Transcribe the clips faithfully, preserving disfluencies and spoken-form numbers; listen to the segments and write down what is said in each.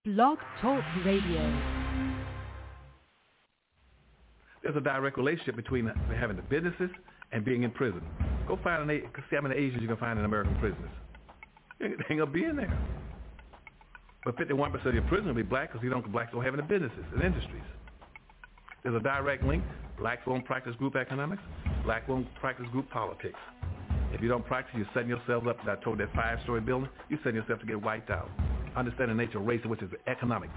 Blog Talk Radio. There's a direct relationship between having the businesses and being in prison. Go find an see how many Asians you can find in American prisons. They ain't gonna be in there. But fifty-one percent of your prisoners will be black because you don't blacks don't have any businesses and industries. There's a direct link. Blacks won't practice group economics. Black won't practice group politics. If you don't practice, you're setting yourself up. I told that five-story building, you're setting yourself to get wiped out. Understand the nature of race, which is economics.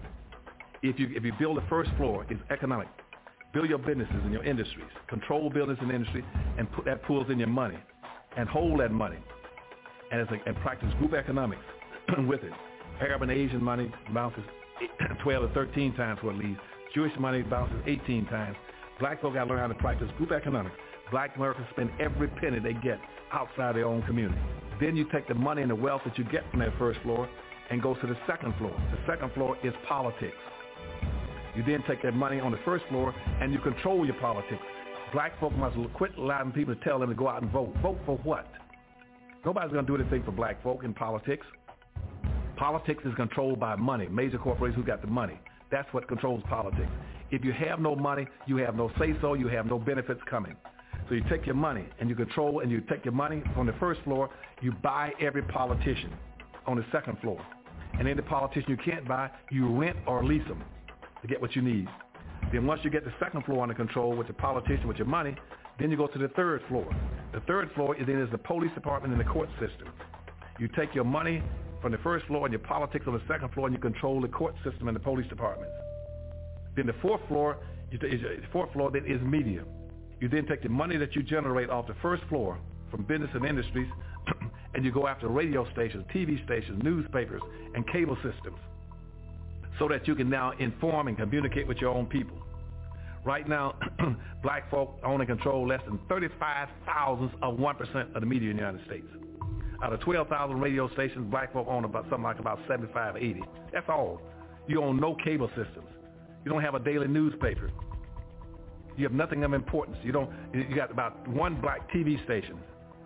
If you if you build the first floor, it's economic. Build your businesses and your industries. Control business and industry, and put that pulls in your money, and hold that money, and it's like, and practice group economics with it. Arab and Asian money bounces twelve to thirteen times what it leaves. Jewish money bounces eighteen times. Black folk got to learn how to practice group economics. Black Americans spend every penny they get outside their own community. Then you take the money and the wealth that you get from that first floor and go to the second floor. The second floor is politics. You then take that money on the first floor and you control your politics. Black folk must quit allowing people to tell them to go out and vote. Vote for what? Nobody's going to do anything for black folk in politics. Politics is controlled by money. Major corporations who got the money. That's what controls politics. If you have no money, you have no say-so, you have no benefits coming. So you take your money and you control, and you take your money on the first floor, you buy every politician on the second floor. And any politician you can't buy, you rent or lease them to get what you need. Then once you get the second floor under control with the politician, with your money, then you go to the third floor. The third floor is then is the police department and the court system. You take your money from the first floor and your politics on the second floor, and you control the court system and the police departments. Then the fourth floor, is the fourth floor then is media. You then take the money that you generate off the first floor from business and industries, and you go after radio stations, T V stations, newspapers, and cable systems, so that you can now inform and communicate with your own people. Right now, black folk own and control less than thirty-five thousandths of one percent of the media in the United States. Out of twelve thousand radio stations, black folk own about something like about seventy-five, eighty. That's all. You own no cable systems. You don't have a daily newspaper. You have nothing of importance. You don't. You got about one black T V station,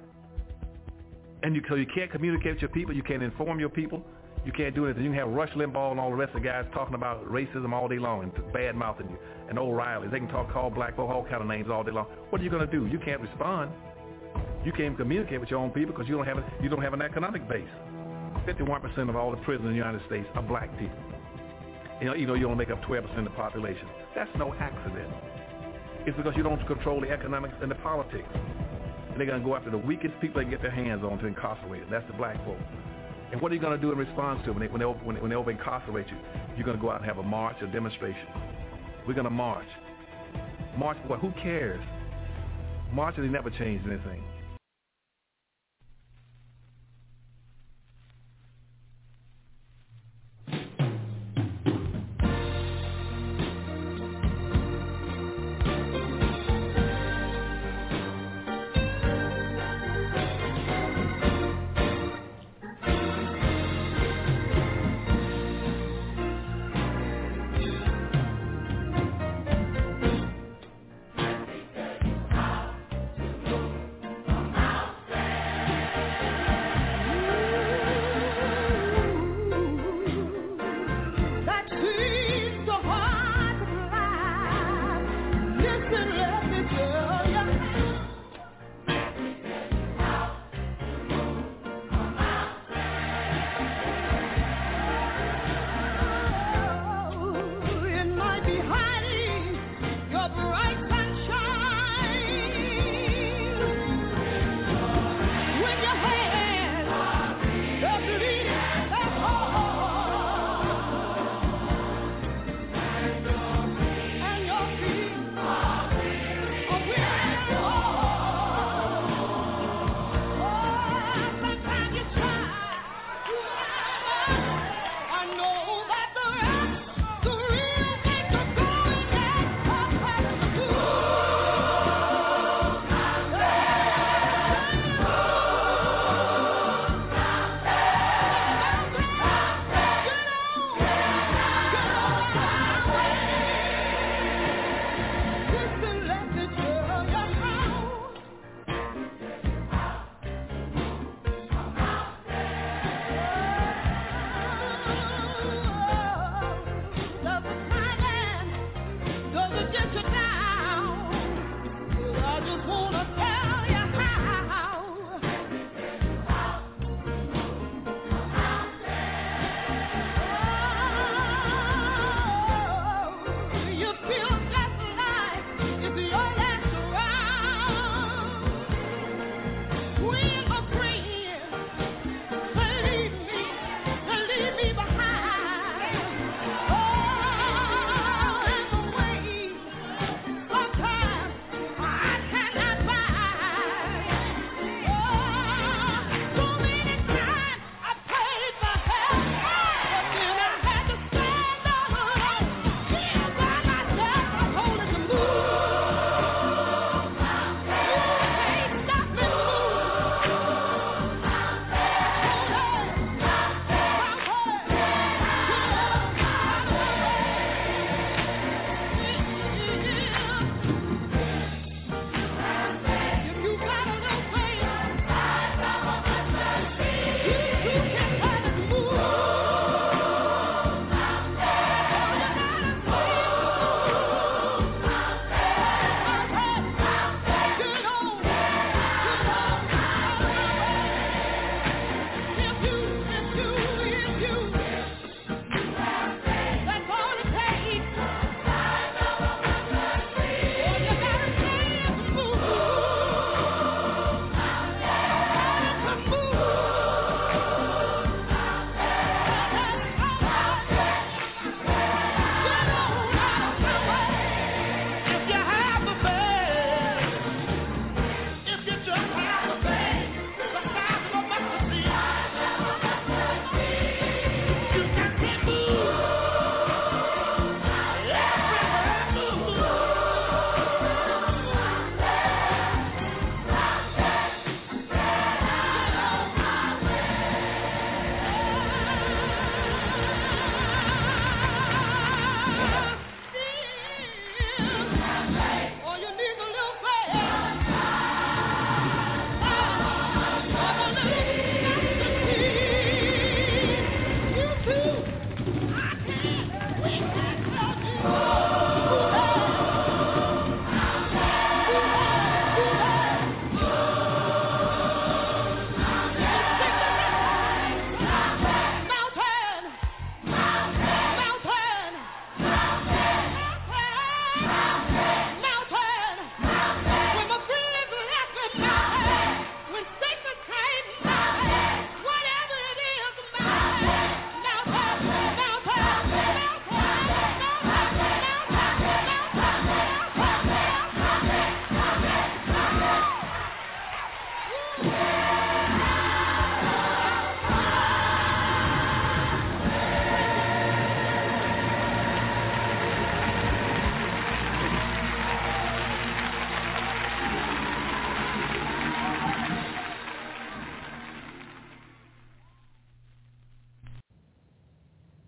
and you so you can't communicate with your people. You can't inform your people. You can't do anything. You can have Rush Limbaugh and all the rest of the guys talking about racism all day long and bad mouthing you, and O'Reilly. They can talk, call black folk all kind of names all day long. What are you going to do? You can't respond. You can't communicate with your own people because you don't have a, you don't have an economic base. fifty-one percent of all the prisoners in the United States are black people. You know, you know, you only make up twelve percent of the population. That's no accident. It's because you don't control the economics and the politics. And they're going to go after the weakest people they can get their hands on to incarcerate them. That's the black folk. And what are you going to do in response to it when they, when they, when they, when they over incarcerate you? You're going to go out and have a march, a demonstration. We're going to march. March, what? Who cares? Marching, they never changed anything.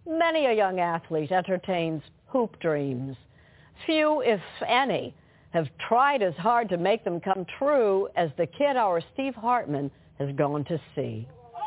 Many a young athlete entertains hoop dreams. Few, if any, have tried as hard to make them come true as the kid our Steve Hartman has gone to see.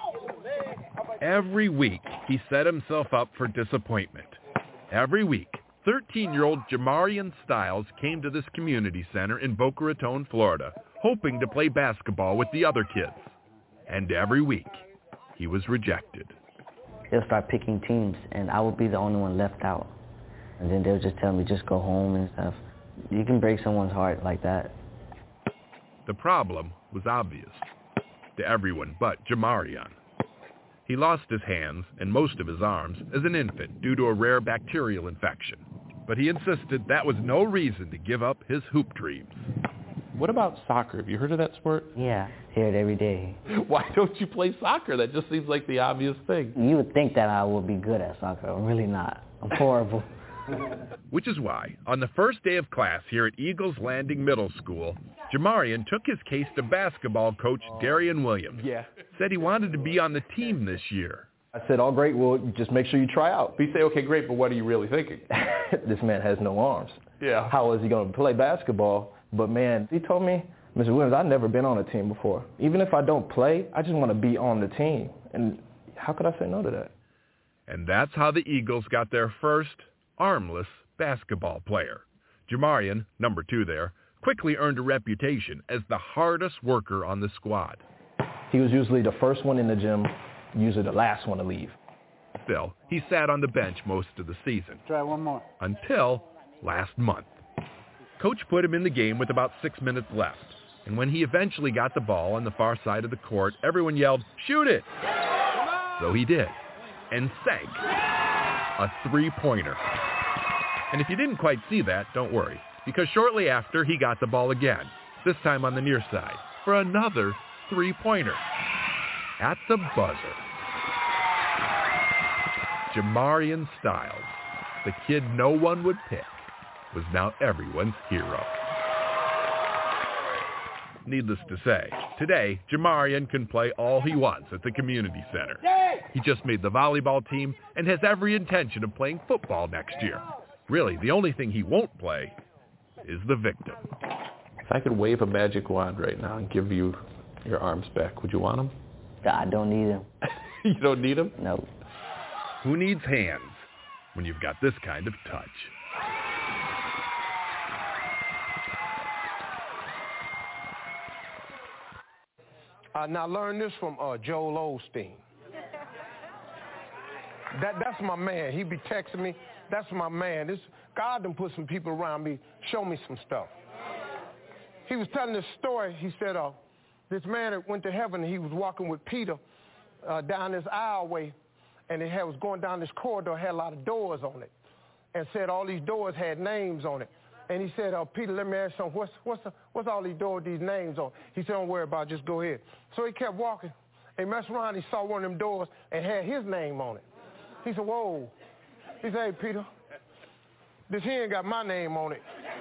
Every week, he set himself up for disappointment. Every week, thirteen-year-old Jamarian Styles came to this community center in Boca Raton, Florida, hoping to play basketball with the other kids. And every week, he was rejected. They'll start picking teams, and I would be the only one left out. And then they'll just tell me, just go home and stuff. You can break someone's heart like that. The problem was obvious to everyone but Jamarian. He lost his hands and most of his arms as an infant due to a rare bacterial infection. But he insisted that was no reason to give up his hoop dreams. What about soccer? Have you heard of that sport? Yeah, hear it every day. Why don't you play soccer? That just seems like the obvious thing. You would think that I would be good at soccer. I'm really not. I'm horrible. Which is why, on the first day of class here at Eagles Landing Middle School, Jamarian took his case to basketball coach Darian Williams. Yeah. Said he wanted to be on the team this year. I said, all great, well, just make sure you try out. You say, okay, great, but what are you really thinking? This man has no arms. Yeah. How is he going to play basketball? But, man, he told me, Mister Williams, I've never been on a team before. Even if I don't play, I just want to be on the team. And how could I say no to that? And that's how the Eagles got their first armless basketball player. Jamarian, number two there, quickly earned a reputation as the hardest worker on the squad. He was usually the first one in the gym, usually the last one to leave. Still, he sat on the bench most of the season. Try one more. Until last month. Coach put him in the game with about six minutes left. And when he eventually got the ball on the far side of the court, everyone yelled, "Shoot it!" So he did, and sank a three-pointer. And if you didn't quite see that, don't worry, because shortly after, he got the ball again, this time on the near side, for another three-pointer. At the buzzer. Jamarian Styles, the kid no one would pick, was now everyone's hero. Needless to say, today, Jamarian can play all he wants at the community center. He just made the volleyball team and has every intention of playing football next year. Really, the only thing he won't play is the victim. If I could wave a magic wand right now and give you your arms back, would you want them? I don't need them. You don't need them? No. Who needs hands when you've got this kind of touch? Uh, now learn this from uh, Joel Osteen. That, that's my man. He be texting me. That's my man. This, God done put some people around me, show me some stuff. He was telling this story. He said, uh, this man that went to heaven, he was walking with Peter uh, down this aisleway, and it had, was going down this corridor, had a lot of doors on it, and said all these doors had names on it. And he said, uh, Peter, let me ask you something. What's, what's, the, what's all these doors, these names on? He said, don't worry about it, just go ahead. So he kept walking. And he messed around, he saw one of them doors and had his name on it. He said, whoa. He said, hey, Peter, this here ain't got my name on it.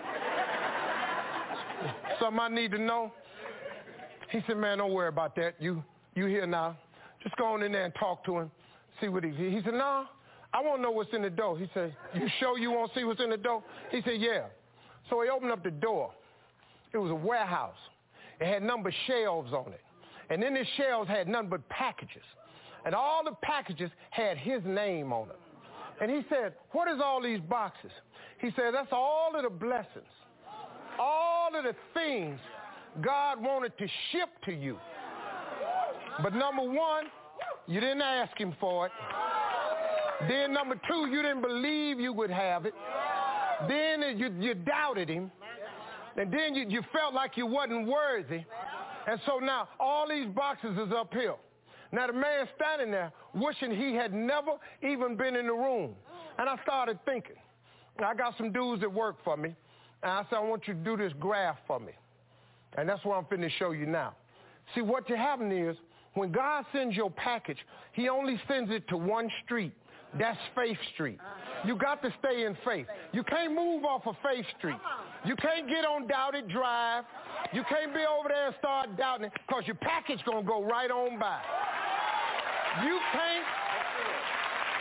Something I need to know? He said, man, don't worry about that. You you here now. Just go on in there and talk to him, see what he's here. He said, no, I want to know what's in the door. He said, you sure you want to see what's in the door? He said, yeah. So he opened up the door. It was a warehouse. It had numbered shelves on it. And in the shelves had none but packages. And all the packages had his name on them. And he said, what is all these boxes? He said, that's all of the blessings, all of the things God wanted to ship to you. But number one, you didn't ask him for it. Then number two, you didn't believe you would have it. Then you, you doubted him. And then you, you felt like you wasn't worthy. And so now all these boxes is uphill. Now the man standing there wishing he had never even been in the room. And I started thinking, I got some dudes that work for me. And I said, I want you to do this graph for me. And that's what I'm finna show you now. See, what you having is, when God sends your package, he only sends it to one street. That's Faith Street. You got to stay in faith. You can't move off of Faith Street. You can't get on Doubted Drive. You can't be over there and start doubting it, because your package going to go right on by. You can't,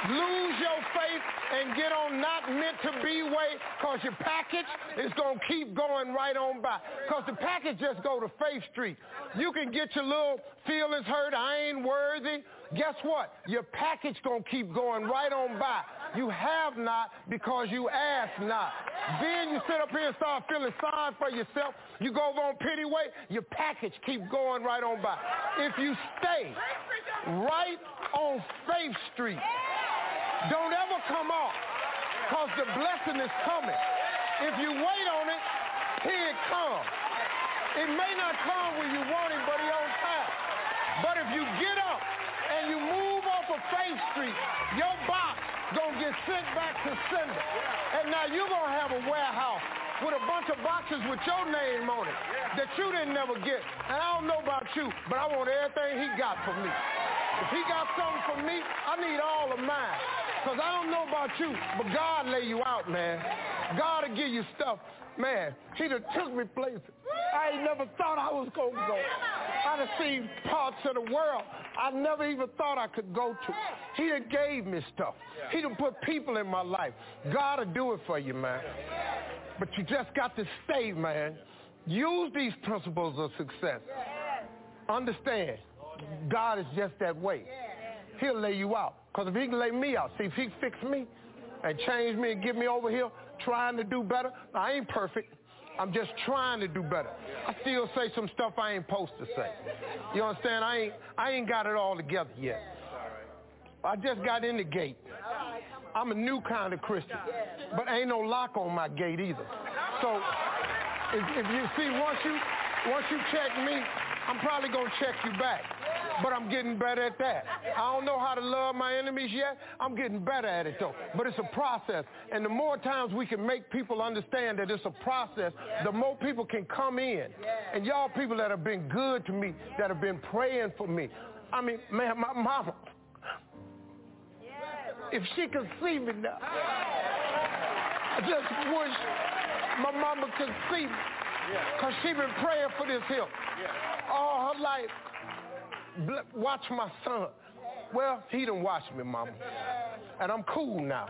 lose your faith and get on not meant to be way, because your package is going to keep going right on by. Because the package just go to Faith Street. You can get your little feelings hurt, I ain't worthy. Guess what? Your package going to keep going right on by. You have not because you ask not. Then you sit up here and start feeling sorry for yourself. You go over on pity way, your package keep going right on by. If you stay right on Faith Street, don't ever come off, because the blessing is coming. If you wait on it, here it comes. It may not come when you want it, but it's on time. But if you get up and you move off of Faith Street, your box gonna get sent back to sender. And now you're gonna have a warehouse with a bunch of boxes with your name on it that you didn't never get. And I don't know about you, but I want everything he got for me. If he got something for me, I need all of mine. Because I don't know about you, but God lay you out, man. God will give you stuff. Man, he done took me places I ain't never thought I was going to go. I done seen parts of the world I never even thought I could go to. He done gave me stuff. He done put people in my life. God will do it for you, man. But you just got to stay, man. Use these principles of success. Understand, God is just that way. He'll lay you out. Because if he can lay me out, see, if he fix me and change me and get me over here trying to do better, I ain't perfect. I'm just trying to do better. I still say some stuff I ain't supposed to say. You understand? I ain't, I ain't got it all together yet. I just got in the gate. I'm a new kind of Christian, but ain't no lock on my gate either. So if, if you see, once you, once you check me, I'm probably going to check you back. But I'm getting better at that. I don't know how to love my enemies yet. I'm getting better at it, though. But it's a process. And the more times we can make people understand that it's a process, the more people can come in. And y'all people that have been good to me, that have been praying for me. I mean, man, my mama, if she could see me now, I just wish my mama could see me. Because she been praying for this here all her life. Watch my son. Well, he done watched me, mama. And I'm cool now.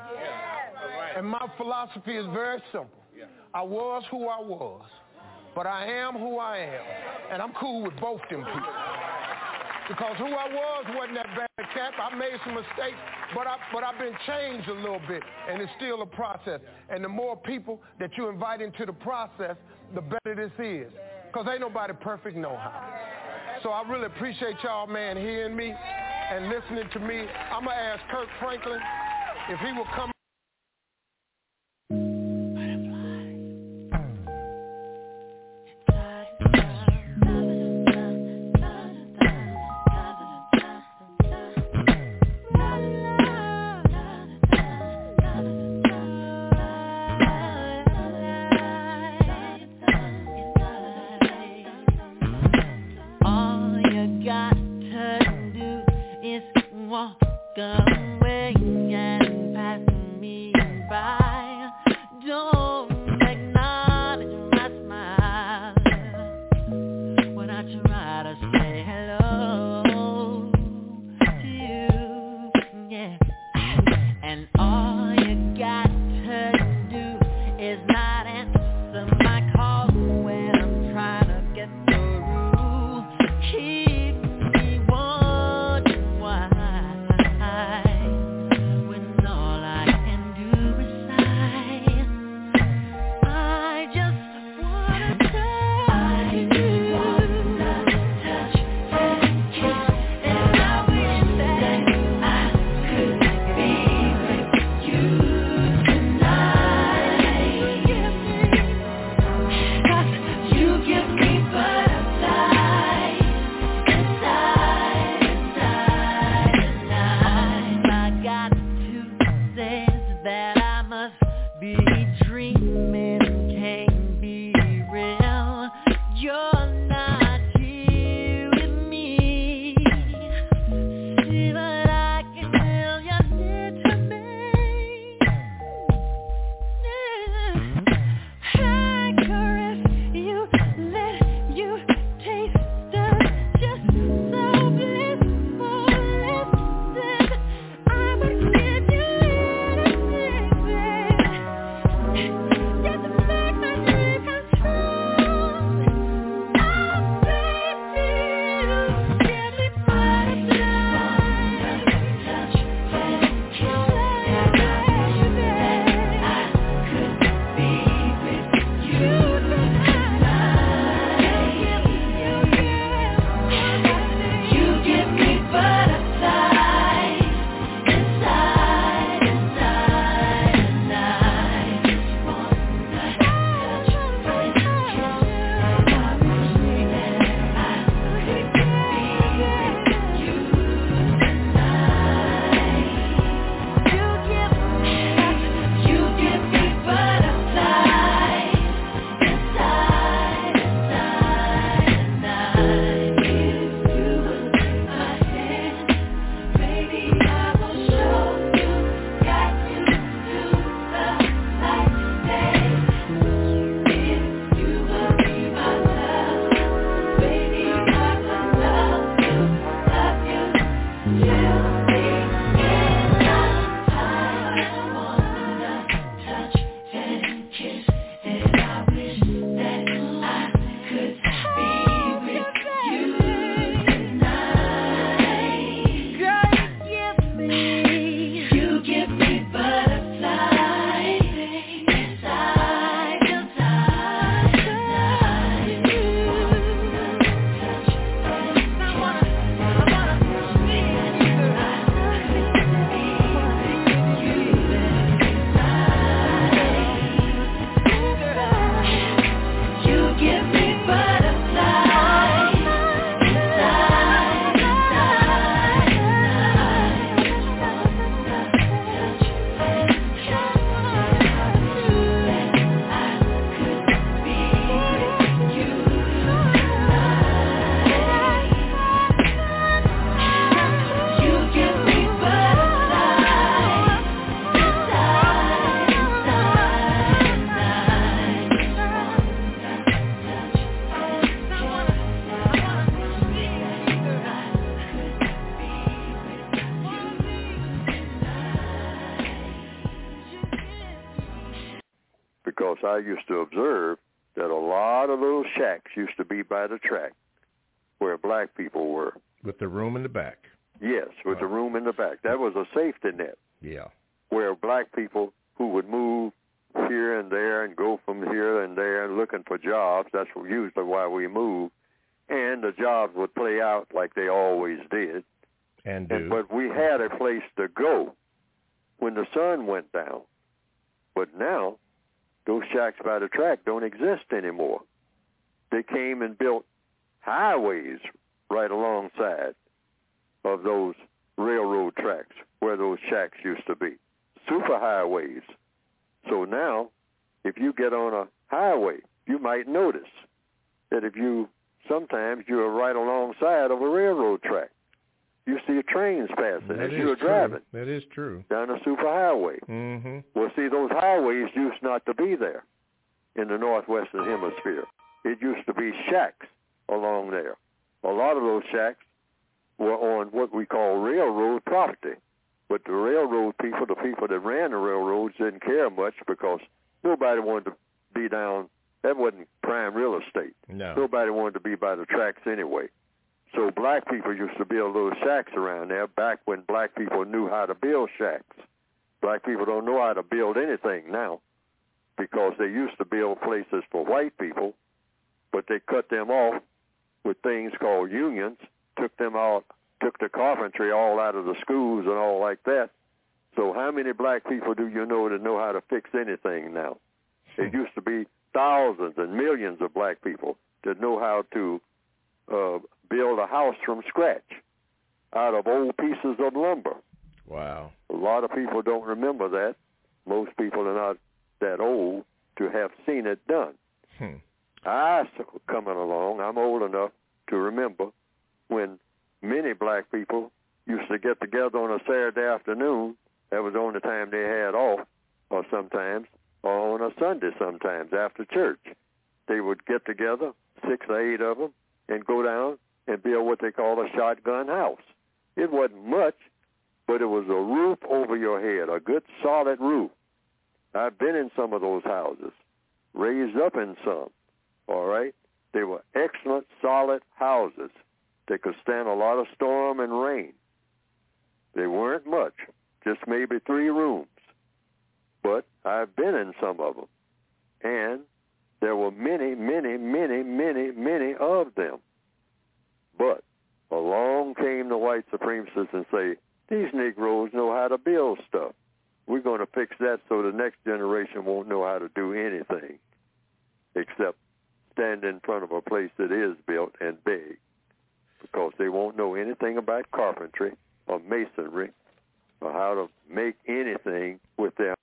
And my philosophy is very simple. I was who I was, but I am who I am. And I'm cool with both them people. Because who I was wasn't that bad cat. I made some mistakes, but, I, but I've been changed a little bit, and it's still a process. And the more people that you invite into the process, the better this is. Because ain't nobody perfect no how. So I really appreciate y'all, man, hearing me and listening to me. I'm going to ask Kirk Franklin if he will come. Get because I used to observe that a lot of those shacks used to be by the track where black people were. With the room in the back. Yes, with wow. the room in the back. That was a safety net. Yeah. Where black people who would move here and there and go from here and there looking for jobs, that's usually why we moved, and the jobs would play out like they always did. And do. And, but we had a place to go when the sun went down. But now, those shacks by the track don't exist anymore. They came and built highways right alongside of those railroad tracks where those shacks used to be, super highways. So now, if you get on a highway, you might notice that if you, sometimes you're right alongside of a railroad track. You see trains passing that as is you're true. driving. That is true. Down a super highway. Mm-hmm. Well, see, those highways used not to be there in the northwestern hemisphere. It used to be shacks along there. A lot of those shacks were on what we call railroad property. But the railroad people, the people that ran the railroads, didn't care much because nobody wanted to be down. That wasn't prime real estate. No. Nobody wanted to be by the tracks anyway. So black people used to build little shacks around there back when black people knew how to build shacks. Black people don't know how to build anything now because they used to build places for white people, but they cut them off with things called unions, took them out, took the carpentry all out of the schools and all like that. So how many black people do you know that know how to fix anything now? It used to be thousands and millions of black people that know how to uh, build a house from scratch out of old pieces of lumber. Wow. A lot of people don't remember that. Most people are not that old to have seen it done. Hmm. I, coming along, I'm old enough to remember when many black people used to get together on a Saturday afternoon. That was the only time they had off, or sometimes, or on a Sunday sometimes after church. They would get together, six or eight of them, and go down and build what they call a shotgun house. It wasn't much, but it was a roof over your head, a good solid roof. I've been in some of those houses, raised up in some, all right? They were excellent, solid houses. They could stand a lot of storm and rain. They weren't much, just maybe three rooms. But I've been in some of them, and there were many, many, many, many, many of them. But along came the white supremacists and say, these Negroes know how to build stuff. We're going to fix that so the next generation won't know how to do anything except stand in front of a place that is built and big, because they won't know anything about carpentry or masonry or how to make anything with their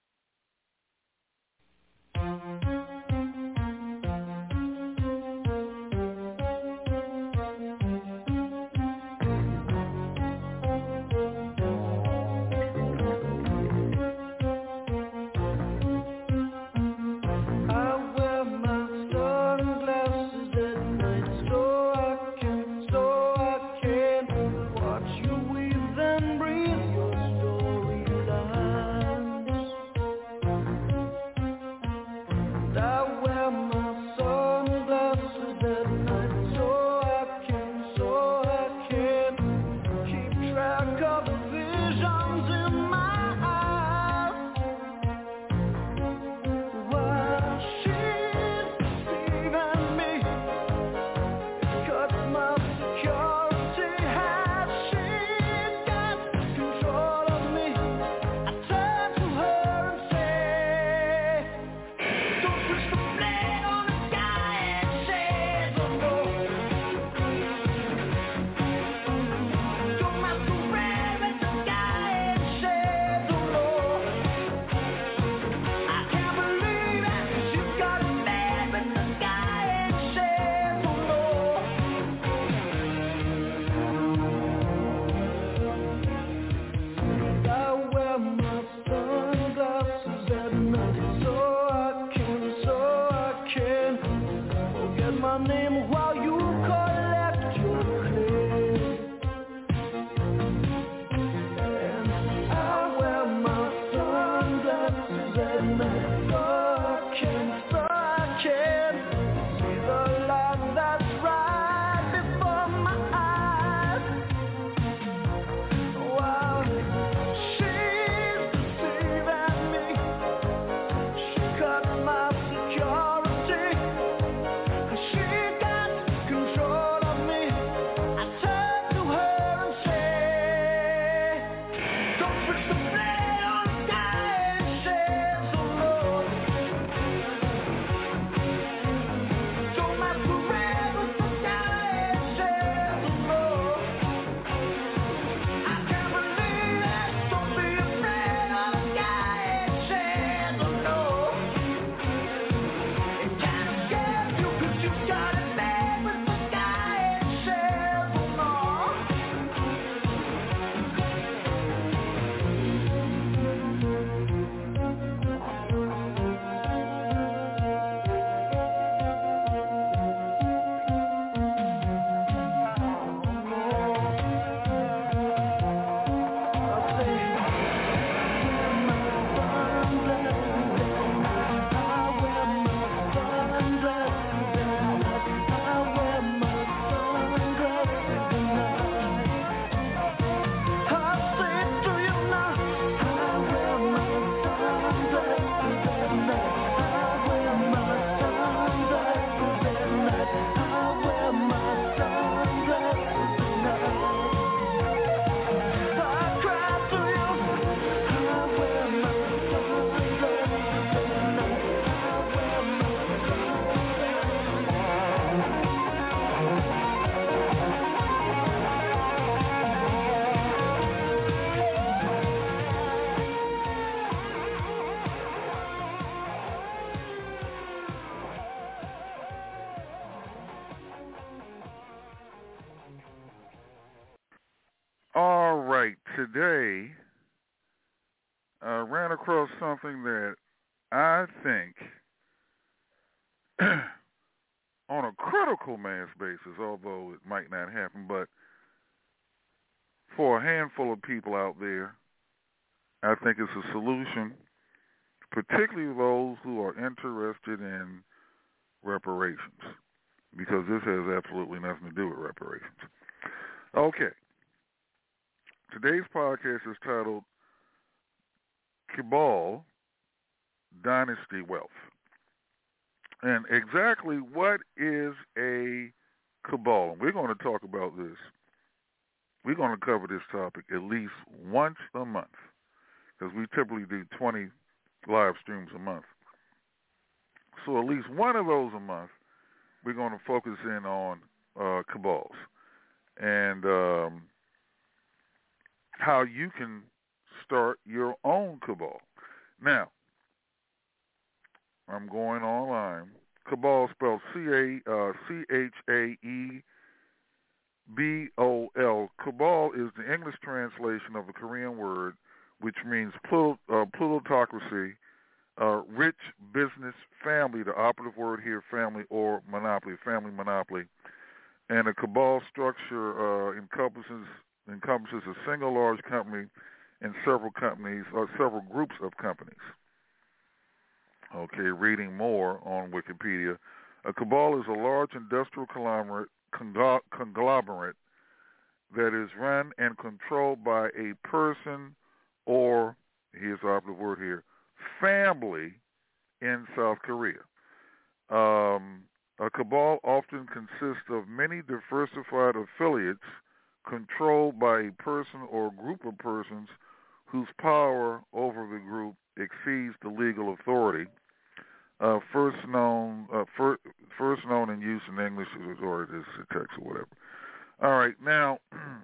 All right, today I ran across something that I think, on a critical mass basis, although it might not happen, but for a handful of people out there, I think it's a solution, particularly those who are interested in reparations, because this has absolutely nothing to do with reparations. Okay. Today's podcast is titled Cabal Dynasty Wealth. And exactly what is a cabal? We're going to talk about this. We're going to cover this topic at least once a month, because we typically do twenty live streams a month. So at least one of those a month, we're going to focus in on uh, cabals. And um, how you can start your own cabal. Now, I'm going online. Cabal spelled C A uh, C H A E B O L. Cabal is the English translation of a Korean word which means plut- uh, plutocracy, uh, rich business family, the operative word here, family, or monopoly, family monopoly. And a cabal structure uh, encompasses encompasses a single large company and several companies or several groups of companies. Okay, reading more on Wikipedia. A cabal is a large industrial conglomerate, conglomerate that is run and controlled by a person or, here's the operative word here, family in South Korea. Um, a cabal often consists of many diversified affiliates controlled by a person or group of persons whose power over the group exceeds the legal authority. Uh, first known, uh, fir- first known in use in English, or this is a text or whatever. All right, now,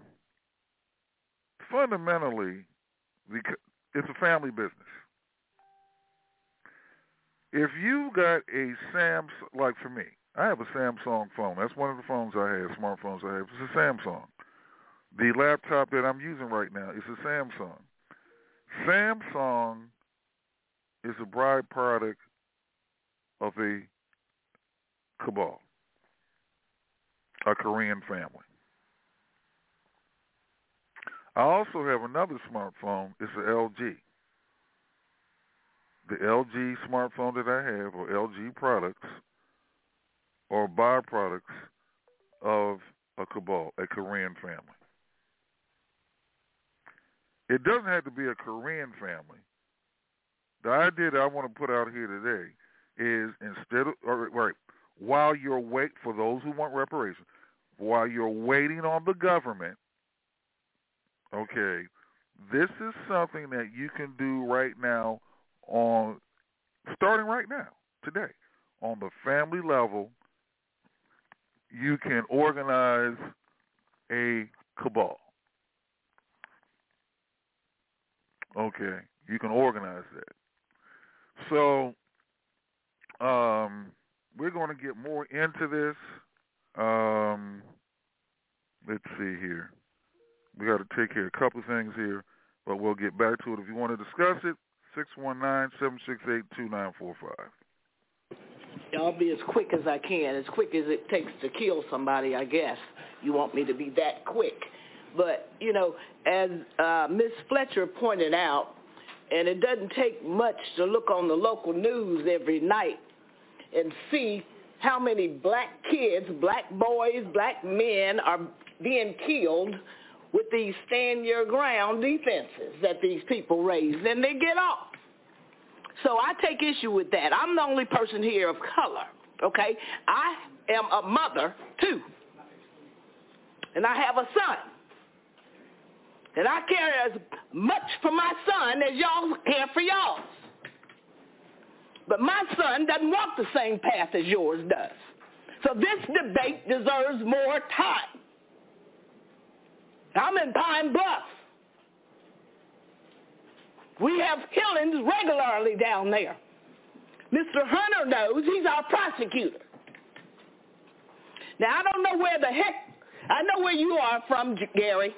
fundamentally, the, it's a family business. If you got a Samsung, like for me, I have a Samsung phone. That's one of the phones I have, smartphones I have. It's a Samsung. The laptop that I'm using right now is a Samsung. Samsung is a byproduct of a cabal, a Korean family. I also have another smartphone. It's an L G. the L G smartphone that I have or L G products or byproducts of a cabal, a Korean family. It doesn't have to be a Korean family. The idea that I want to put out here today is instead of, or, right, while you're wait for those who want reparations, while you're waiting on the government, okay, this is something that you can do right now on, starting right now, today, on the family level. You can organize a cabal. Okay, you can organize that. So um, we're going to get more into this. Um, let's see here. We got to take care of a couple of things here, but we'll get back to it. If you want to discuss it, six one nine, seven six eight, two nine four five. I'll be as quick as I can, as quick as it takes to kill somebody, I guess. You want me to be that quick. But, you know, as uh, Miz Fletcher pointed out, and it doesn't take much to look on the local news every night and see how many black kids, black boys, black men are being killed with these stand-your-ground defenses that these people raise, and they get off. So I take issue with that. I'm the only person here of color, okay? I am a mother, too, and I have a son. And I care as much for my son as y'all care for y'all. But my son doesn't walk the same path as yours does. So this debate deserves more time. I'm in Pine Bluff. We have killings regularly down there. Mister Hunter knows. He's our prosecutor. Now, I don't know where the heck, I know where you are from, Gary.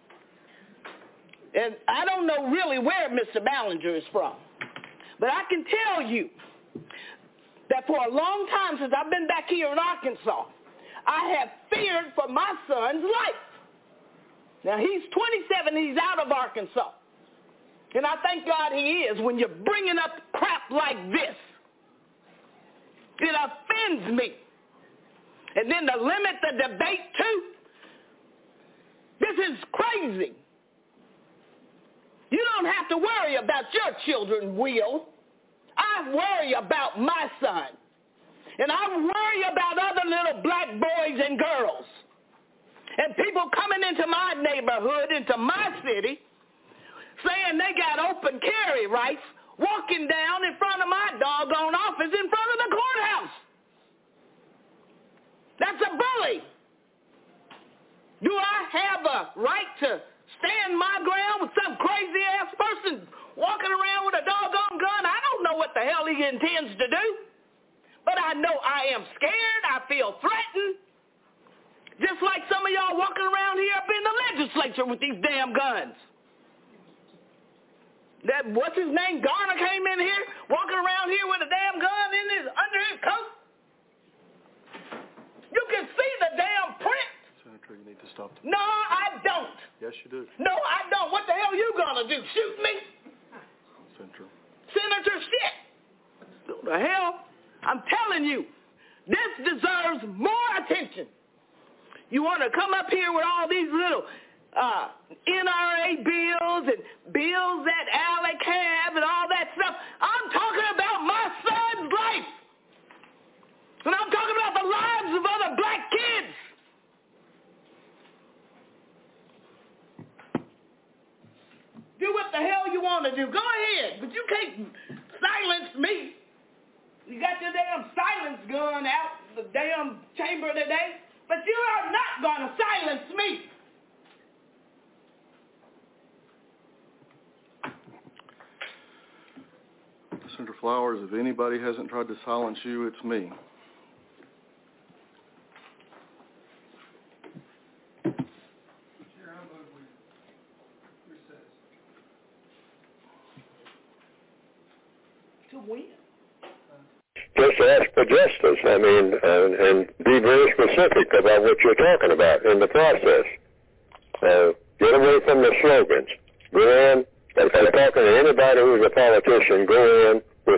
And I don't know really where Mister Ballinger is from. But I can tell you that for a long time since I've been back here in Arkansas, I have feared for my son's life. Now, he's twenty-seven, he's out of Arkansas. And I thank God he is. When you're bringing up crap like this, it offends me. And then to limit the debate too, this is crazy. You don't have to worry about your children, Will. I worry about my son. And I worry about other little black boys and girls. And people coming into my neighborhood, into my city, saying they got open carry rights, walking down in front of my doggone office in front of the courthouse. That's a bully. Do I have a right to stand my ground with some crazy-ass person walking around with a doggone gun? I don't know what the hell he intends to do. But I know I am scared. I feel threatened. Just like some of y'all walking around here up in the legislature with these damn guns. That, what's his name, Garner came in here, walking around here with a damn gun in his, under his coat. You can see the damn print. Senator, you need to stop. No, I don't. Yes, you do. No, I don't. What the hell are you going to do, shoot me? Senator. Senator shit. What the hell? I'm telling you, this deserves more attention. You want to come up here with all these little uh, N R A bills and bills that Alec have and all that stuff. I'm talking about my son's life. And I'm talking about the lives of other black kids. Do what the hell you want to do. Go ahead. But you can't silence me. You got your damn silence gun out the damn chamber today. But you are not going to silence me. Senator Flowers, if anybody hasn't tried to silence you, it's me. To win. Just ask for justice, I mean, and, and be very specific about what you're talking about in the process. Uh, get away from the slogans. Go in, if you're talking to anybody who's a politician, go in with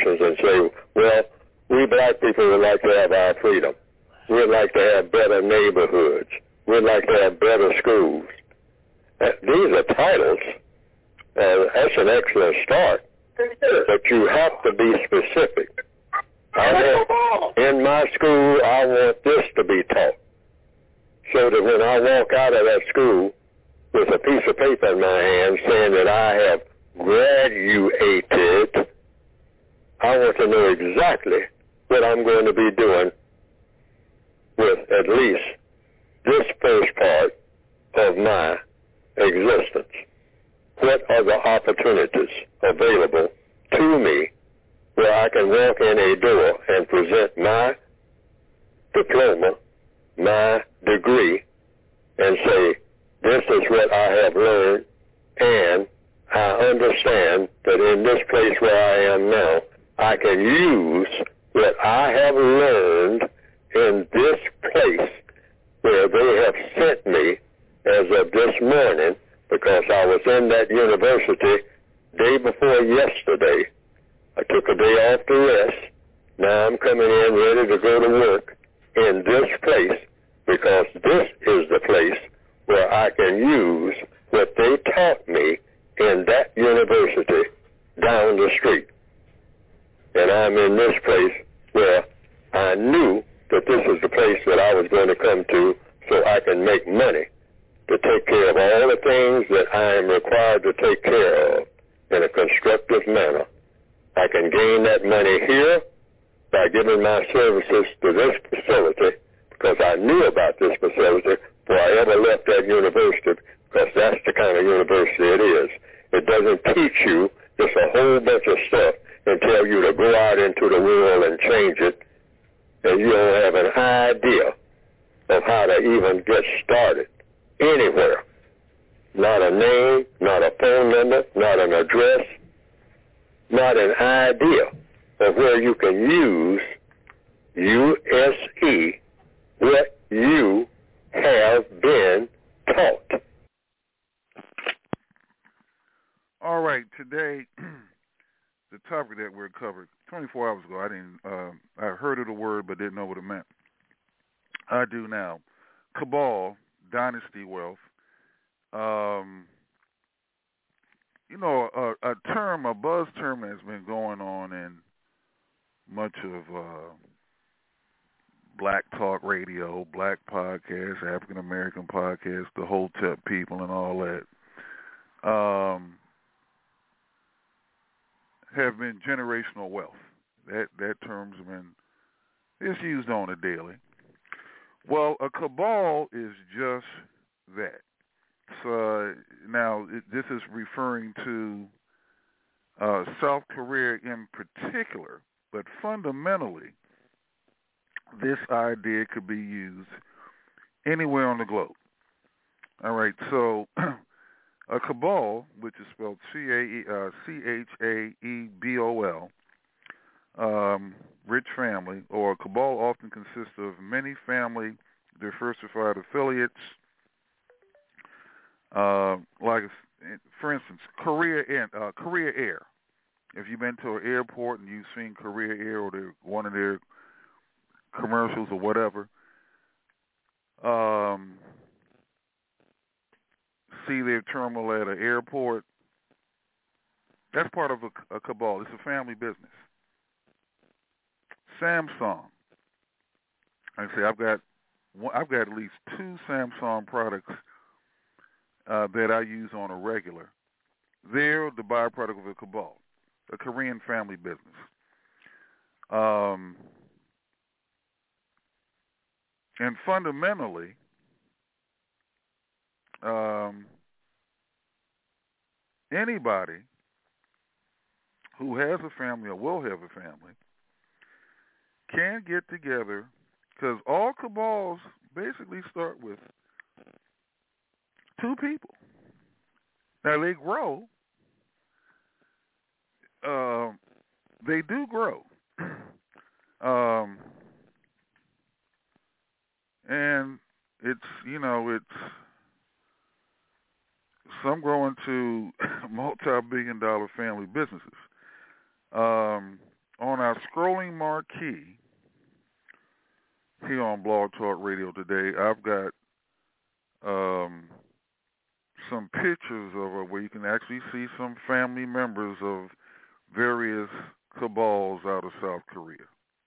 elections and say, well, we black people would like to have our freedom. We'd like to have better neighborhoods. We'd like to have better schools. Uh, these are titles. Uh, that's an excellent start. But you have to be specific. I want, in my school, I want this to be taught. So that when I walk out of that school with a piece of paper in my hand saying that I have graduated, I want to know exactly what I'm going to be doing with at least this first part of my existence. What are the opportunities available to me where I can walk in a door and present my diploma, my degree, and say, this is what I have learned, and I understand that in this place where I am now, I can use what I have learned in this place where they have sent me as of this morning, because I was in that university day before yesterday. I took a day off to rest. Now I'm coming in ready to go to work in this place, because this is the place where I can use what they taught me in that university down the street. And I'm in this place where I knew that this is the place that I was going to come to so I can make money to take care of all the things that I am required to take care of in a constructive manner. I can gain that money here by giving my services to this facility, because I knew about this facility before I ever left that university, because that's the kind of university it is. It doesn't teach you just a whole bunch of stuff and tell you to go out into the world and change it, and you don't have an idea of how to even get started anywhere. Not a name, not a phone number, not an address, not an idea of where you can use U S E, what you have been taught. All right, today, the topic that we're covered, twenty-four hours ago, I didn't, uh, I heard of the word but didn't know what it meant. I do now. Cabal, dynasty wealth. Um, you know, a, a term, a buzz term has been going on in much of uh, black talk radio, black podcasts, African American podcasts, the Hotep people and all that, um, have been generational wealth. That that term's been, it's used on a daily. Well, a cabal is just that. So now it, this is referring to uh, South Korea in particular, but fundamentally, this idea could be used anywhere on the globe. All right, so a cabal, which is spelled C A E, uh, C H A E B O L, um, rich family, or a cabal often consists of many family diversified affiliates, uh, like, for instance, Korea Air, uh, Korea Air. If you've been to an airport and you've seen Korea Air or their, one of their commercials or whatever, um, see their terminal at an airport, that's part of a, a cabal. It's a family business. Samsung. Like I say, I've got I've got at least two Samsung products uh, that I use on a regular. They're the byproduct of a cabal, a Korean family business. Um, and fundamentally, um, anybody who has a family or will have a family can get together, because all cabals basically start with two people. Now, they grow. Uh, they do grow. um, and it's, you know, it's, some grow into multi-billion dollar family businesses. Um, on our scrolling marquee here on Blog Talk Radio today, I've got um, some pictures of it where you can actually see some family members of various cabals out of South Korea.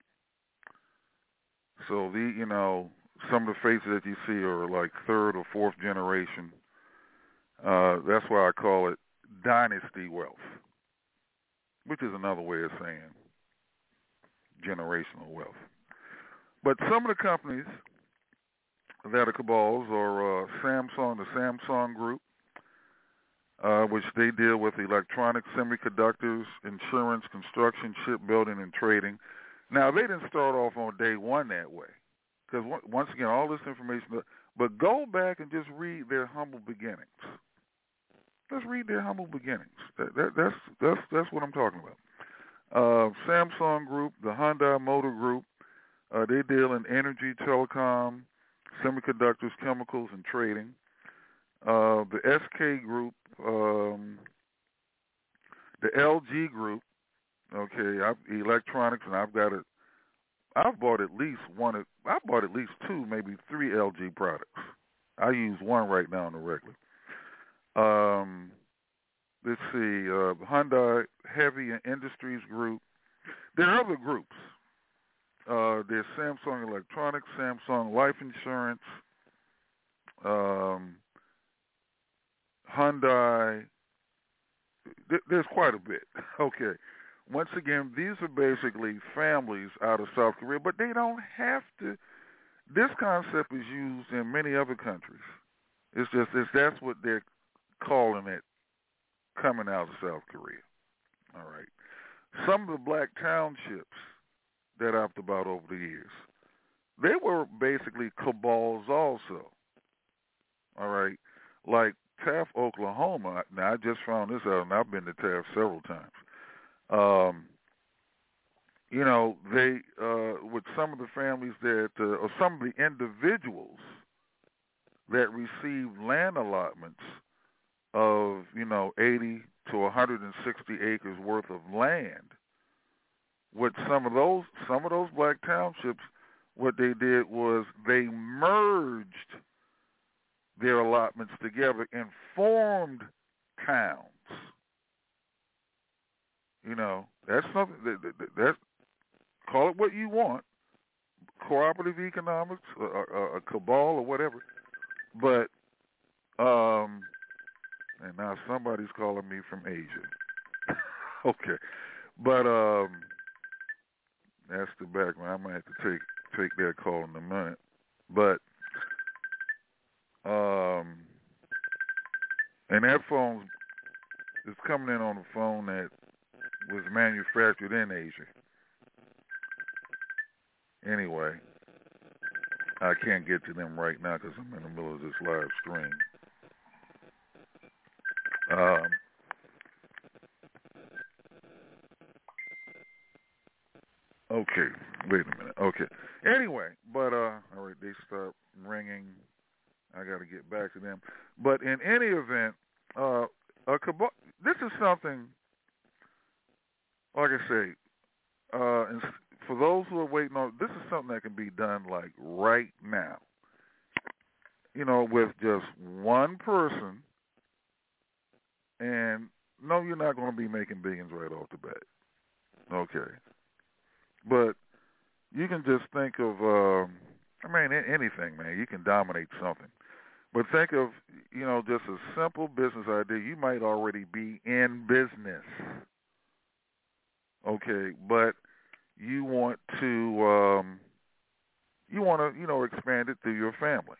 So the you know some of the faces that you see are like third or fourth generation. Uh, that's why I call it dynasty wealth, which is another way of saying generational wealth. But some of the companies that are cabals are uh, Samsung, the Samsung Group, uh, which they deal with electronics, semiconductors, insurance, construction, shipbuilding, and trading. Now, they didn't start off on day one that way, because once again, all this information, but go back and just read their humble beginnings. Let's read their humble beginnings. That, that, that's, that's, that's what I'm talking about. Uh, Samsung Group, the Hyundai Motor Group, uh, they deal in energy, telecom, semiconductors, chemicals, and trading. Uh, the S K Group, um, the L G Group, okay, I've, electronics, and I've got it. I've bought at least one. I've bought at least two, maybe three L G products. I use one right now on the regular. Um, let's see, uh, Hyundai Heavy Industries Group. There are other groups. Uh, there's Samsung Electronics, Samsung Life Insurance, um, Hyundai. Th- there's quite a bit. Okay. Once again, these are basically families out of South Korea, but they don't have to. This concept is used in many other countries. It's just it's, that's what they're calling it, coming out of South Korea. All right. Some of the black townships that I've about over the years, they were basically cabals also. All right. Like Taft, Oklahoma. Now, I just found this out, and I've been to Taft several times. Um, you know, they, uh, with some of the families that, uh, or some of the individuals that received land allotments of, you know, eighty to one hundred sixty acres worth of land, with some of those, some of those black townships, what they did was they merged their allotments together and formed towns. You know, that's something that, that, that call it what you want, cooperative economics, a, a, a cabal or whatever. But, um, and now somebody's calling me from Asia. Okay, but um, that's the background. I might have to take take that call in a minute. But, um, and that phone is coming in on a phone that was manufactured in Asia. Anyway, I can't get to them right now because I'm in the middle of this live stream. Um, okay, wait a minute. Okay. Anyway, but, uh, all right, they stopped ringing. I got to get back to them. But in any event, uh, a cabal, this is something, like I say, uh, and for those who are waiting on, this is something that can be done like right now. You know, with just one person, and no, you're not going to be making billions right off the bat. Okay. But you can just think of, um, I mean, anything, man. You can dominate something. But think of, you know, just a simple business idea. You might already be in business. Okay, but you want to, um, you want to, you know, expand it through your family.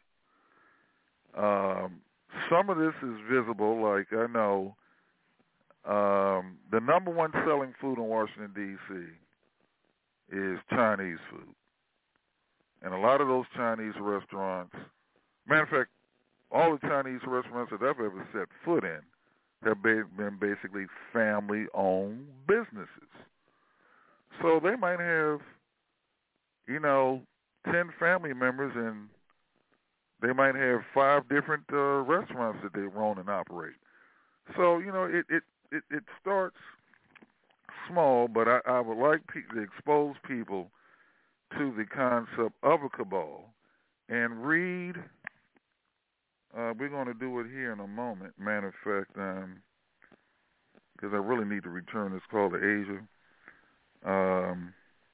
Um, some of this is visible, like I know um, the number one selling food in Washington, D C is Chinese food. And a lot of those Chinese restaurants, matter of fact, all the Chinese restaurants that I've ever set foot in have been basically family-owned businesses. So they might have, you know, ten family members, and they might have five different uh, restaurants that they own and operate. So, you know, it, it, it, it starts small, but I, I would like pe- to expose people to the concept of a cabal and read. Uh, we're going to do it here in a moment. Matter of fact, because um, I really need to return this call to Asia. Um,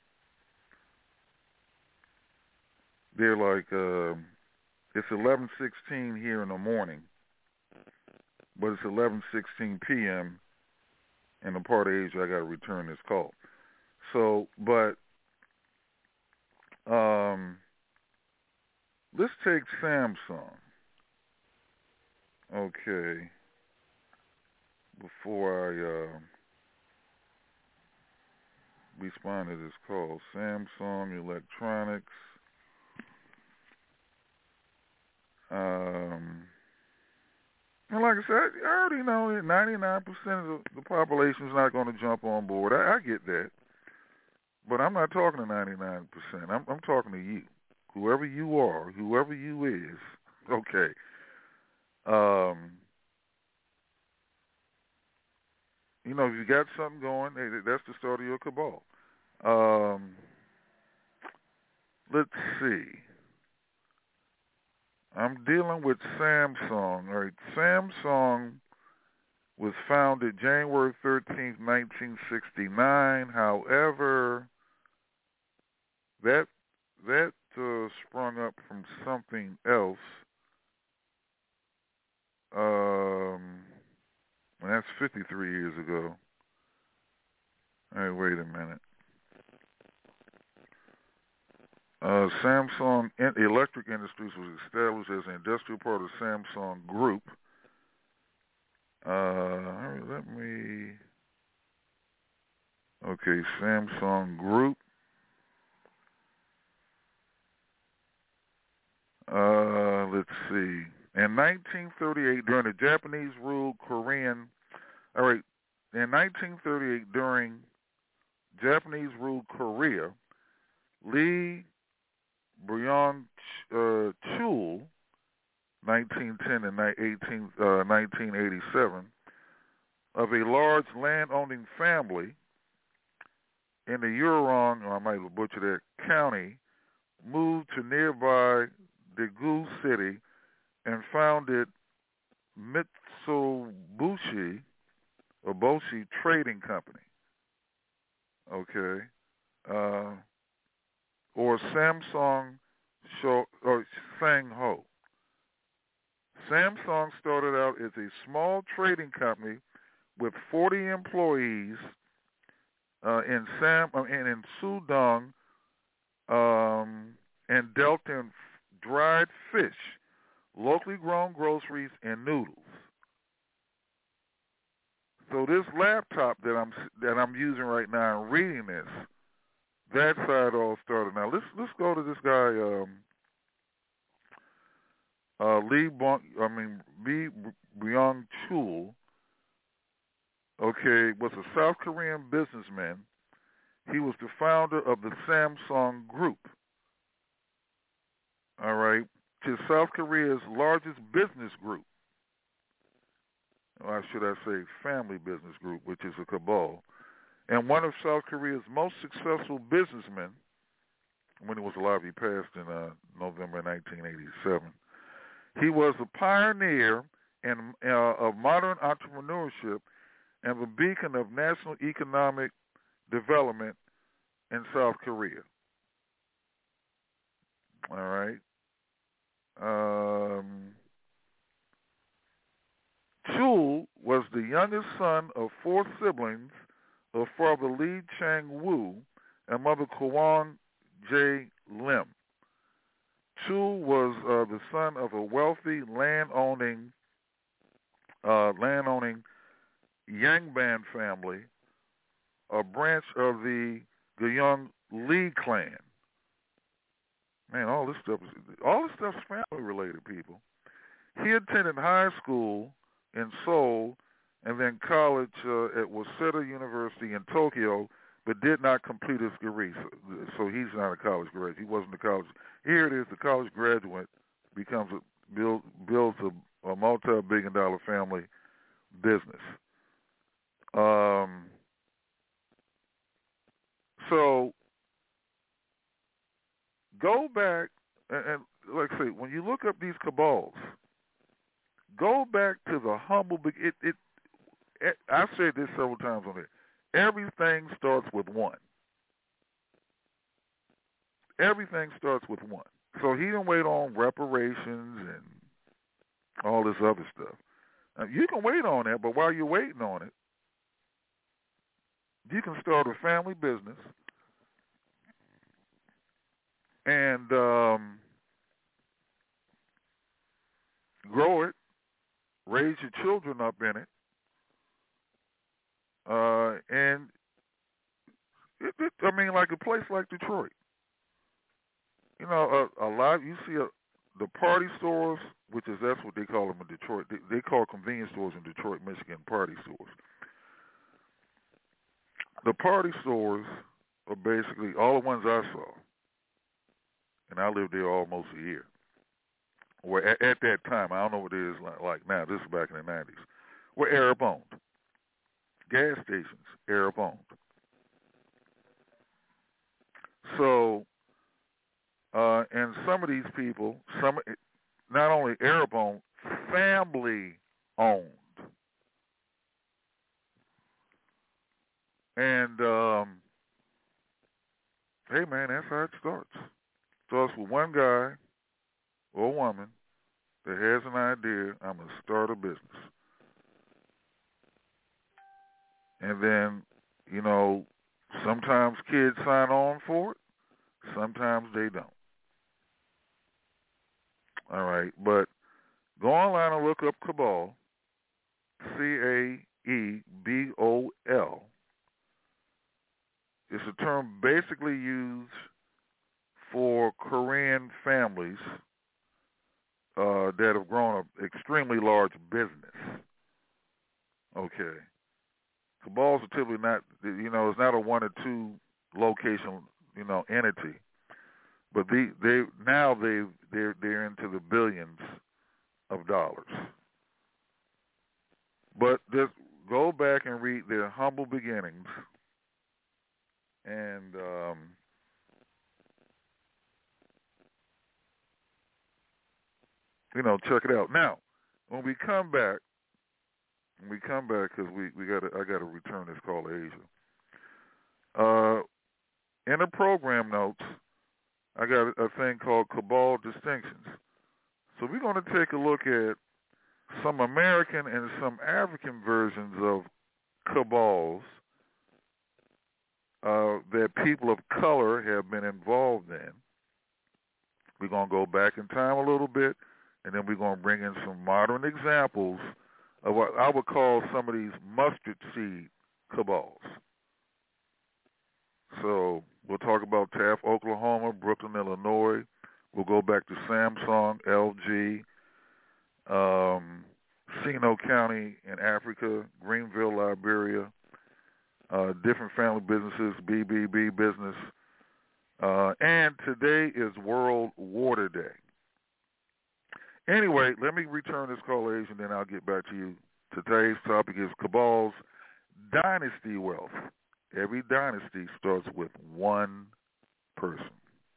they're like, uh, it's eleven sixteen here in the morning, but it's eleven sixteen p.m. in the part of Asia I got to return this call. So, but um, let's take Samsung. Okay. Before I uh, respond to this call, Samsung Electronics. Um, and like I said, I already know that ninety-nine percent of the, the population is not going to jump on board. I, I get that. But I'm not talking to ninety-nine percent. I'm, I'm talking to you. Whoever you are, whoever you is, okay. Um, you know, if you got something going, hey, that's the start of your cabal. Um, let's see. I'm dealing with Samsung. All right, Samsung was founded January thirteenth, nineteen sixty-nine. However, that that uh, sprung up from something else. Um, that's fifty-three years ago. All right, wait a minute. Uh, Samsung Electric Industries was established as an industrial part of Samsung Group. Uh, let me. Okay, Samsung Group. Uh, let's see. In nineteen thirty-eight, during the Japanese-ruled Korean, all right, in nineteen thirty-eight, during Japanese-ruled Korea, Lee Byung-chul, nineteen ten and eighteen, uh, nineteen eighty-seven, of a large land-owning family in the Urong, or I might butcher that, county, moved to nearby Daegu City and founded Mitsubishi Oboshi Trading Company. Okay. Uh, or Samsung Sho, or Sangho. Samsung started out as a small trading company with forty employees uh, in Sam uh, and in Sudong, um, and dealt in dried fish, locally grown groceries, and noodles. So this laptop that I'm that I'm using right now and reading this, that's how it all started. Now let's let's go to this guy, um, uh, Lee Bon, I mean Lee Byung-chul. Okay, was a South Korean businessman. He was the founder of the Samsung Group. All right, which is South Korea's largest business group. Or should I say family business group, which is a cabal. And one of South Korea's most successful businessmen, when he was alive, he passed in uh, November nineteen eighty-seven. He was a pioneer in, uh, of modern entrepreneurship and the beacon of national economic development in South Korea. All right. Um, Chul was the youngest son of four siblings of father Lee Chang-woo and mother Kwon Jae Lim. Chul was uh, the son of a wealthy land-owning uh, land-owning Yangban family, a branch of the Gyeong Lee clan. Man, all this stuff is all this stuff's family-related, people. He attended high school in Seoul and then college uh, at Waseda University in Tokyo, but did not complete his degree. So, so he's not a college graduate. He wasn't a college. Here it is: the college graduate becomes a build, builds a, a multi-billion-dollar family business. Um, So go back and, and like I say, when you look up these cabals, go back to the humble. It, it, it I've said this several times on it. Everything starts with one. Everything starts with one. So he didn't wait on reparations and all this other stuff. Now, you can wait on that, but while you're waiting on it, you can start a family business and um, grow it, raise your children up in it, uh, and it, it, I mean, like a place like Detroit. You know, a, a lot, you see a, the party stores, which is, that's what they call them in Detroit. They, they call convenience stores in Detroit, Michigan, party stores. The party stores are basically all the ones I saw, and I lived there almost a year. Where at, at that time, I don't know what it is like, like now, this is back in the nineties, were Arab-owned. Gas stations, Arab-owned. So, uh, and some of these people, some not only Arab-owned, family-owned. And, um, hey, man, that's how it starts. Starts with one guy or woman that has an idea, I'm going to start a business. And then, you know, sometimes kids sign on for it. Sometimes they don't. All right, but go online and look up Cabal, C A E B O L. It's a term basically used for Korean families uh, that have grown an extremely large business. Okay. Cabals are typically not, you know, it's not a one or two location, you know, entity. But they, they now they they're they're into the billions of dollars. But just go back and read their humble beginnings, and um, you know, check it out. Now, when we come back, when we come back, because we we got I got to return this call to Asia. Uh, in the program notes, I got a thing called Cabal Distinctions. So we're going to take a look at some American and some African versions of cabals uh, that people of color have been involved in. We're going to go back in time a little bit, and then we're going to bring in some modern examples of what I would call some of these mustard seed cabals. So we'll talk about Taft, Oklahoma, Brooklyn, Illinois. We'll go back to Samsung, L G, um, Sino County in Africa, Greenville, Liberia, uh, different family businesses, B B B business. Uh, and today is World Water Day. Anyway, let me return this call, Asia, and then I'll get back to you. Today's topic is Cabal's dynasty wealth. Every dynasty starts with one person.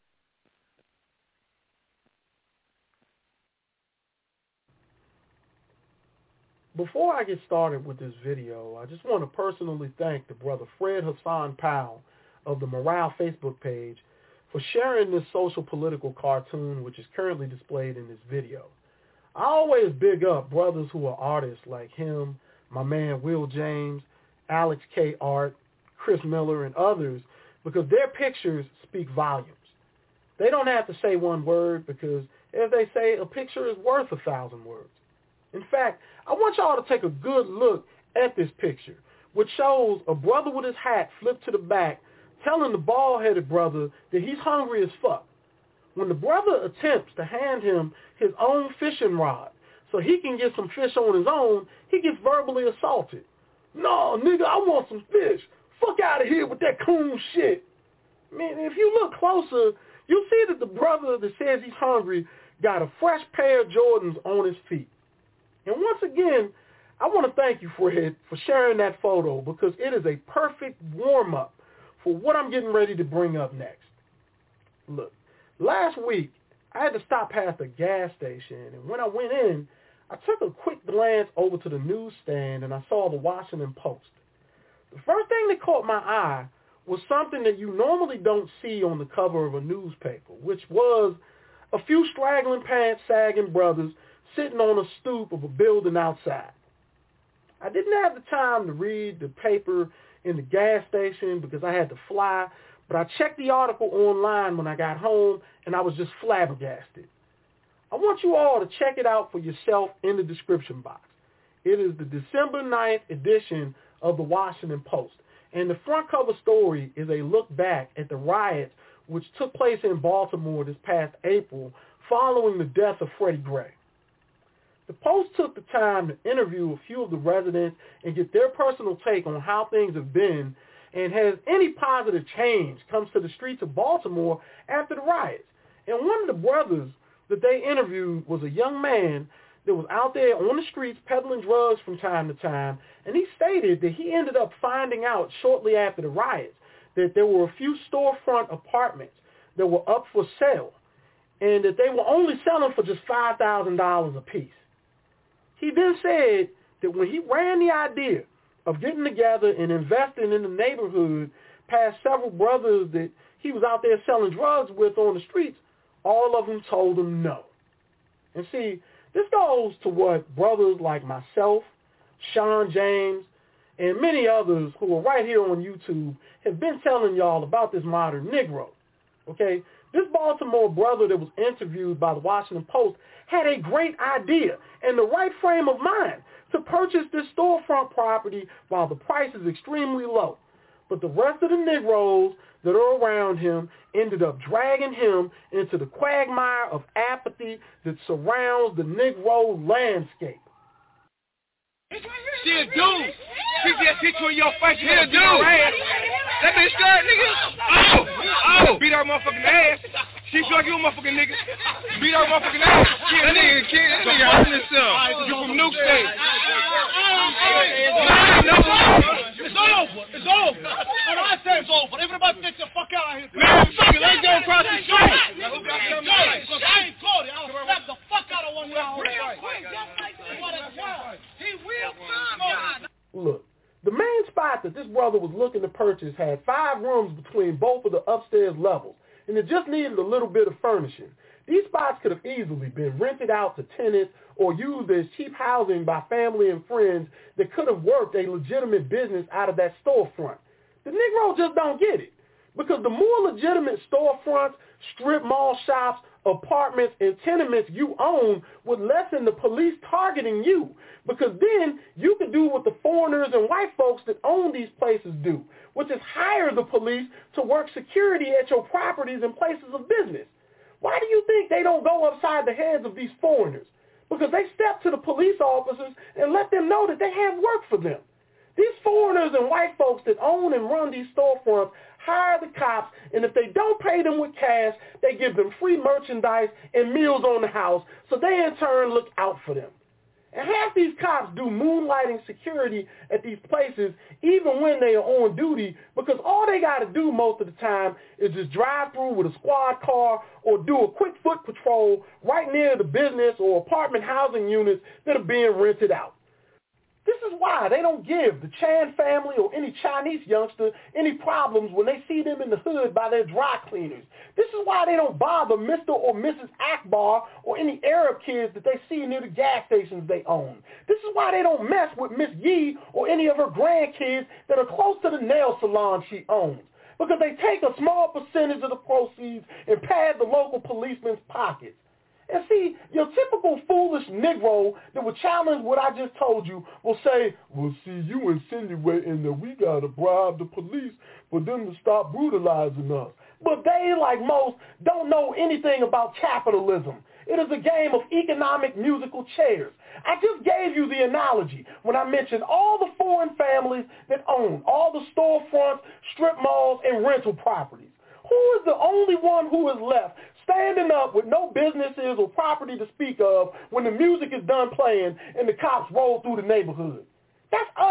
Before I get started with this video, I just want to personally thank the brother Fred Hassan Powell of the Morale Facebook page for sharing this social political cartoon, which is currently displayed in this video. I always big up brothers who are artists like him, my man Will James, Alex K. Art, Chris Miller, and others, because their pictures speak volumes. They don't have to say one word, because as they say, a picture is worth a thousand words. In fact, I want y'all to take a good look at this picture, which shows a brother with his hat flipped to the back, telling the bald-headed brother that he's hungry as fuck. When the brother attempts to hand him his own fishing rod so he can get some fish on his own, he gets verbally assaulted. No, nigga, I want some fish. Fuck out of here with that coon shit. Man, if you look closer, you'll see that the brother that says he's hungry got a fresh pair of Jordans on his feet. And once again, I want to thank you, Fred, for sharing that photo, because it is a perfect warm-up for what I'm getting ready to bring up next. Look, last week, I had to stop past a gas station, and when I went in, I took a quick glance over to the newsstand, and I saw the Washington Post. The first thing that caught my eye was something that you normally don't see on the cover of a newspaper, which was a few straggling pants sagging brothers sitting on a stoop of a building outside. I didn't have the time to read the paper in the gas station because I had to fly, but I checked the article online when I got home, and I was just flabbergasted. I want you all to check it out for yourself in the description box. It is the December ninth edition of the Washington Post, and the front cover story is a look back at the riots which took place in Baltimore this past April following the death of Freddie Gray. The Post took the time to interview a few of the residents and get their personal take on how things have been and has any positive change comes to the streets of Baltimore after the riots. And one of the brothers that they interviewed was a young man that was out there on the streets peddling drugs from time to time, and he stated that he ended up finding out shortly after the riots that there were a few storefront apartments that were up for sale and that they were only selling for just five thousand dollars a piece. He then said that when he ran the idea of getting together and investing in the neighborhood past several brothers that he was out there selling drugs with on the streets, all of them told him no. And see, this goes to what brothers like myself, Sean James, and many others who are right here on YouTube have been telling y'all about this modern Negro. Okay? This Baltimore brother that was interviewed by the Washington Post had a great idea and the right frame of mind to purchase this storefront property while the price is extremely low. But the rest of the Negroes that are around him ended up dragging him into the quagmire of apathy that surrounds the Negro landscape. She a dude. She just hit you in your face. She a dude. That bitch scared, nigga. Oh, oh. Beat her motherfucking ass. She feel like you a motherfucking nigga. Beat her motherfucking ass. She a nigga, kid. That nigga hurting himself. You from Nuke State. It's over. It's over. When I say it's over, everybody get the fuck out of here. Man, fuck it. Let's go across the street. I ain't caught it. I'll slap the fuck out of one now. Real quick, just like this. What a job. He will come. Look, the main spot that this brother was looking to purchase had five rooms between both of the upstairs levels, and it just needed a little bit of furnishing. These spots could have easily been rented out to tenants or used as cheap housing by family and friends that could have worked a legitimate business out of that storefront. The Negro just don't get it, because the more legitimate storefronts, strip mall shops, apartments, and tenements you own would lessen the police targeting you, because then you could do what the foreigners and white folks that own these places do, which is hire the police to work security at your properties and places of business. Why do you think they don't go upside the heads of these foreigners? Because they step to the police officers and let them know that they have work for them. These foreigners and white folks that own and run these storefronts hire the cops, and if they don't pay them with cash, they give them free merchandise and meals on the house, so they in turn look out for them. And half these cops do moonlighting security at these places even when they are on duty, because all they got to do most of the time is just drive through with a squad car or do a quick foot patrol right near the business or apartment housing units that are being rented out. This is why they don't give the Chan family or any Chinese youngster any problems when they see them in the hood by their dry cleaners. This is why they don't bother Mister or Missus Akbar or any Arab kids that they see near the gas stations they own. This is why they don't mess with Miss Yee or any of her grandkids that are close to the nail salon she owns, because they take a small percentage of the proceeds and pad the local policeman's pockets. And see, your typical foolish Negro that would challenge what I just told you will say, well, see, you insinuating that we got to bribe the police for them to stop brutalizing us. But they, like most, don't know anything about capitalism. It is a game of economic musical chairs. I just gave you the analogy when I mentioned all the foreign families that own all the storefronts, strip malls, and rental properties. Who is the only one who is left standing up with no businesses or property to speak of when the music is done playing and the cops roll through the neighborhood? That's us.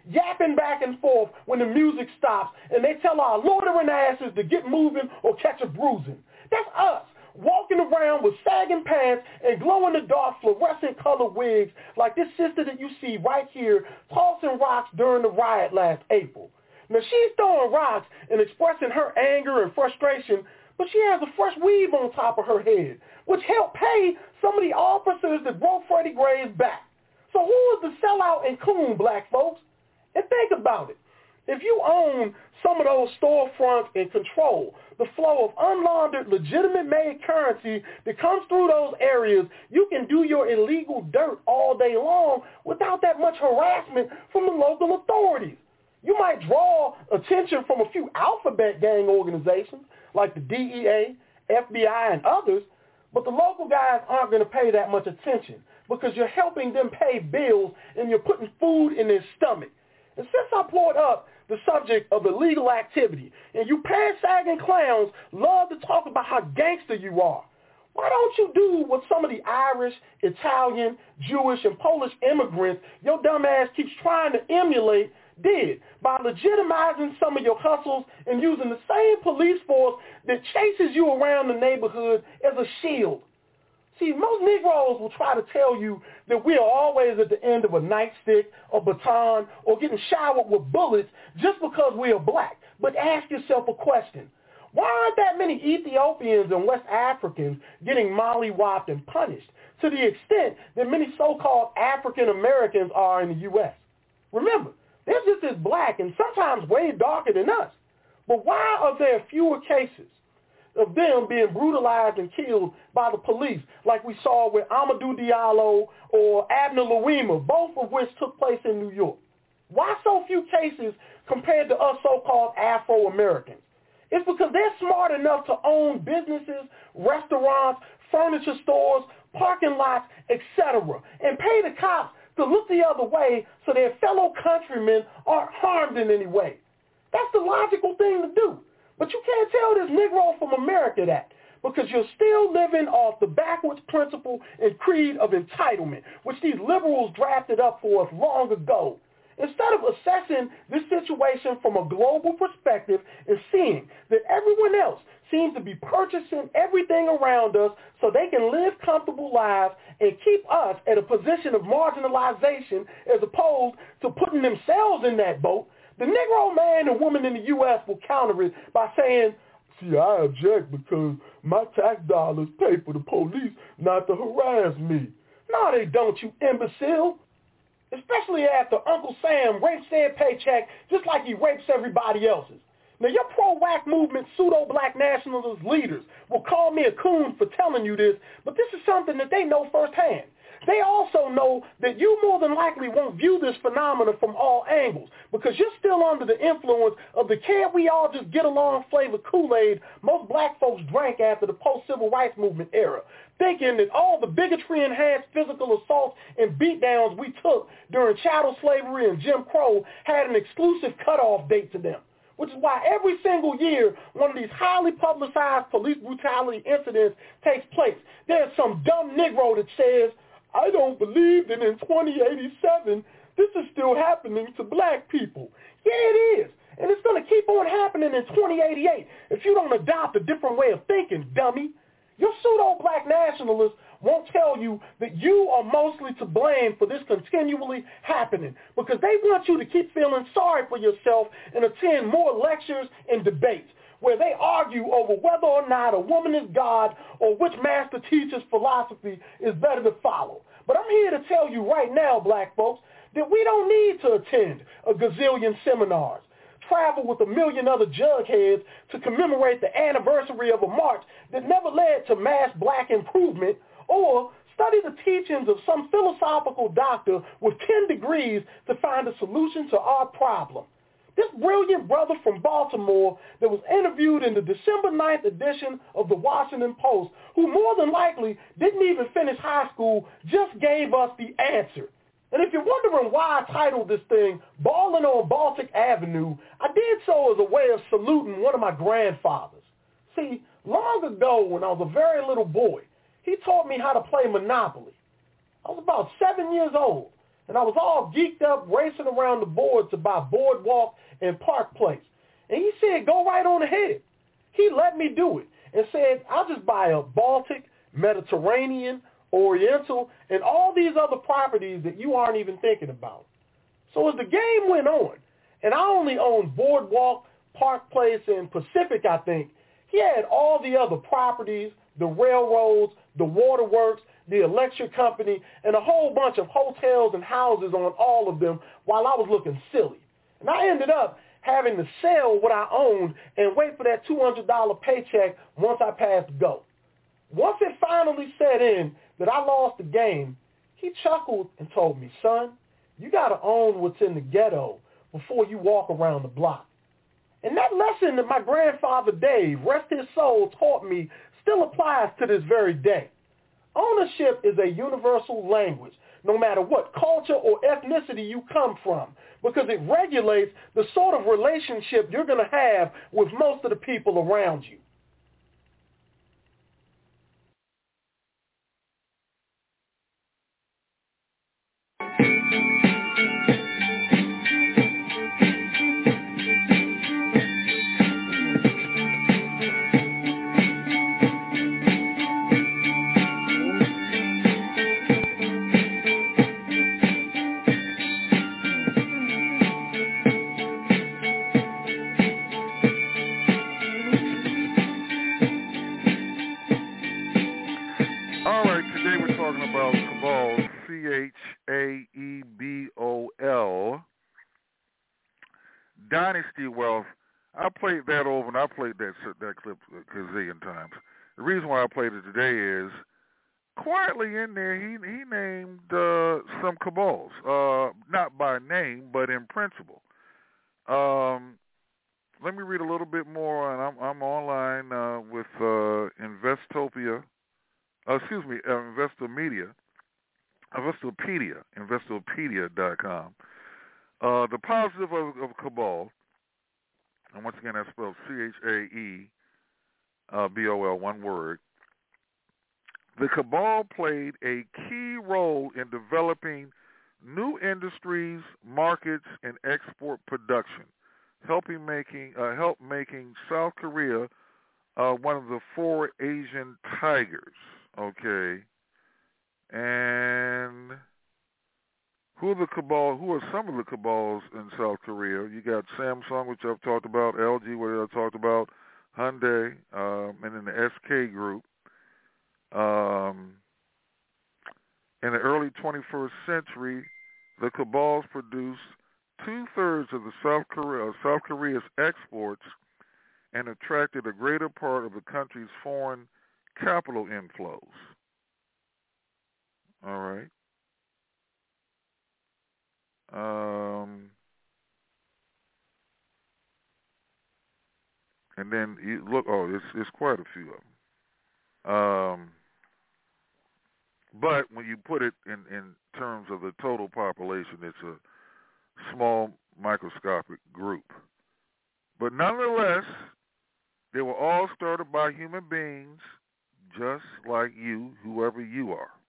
yapping back and forth when the music stops, and they tell our loitering asses to get moving or catch a bruising. That's us, walking around with sagging pants and glow-in-the-dark fluorescent colored wigs like this sister that you see right here tossing rocks during the riot last April. Now, she's throwing rocks and expressing her anger and frustration, but she has a fresh weave on top of her head, which helped pay some of the officers that broke Freddie Gray's back. So who is the sellout and coon, black folks? And think about it. If you own some of those storefronts and control the flow of unlaundered, legitimate-made currency that comes through those areas, you can do your illegal dirt all day long without that much harassment from the local authorities. You might draw attention from a few alphabet gang organizations like the D E A, F B I, and others, but the local guys aren't going to pay that much attention because you're helping them pay bills and you're putting food in their stomach. And since I brought up the subject of illegal activity, and you pants-sagging clowns love to talk about how gangster you are, why don't you do what some of the Irish, Italian, Jewish, and Polish immigrants your dumb ass keeps trying to emulate did by legitimizing some of your hustles and using the same police force that chases you around the neighborhood as a shield? See, most Negroes will try to tell you that we are always at the end of a nightstick or baton or getting showered with bullets just because we are black. But ask yourself a question. Why aren't that many Ethiopians and West Africans getting mollywopped and punished to the extent that many so-called African Americans are in the U S? Remember, they're just as black and sometimes way darker than us. But why are there fewer cases of them being brutalized and killed by the police like we saw with Amadou Diallo or Abner Louima, both of which took place in New York? Why so few cases compared to us so-called Afro-Americans? It's because they're smart enough to own businesses, restaurants, furniture stores, parking lots, et cetera, and pay the cops to look the other way so their fellow countrymen aren't harmed in any way. That's the logical thing to do. But you can't tell this Negro from America that because you're still living off the backwards principle and creed of entitlement, which these liberals drafted up for us long ago. Instead of assessing this situation from a global perspective and seeing that everyone else seems to be purchasing everything around us so they can live comfortable lives and keep us at a position of marginalization as opposed to putting themselves in that boat, the Negro man and woman in the U S will counter it by saying, see, I object because my tax dollars pay for the police not to harass me. No, they don't, you imbecile. Especially after Uncle Sam rapes their paycheck just like he rapes everybody else's. Now, your pro-whack movement pseudo-black nationalist leaders will call me a coon for telling you this, but this is something that they know firsthand. They also know that you more than likely won't view this phenomenon from all angles because you're still under the influence of the can't we all just get along flavor Kool-Aid most black folks drank after the post-civil rights movement era, thinking that all the bigotry-enhanced physical assaults and beatdowns we took during chattel slavery and Jim Crow had an exclusive cutoff date to them. Which is why every single year one of these highly publicized police brutality incidents takes place. There's some dumb Negro that says, I don't believe that in twenty eighty-seven this is still happening to black people. Yeah, it is. And it's going to keep on happening in twenty eighty-eight if you don't adopt a different way of thinking, dummy. Your pseudo-black nationalists won't tell you that you are mostly to blame for this continually happening because they want you to keep feeling sorry for yourself and attend more lectures and debates where they argue over whether or not a woman is God or which master teacher's philosophy is better to follow. But I'm here to tell you right now, black folks, that we don't need to attend a gazillion seminars, travel with a million other jugheads to commemorate the anniversary of a march that never led to mass black improvement, or study the teachings of some philosophical doctor with ten degrees to find a solution to our problem. This brilliant brother from Baltimore that was interviewed in the December ninth edition of the Washington Post, who more than likely didn't even finish high school, just gave us the answer. And if you're wondering why I titled this thing Ballin' on Baltic Avenue, I did so as a way of saluting one of my grandfathers. See, long ago when I was a very little boy, he taught me how to play Monopoly. I was about seven years old, And I was all geeked up, racing around the board to buy Boardwalk and Park Place. And he said, go right on ahead. He let me do it and said, I'll just buy a Baltic, Mediterranean, Oriental, and all these other properties that you aren't even thinking about. So as the game went on, and I only owned Boardwalk, Park Place, and Pacific, I think, he had all the other properties, the railroads, the waterworks, the electric company, and a whole bunch of hotels and houses on all of them while I was looking silly. And I ended up having to sell what I owned and wait for that two hundred dollars paycheck once I passed go. Once it finally set in that I lost the game, he chuckled and told me, son, you got to own what's in the ghetto before you walk around the block. And that lesson that my grandfather Dave, rest his soul, taught me still applies to this very day. Ownership is a universal language, no matter what culture or ethnicity you come from, because it regulates the sort of relationship you're going to have with most of the people around you. Dynasty Wealth. I played that over and I played that that clip a gazillion times. The reason why I played it today is quietly in there he he named uh, some cabals, uh, not by name but in principle. Um, let me read a little bit more, and I'm I'm online uh, with uh, Investopia. Uh, excuse me, uh, Investomedia, Investopedia, Investopedia dot com. Uh, the positive of, of cabal, and once again that's spelled C H A E B O L, one word. The cabal played a key role in developing new industries, markets, and export production, helping making uh, help making South Korea uh, one of the four Asian tigers. Okay, and who are the cabal? Who are some of the cabals in South Korea? You got Samsung, which I've talked about, L G, which I've talked about, Hyundai, um, and then the S K Group. Um, in the early twenty-first century, the cabals produced two-thirds of the South Korea, South Korea's exports and attracted a greater part of the country's foreign capital inflows. All right. Um, and then you look, oh, it's, it's quite a few of them. Um, but when you put it in, in terms of the total population, it's a small microscopic group. But nonetheless, they were all started by human beings, just like you, whoever you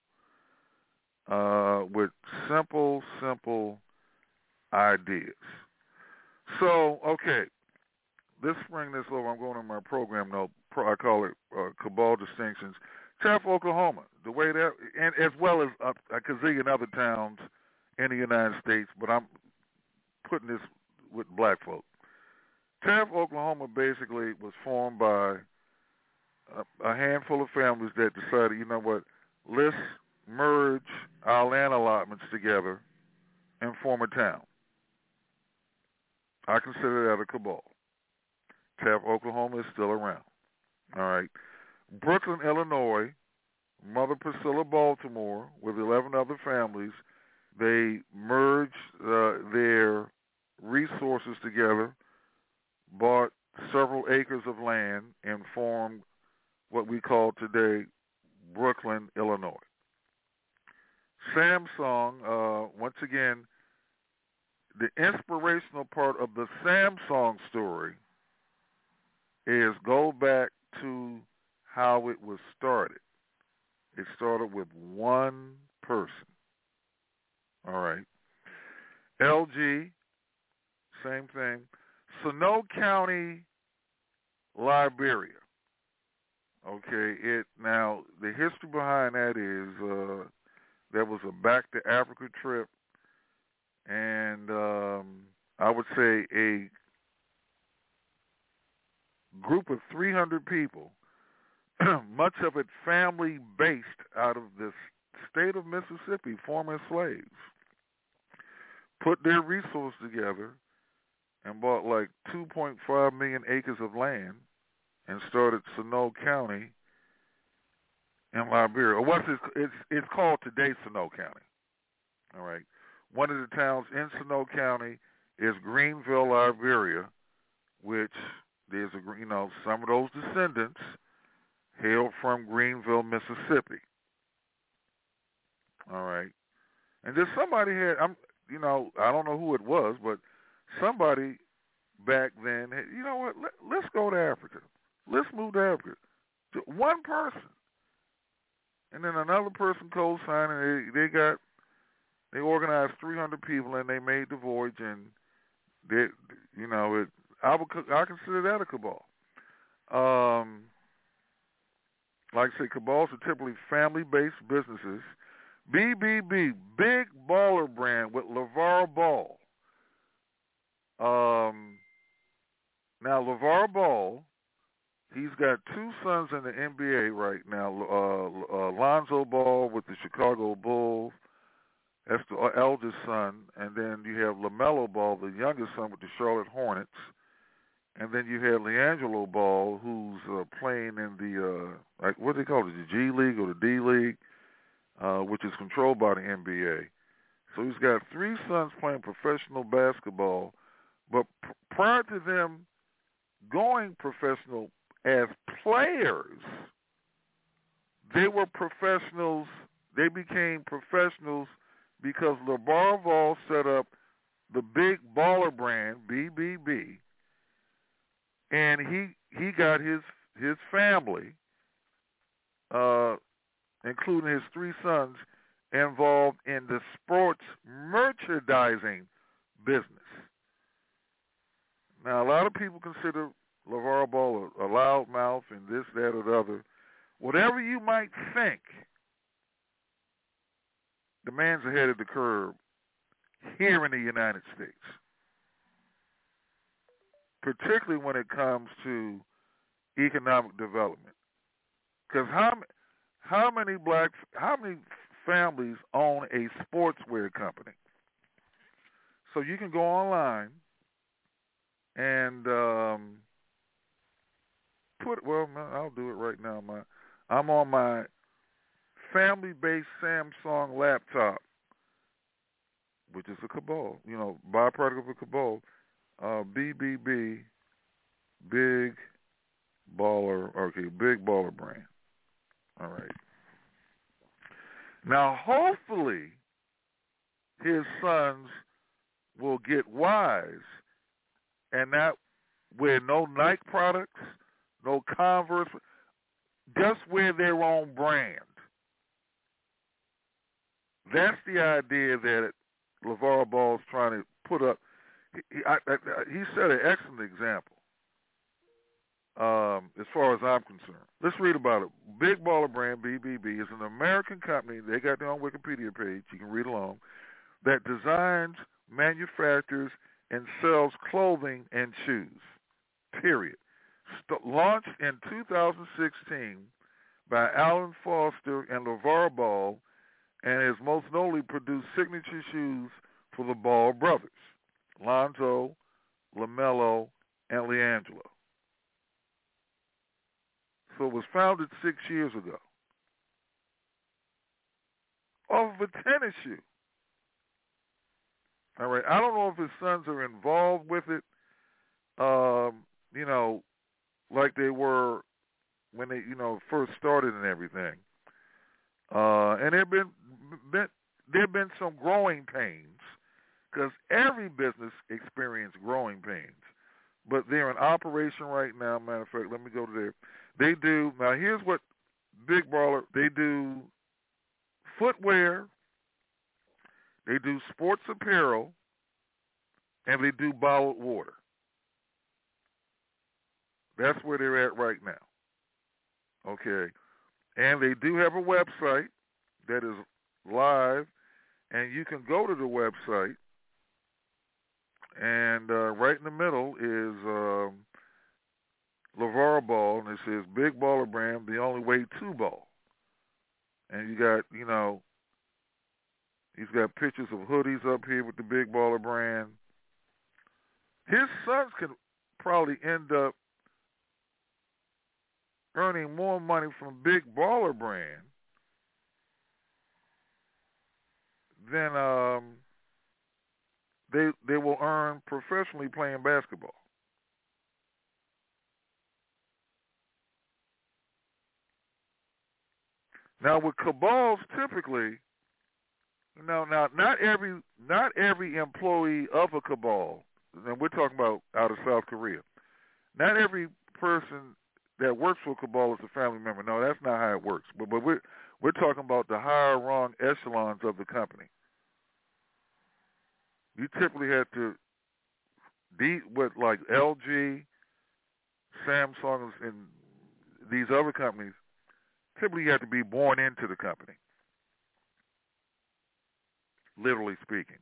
are, uh, with simple, simple ideas. So, okay, let's bring this over. I'm going to my program note. I call it uh, Cabal Distinctions. Taft, Oklahoma, the way that, and as well as a, a gazillion other towns in the United States, but I'm putting this with black folk. Taft, Oklahoma basically was formed by a, a handful of families that decided, you know what, let's merge our land allotments together and form a town. I consider that a cabal. Taft, Oklahoma is still around. All right. Brooklyn, Illinois, Mother Priscilla Baltimore, with eleven other families, they merged uh, their resources together, bought several acres of land, and formed what we call today Brooklyn, Illinois. Samsung, uh, once again, the inspirational part of the Samsung story is go back to how it was started. It started with one person. All right. L G, same thing. Snow County, Liberia. Okay, it now the history behind that is uh, there was a Back to Africa trip, and um, I would say a group of three hundred people, much of it family based out of the state of Mississippi, former slaves, put their resources together and bought like two point five million acres of land and started Snow County in Liberia. Or what's it, it's it's called today Snow County. All right. One of the towns in Snow County is Greenville, Liberia, which there's a you know some of those descendants hail from Greenville, Mississippi. All right. And just somebody had I'm you know I don't know who it was, but somebody back then had, you know what? Let, let's go to Africa. Let's move to Africa. One person. And then another person co-signed, and they, they got, they organized three hundred people, and they made the voyage, and they, you know, it, I would, I consider that a cabal. Um, like I say, cabals are typically family-based businesses. B B B, Big Baller Brand with LeVar Ball. Um, now, LeVar Ball, he's got two sons in the N B A right now. Uh, uh, Lonzo Ball with the Chicago Bulls. That's the eldest son. And then you have LaMelo Ball, the youngest son, with the Charlotte Hornets. And then you have LiAngelo Ball, who's uh, playing in the, uh, like what do they call it, the G League or the D League, uh, which is controlled by the N B A. So he's got three sons playing professional basketball. But pr- prior to them going professional as players, they were professionals. They became professionals because LeVar Ball set up the Big Baller Brand, B B B, and he he got his his family, uh, including his three sons, involved in the sports merchandising business. Now, a lot of people consider LeVar Ball a, a loudmouth and this, that, or the other. Whatever you might think, the man's ahead of the curve here in the United States, particularly when it comes to economic development. Because how how many black how many families own a sportswear company? So you can go online and um, put well, I'll do it right now. My I'm on my family-based Samsung laptop, which is a cabal, you know, byproduct of a cabal. Uh, B B B, Big Baller, okay, Big Baller Brand. All right. Now, hopefully, his sons will get wise and not wear no Nike products, no Converse, just wear their own brand. That's the idea that LeVar Ball's trying to put up. He, I, I, he set an excellent example um, as far as I'm concerned. Let's read about it. Big Baller Brand, B B B, is an American company. They got their own Wikipedia page. You can read along. That designs, manufactures, and sells clothing and shoes, period. St- launched in two thousand sixteen by Alan Foster and LeVar Ball, and has most notably produced signature shoes for the Ball brothers, Lonzo, LaMelo, and LiAngelo. So it was founded six years ago. Off of a tennis shoe. All right, I don't know if his sons are involved with it, um, you know, like they were when they, you know, first started and everything. Uh, and there have been, been there have been some growing pains, because every business experiences growing pains. But they're in operation right now. Matter of fact, let me go to there. They do, now here's what Big Baller, they do footwear, they do sports apparel, and they do bottled water. That's where they're at right now. Okay. And they do have a website that is live, and you can go to the website, and uh, right in the middle is um, LeVar Ball, and it says Big Baller Brand, the only way to ball. And you got, you know, he's got pictures of hoodies up here with the Big Baller Brand. His sons could probably end up earning more money from Big Baller Brand than um, they they will earn professionally playing basketball. Now with cabals, typically, now now not every not every employee of a cabal, and we're talking about out of South Korea, not every person that works for a cabal is a family member. No, that's not how it works. But but we're we're talking about the higher rung echelons of the company. You typically have to be with like L G, Samsung, and these other companies. Typically, you have to be born into the company, literally speaking.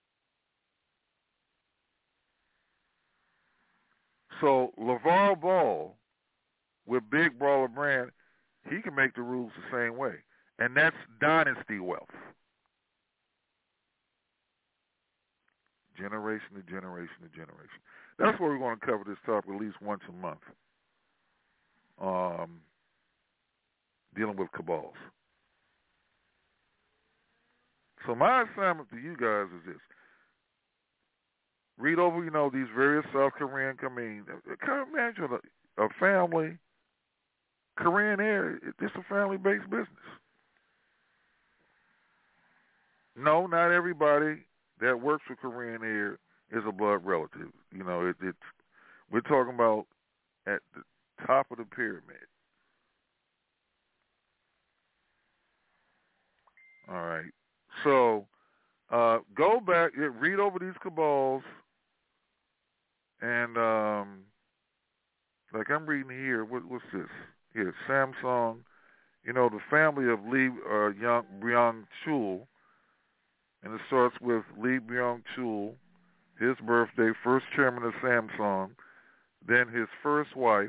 So LeVar Ball, with Big Baller Brand, he can make the rules the same way. And that's dynasty wealth. Generation to generation to generation. That's where we're going to cover this topic at least once a month. Um, dealing with cabals. So my assignment to you guys is this. Read over, you know, these various South Korean, I mean, kind of imagine a, a family, Korean Air, it's a family-based business. No, not everybody that works for Korean Air is a blood relative. You know, it, it's we're talking about at the top of the pyramid. All right. So uh, go back, read over these cabals, and um, like I'm reading here, what, what's this? Here, Samsung, you know, the family of Lee uh, Young Byung-chul, and it starts with Lee Byung-chul, his birthday, first chairman of Samsung, then his first wife,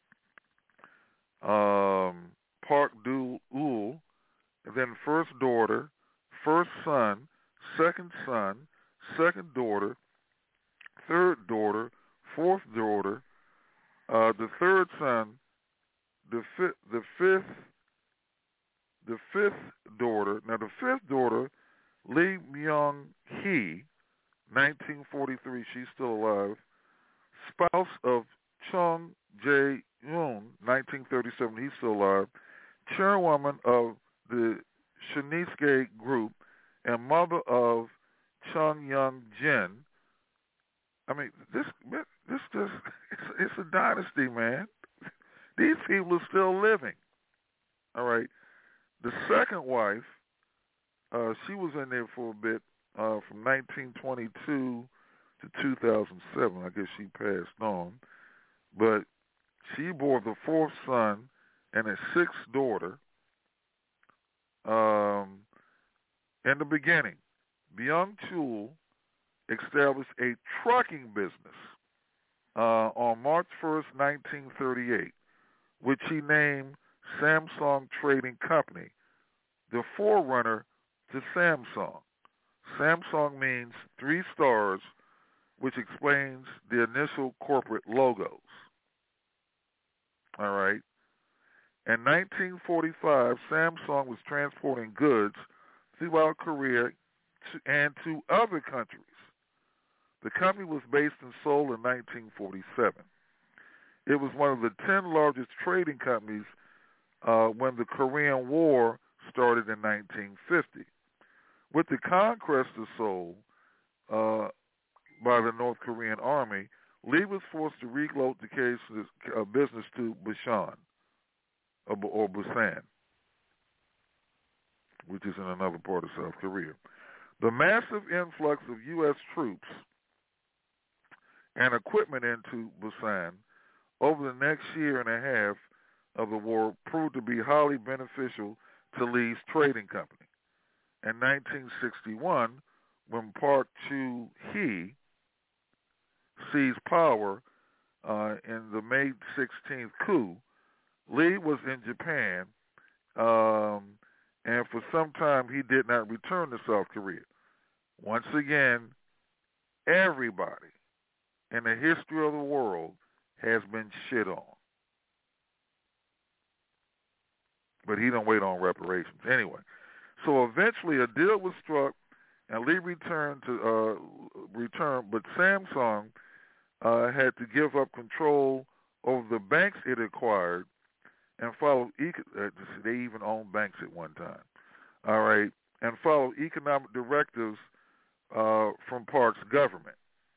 um, Park Do-ul, and then first daughter, first son, second son, second daughter, third daughter, fourth daughter, uh, the third son, the fifth, the fifth, the fifth daughter. Now the fifth daughter, Lee Myung-hee, nineteen forty-three, she's still alive. Spouse of Chung Jae-yoon, nineteen thirty-seven, he's still alive. Chairwoman of the Shinsegae Group and mother of Chung Young-jin. I mean, this this just it's, it's a dynasty, man. These people are still living. All right. The second wife, uh, she was in there for a bit, uh, from nineteen twenty-two to two thousand seven. I guess she passed on. But she bore the fourth son and a sixth daughter. Um, in the beginning, Byung-chul established a trucking business uh, on March first, nineteen thirty-eight, which he named Samsung Trading Company, the forerunner to Samsung. Samsung means three stars, which explains the initial corporate logos. All right. In nineteen forty-five, Samsung was transporting goods throughout Korea to, and to other countries. The company was based in Seoul in nineteen forty-seven. It was one of the ten largest trading companies uh, when the Korean War started in nineteen fifty. With the conquest of Seoul uh, by the North Korean army, Lee was forced to relocate the case uh, business to Busan, or, or Busan, which is in another part of South Korea. The massive influx of U S troops and equipment into Busan over the next year and a half of the war proved to be highly beneficial to Lee's trading company. In nineteen sixty-one, when Park Chung-hee seized power uh, in the May sixteenth coup, Lee was in Japan, um, and for some time he did not return to South Korea. Once again, everybody in the history of the world has been shit on. But he don't wait on reparations. Anyway, so eventually a deal was struck, and Lee returned to uh, return, but Samsung uh, had to give up control over the banks it acquired and follow. Eco- uh, they even owned banks at one time. All right, and follow economic directives uh, from Park's government.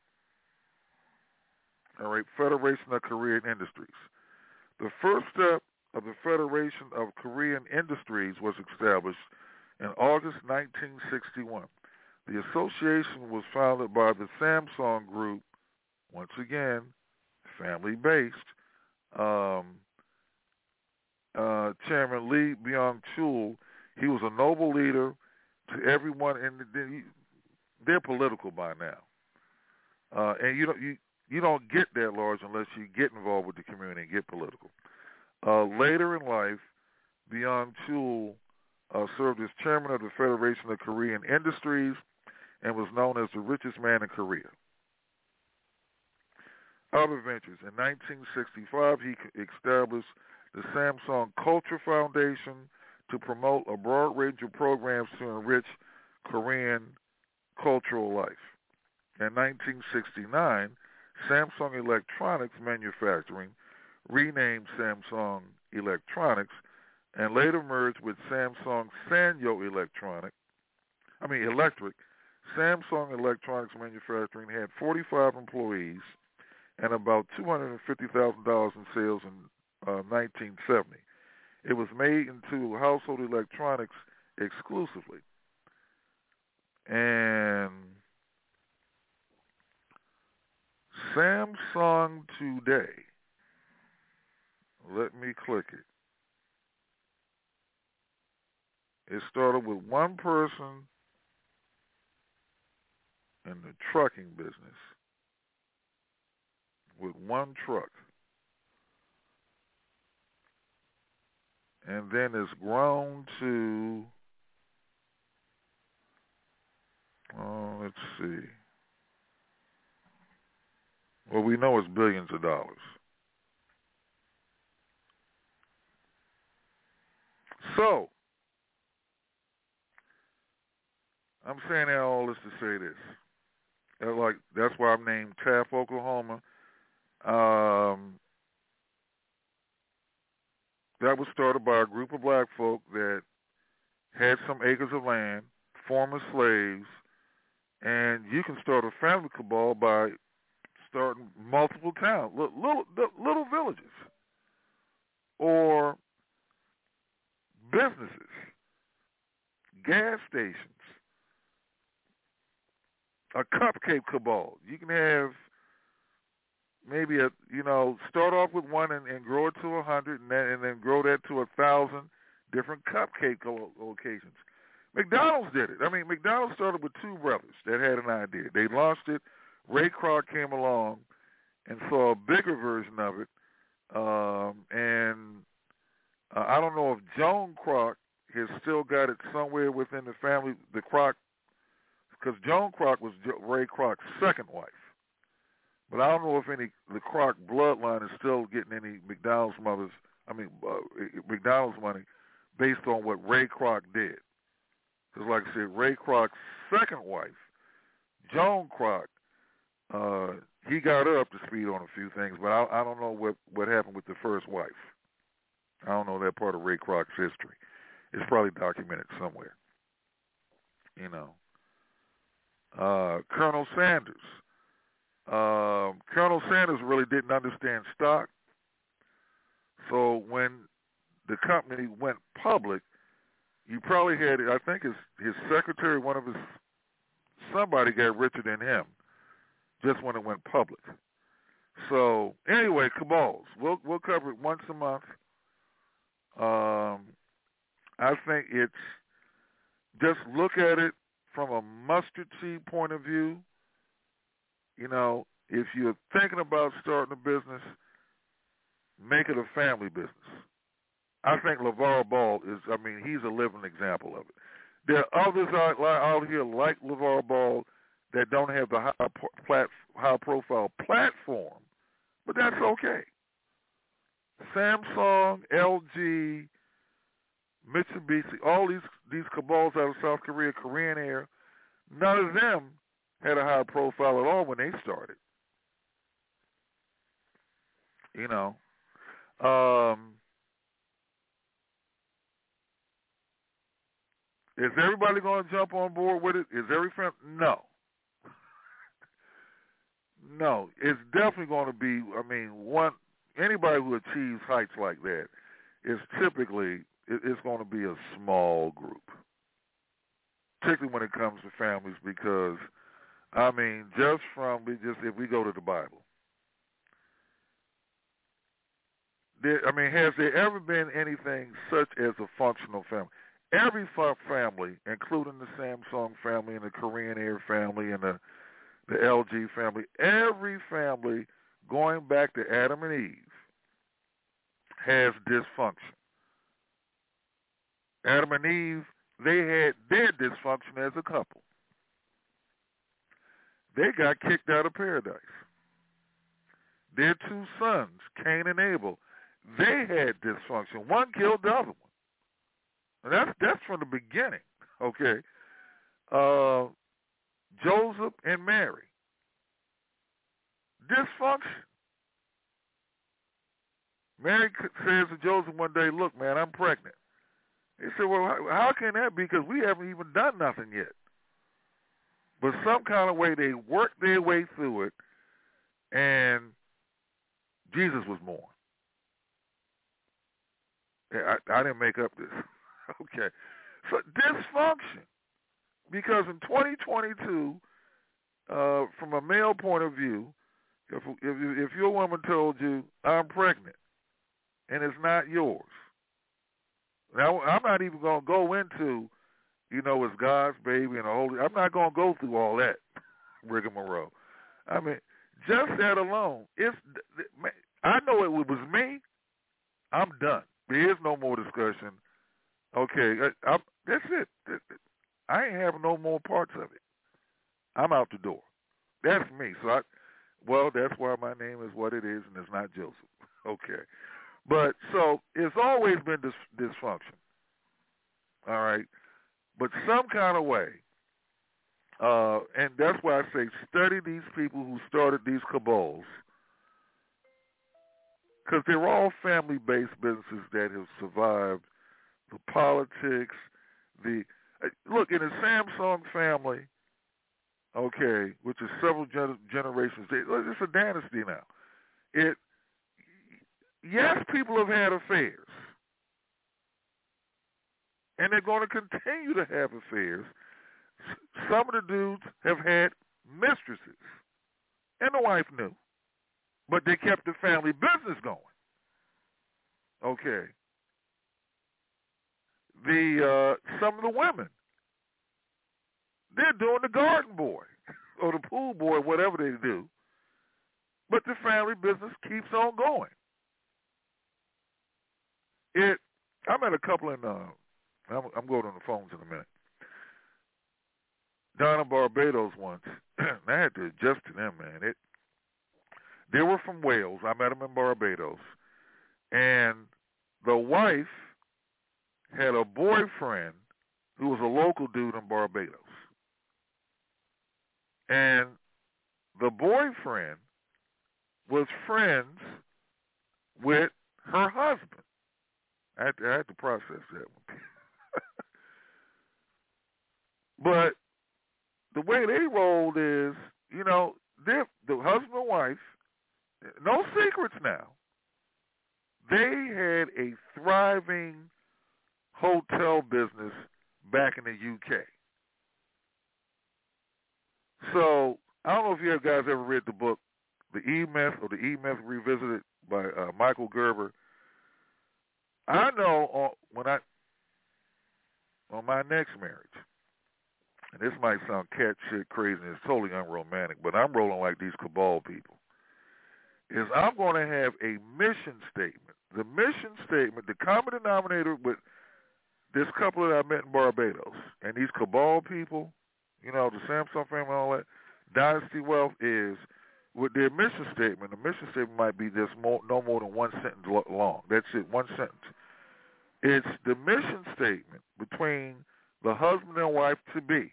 All right, Federation of Korean Industries. The first step of the Federation of Korean Industries was established in August nineteen sixty-one. The association was founded by the Samsung Group, once again, family-based. Um, uh, Chairman Lee Byung-chul, he was a noble leader to everyone, and the, they're political by now. Uh, and you don't you, you don't get that large unless you get involved with the community and get political. Uh, later in life, Byung-chul uh, served as chairman of the Federation of Korean Industries and was known as the richest man in Korea. Other ventures. In nineteen sixty-five, he established the Samsung Culture Foundation to promote a broad range of programs to enrich Korean cultural life. In nineteen sixty-nine, Samsung Electronics Manufacturing renamed Samsung Electronics and later merged with Samsung Sanyo Electronic. I mean Electric. Samsung Electronics Manufacturing had forty-five employees and about two hundred fifty thousand dollars in sales in uh, nineteen seventy. It was made into household electronics exclusively. And Samsung today, let me click it. It started with one person in the trucking business with one truck. And then it's grown to, oh, let's see. Well, we know it's billions of dollars. So, I'm saying all this to say this. Uh, like that's why I'm named Taft, Oklahoma. Um, that was started by a group of black folk that had some acres of land, former slaves, and you can start a family cabal by starting multiple towns, little, little, little villages, or businesses, gas stations, a cupcake cabal. You can have maybe a, you know, start off with one and, and grow it to a hundred, and then and then grow that to a thousand different cupcake lo- locations. McDonald's did it. I mean, McDonald's started with two brothers that had an idea. They launched it. Ray Kroc came along and saw a bigger version of it. Um, and uh, I don't know if Joan Kroc has still got it somewhere within the family, the Kroc, because Joan Kroc was Ray Kroc's second wife. But I don't know if any the Kroc bloodline is still getting any McDonald's mothers, I mean uh, McDonald's money based on what Ray Kroc did. Because like I said, Ray Kroc's second wife, Joan Kroc, uh, he got her up to speed on a few things, but I, I don't know what, what happened with the first wife. I don't know that part of Ray Kroc's history. It's probably documented somewhere. You know. Uh, Colonel Sanders. Uh, Colonel Sanders really didn't understand stock. So when the company went public, you probably had, I think his, his secretary, one of his somebody got richer than him just when it went public. So anyway, cabals. We'll we'll cover it once a month. Um, I think it's just look at it from a mustard seed point of view. You know, if you're thinking about starting a business, make it a family business. I think LeVar Ball is, I mean, he's a living example of it. There are others out, out here like LeVar Ball that don't have the high, plat, high profile platform, but that's okay. Samsung, L G, Mitsubishi, all these, these cabals out of South Korea, Korean Air, none of them had a high profile at all when they started. You know. Um, is everybody going to jump on board with it? Is every friend? No. No. It's definitely going to be, I mean, one anybody who achieves heights like that is typically, it's going to be a small group, particularly when it comes to families because, I mean, just from, we just if we go to the Bible, there, I mean, has there ever been anything such as a functional family? Every family, including the Samsung family and the Korean Air family and the, the L G family, every family going back to Adam and Eve has dysfunction. Adam and Eve, they had their dysfunction as a couple. They got kicked out of paradise. Their two sons, Cain and Abel, they had dysfunction. One killed the other one. And that's that's from the beginning, okay? Uh, Joseph and Mary, dysfunction. Mary says to Joseph one day, look, man, I'm pregnant. He said, well, how, how can that be? Because we haven't even done nothing yet. But some kind of way they worked their way through it, and Jesus was born. Yeah, I, I didn't make up this. Okay. So dysfunction. Because in twenty twenty-two, uh, from a male point of view, if, if, if your woman told you, I'm pregnant, and it's not yours, now I'm not even going to go into, you know, it's God's baby and the Holy, I'm not going to go through all that rigmarole. I mean, just that alone, it's, I know it was me, I'm done. There is no more discussion. Okay, I, I, that's it. I ain't having no more parts of it. I'm out the door. That's me. So, I, well, that's why my name is what it is, and it's not Joseph. Okay. But, so, it's always been dis- dysfunction. All right? But some kind of way, uh, and that's why I say study these people who started these cabals, because they're all family-based businesses that have survived the politics, the uh, look in the Samsung family, okay, which is several gener- generations. They, it's a dynasty now. It yes, people have had affairs, and they're going to continue to have affairs. Some of the dudes have had mistresses, and the wife knew, but they kept the family business going. Okay. The uh, some of the women, they're doing the garden boy or the pool boy, whatever they do, but the family business keeps on going. It. I met a couple in. Uh, I'm, I'm going on the phones in a minute. Down in Barbados once, I had to adjust to them, man. It. They were from Wales. I met them in Barbados, and the wife had a boyfriend who was a local dude in Barbados. And the boyfriend was friends with her husband. I had to, I had to process that one. But the way they rolled is, you know, the husband and wife, no secrets now, they had a thriving hotel business back in the U K. So I don't know if you guys ever read the book, The E-Myth or The E-Myth Revisited by uh, Michael Gerber. I know on, when I on my next marriage, and this might sound cat shit crazy and it's totally unromantic, but I'm rolling like these cabal people, is I'm going to have a mission statement. The mission statement, the common denominator with this couple that I met in Barbados and these cabal people, you know, the Samson family and all that, Dynasty Wealth, is with their mission statement. The mission statement might be this more, no more than one sentence long. That's it, one sentence. It's the mission statement between the husband and wife to be.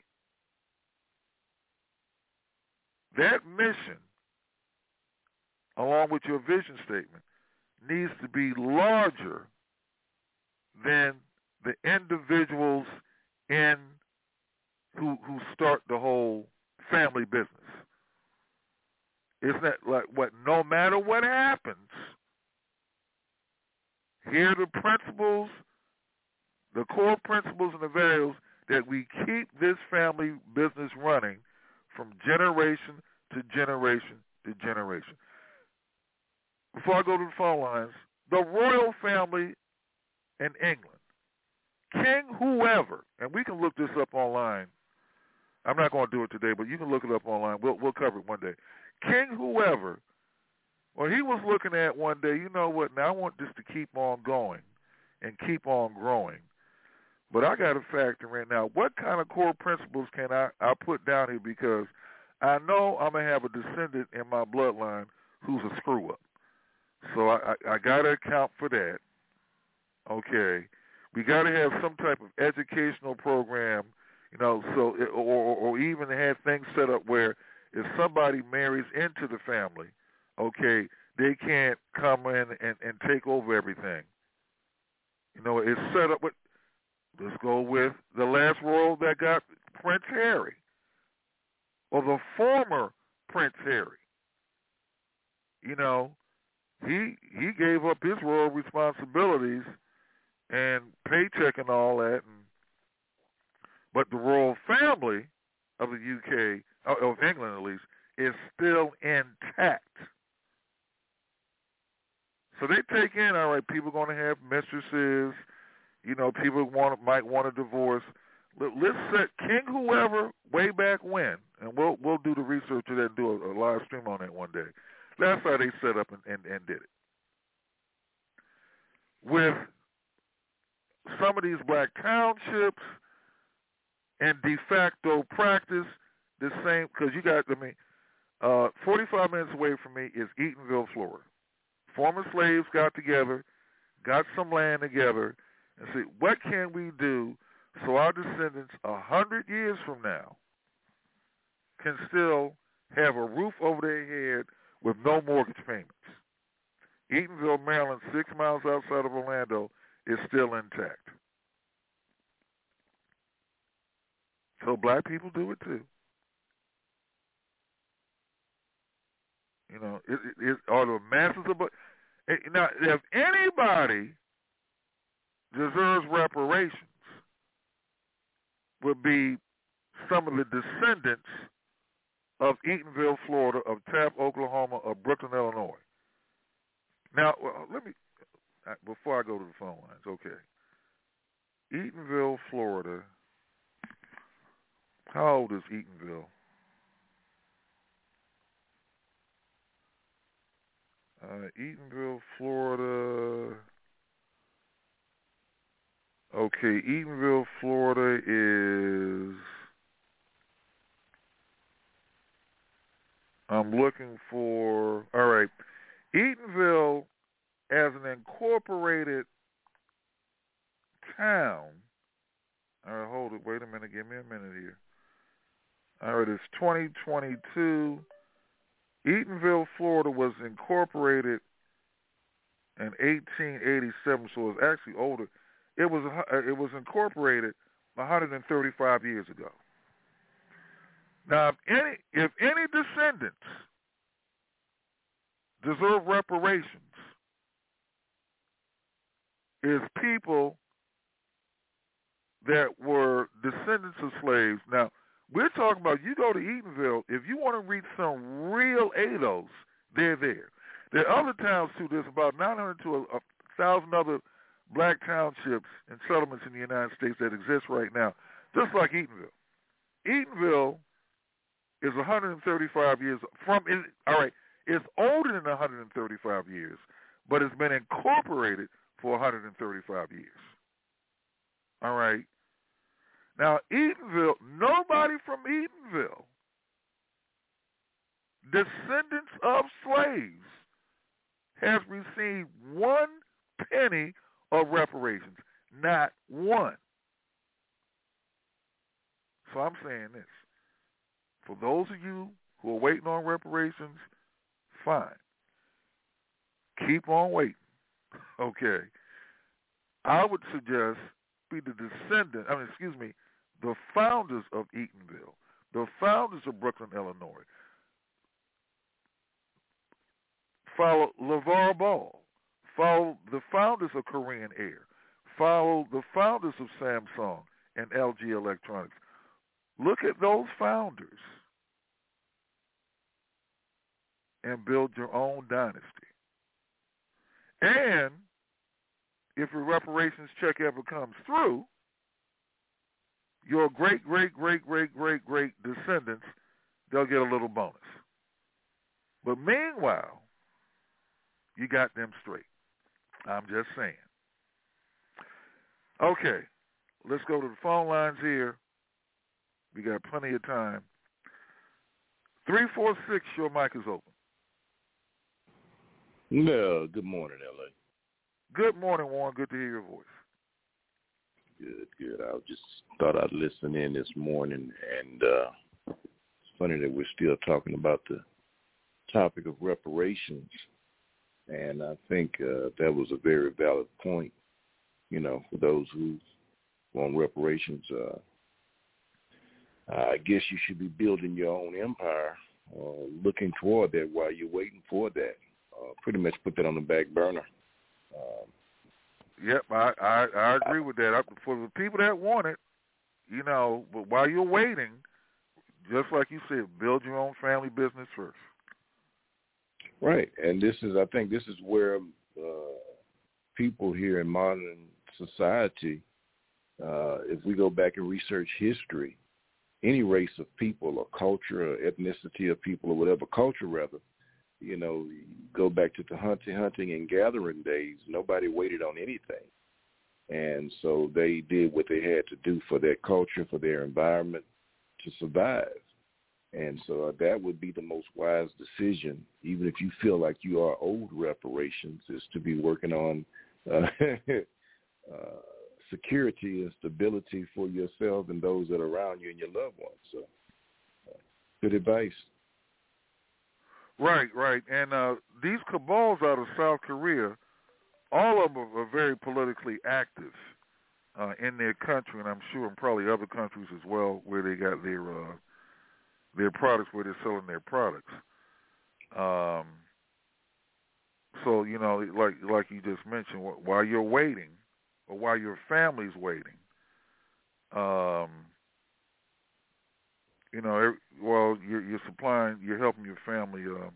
That mission, along with your vision statement, needs to be larger than the individuals in who who start the whole family business. Isn't that like what? No matter what happens, here are the principles, the core principles and the values that we keep this family business running from generation to generation to generation. Before I go to the phone lines, the royal family in England, King whoever, and we can look this up online. I'm not going to do it today, but you can look it up online. We'll we'll cover it one day. King whoever, well, he was looking at one day, you know what, now I want this to keep on going and keep on growing. But I got to factor in now, what kind of core principles can I, I put down here, because I know I'm going to have a descendant in my bloodline who's a screw-up. So I, I, I got to account for that. Okay. We got to have some type of educational program, you know, so it, or, or even have things set up where if somebody marries into the family, okay, they can't come in and, and take over everything. You know, it's set up with, let's go with the last royal that got Prince Harry, or the former Prince Harry. You know, he he gave up his royal responsibilities and paycheck and all that, and but the royal family of the U K, of England at least, is still intact. So they take in, all right, people are going to have mistresses, you know, people want might want a divorce. Let's set King whoever way back when, and we'll we'll do the research of that and do a, a live stream on that one day. That's how they set up and, and, and did it. With some of these black townships and de facto practice, the same, because you got, I mean, uh, forty-five minutes away from me is Eatonville, Florida. Former slaves got together, got some land together, and said, what can we do so our descendants a hundred years from now can still have a roof over their head with no mortgage payments? Eatonville, Maryland, six miles outside of Orlando, is still intact. So black people do it too. You know, it, it, it, are the masses of it, now, if anybody deserves reparations, would be some of the descendants of Eatonville, Florida, of Taft, Oklahoma, of Brooklyn, Illinois. Now, well, let me, before I go to the phone lines, okay. Eatonville, Florida. How old is Eatonville? Uh, Eatonville, Florida. Okay, Eatonville, Florida is, I'm looking for, all right, Eatonville as an incorporated town. All right, hold it, wait a minute, give me a minute here. All right, it's twenty twenty-two. Eatonville, Florida was incorporated in eighteen eighty-seven, so it's actually older. It was it was incorporated one hundred thirty-five years ago. Now, if any if any descendants deserve reparations, is people that were descendants of slaves. Now, We're talking about you go to Eatonville, if you want to reach some real A D Os, they're there. There are other towns, too. There's about nine hundred to one thousand other black townships and settlements in the United States that exist right now, just like Eatonville. Eatonville is one hundred thirty-five years from, all right, it's older than one hundred thirty-five years, but it's been incorporated for one hundred thirty-five years. All right. Now, Eatonville, nobody from Eatonville, descendants of slaves, has received one penny of reparations. Not one. So I'm saying this. For those of you who are waiting on reparations, fine. Keep on waiting. Okay. I would suggest be the descendant, I mean, excuse me, the founders of Eatonville, the founders of Brooklyn, Illinois. Follow LeVar Ball. Follow the founders of Korean Air. Follow the founders of Samsung and L G Electronics. Look at those founders and build your own dynasty. And if a reparations check ever comes through, your great, great, great, great, great, great descendants, they'll get a little bonus. But meanwhile, you got them straight. I'm just saying. Okay, let's go to the phone lines here. We got plenty of time. three four six, your mic is open. No, good morning, L A. Good morning, Warren. Good to hear your voice. Good, good. I just thought I'd listen in this morning, and uh, it's funny that we're still talking about the topic of reparations, and I think uh, that was a very valid point, you know, for those who want reparations. Uh, I guess you should be building your own empire, uh, looking toward that while you're waiting for that. Uh, pretty much put that on the back burner. Um, Yep, I, I, I agree with that. For the people that want it, you know, but while you're waiting, just like you said, build your own family business first. Right, and this is, I think this is where uh, people here in modern society, uh, if we go back and research history, any race of people or culture or ethnicity of people or whatever, culture rather, you know, go back to the hunting, hunting and gathering days, nobody waited on anything. And so they did what they had to do for their culture, for their environment to survive. And so uh, that would be the most wise decision, even if you feel like you are owed reparations, is to be working on uh, uh, security and stability for yourself and those that are around you and your loved ones. So uh, good advice. Right, right. And uh, these cabals out of South Korea, all of them are very politically active uh, in their country, and I'm sure in probably other countries as well, where they got their uh, their products, where they're selling their products. Um, so, you know, like like you just mentioned, while you're waiting, or while your family's waiting, um, you know, well, you're, you're supplying, you're helping your family, uh,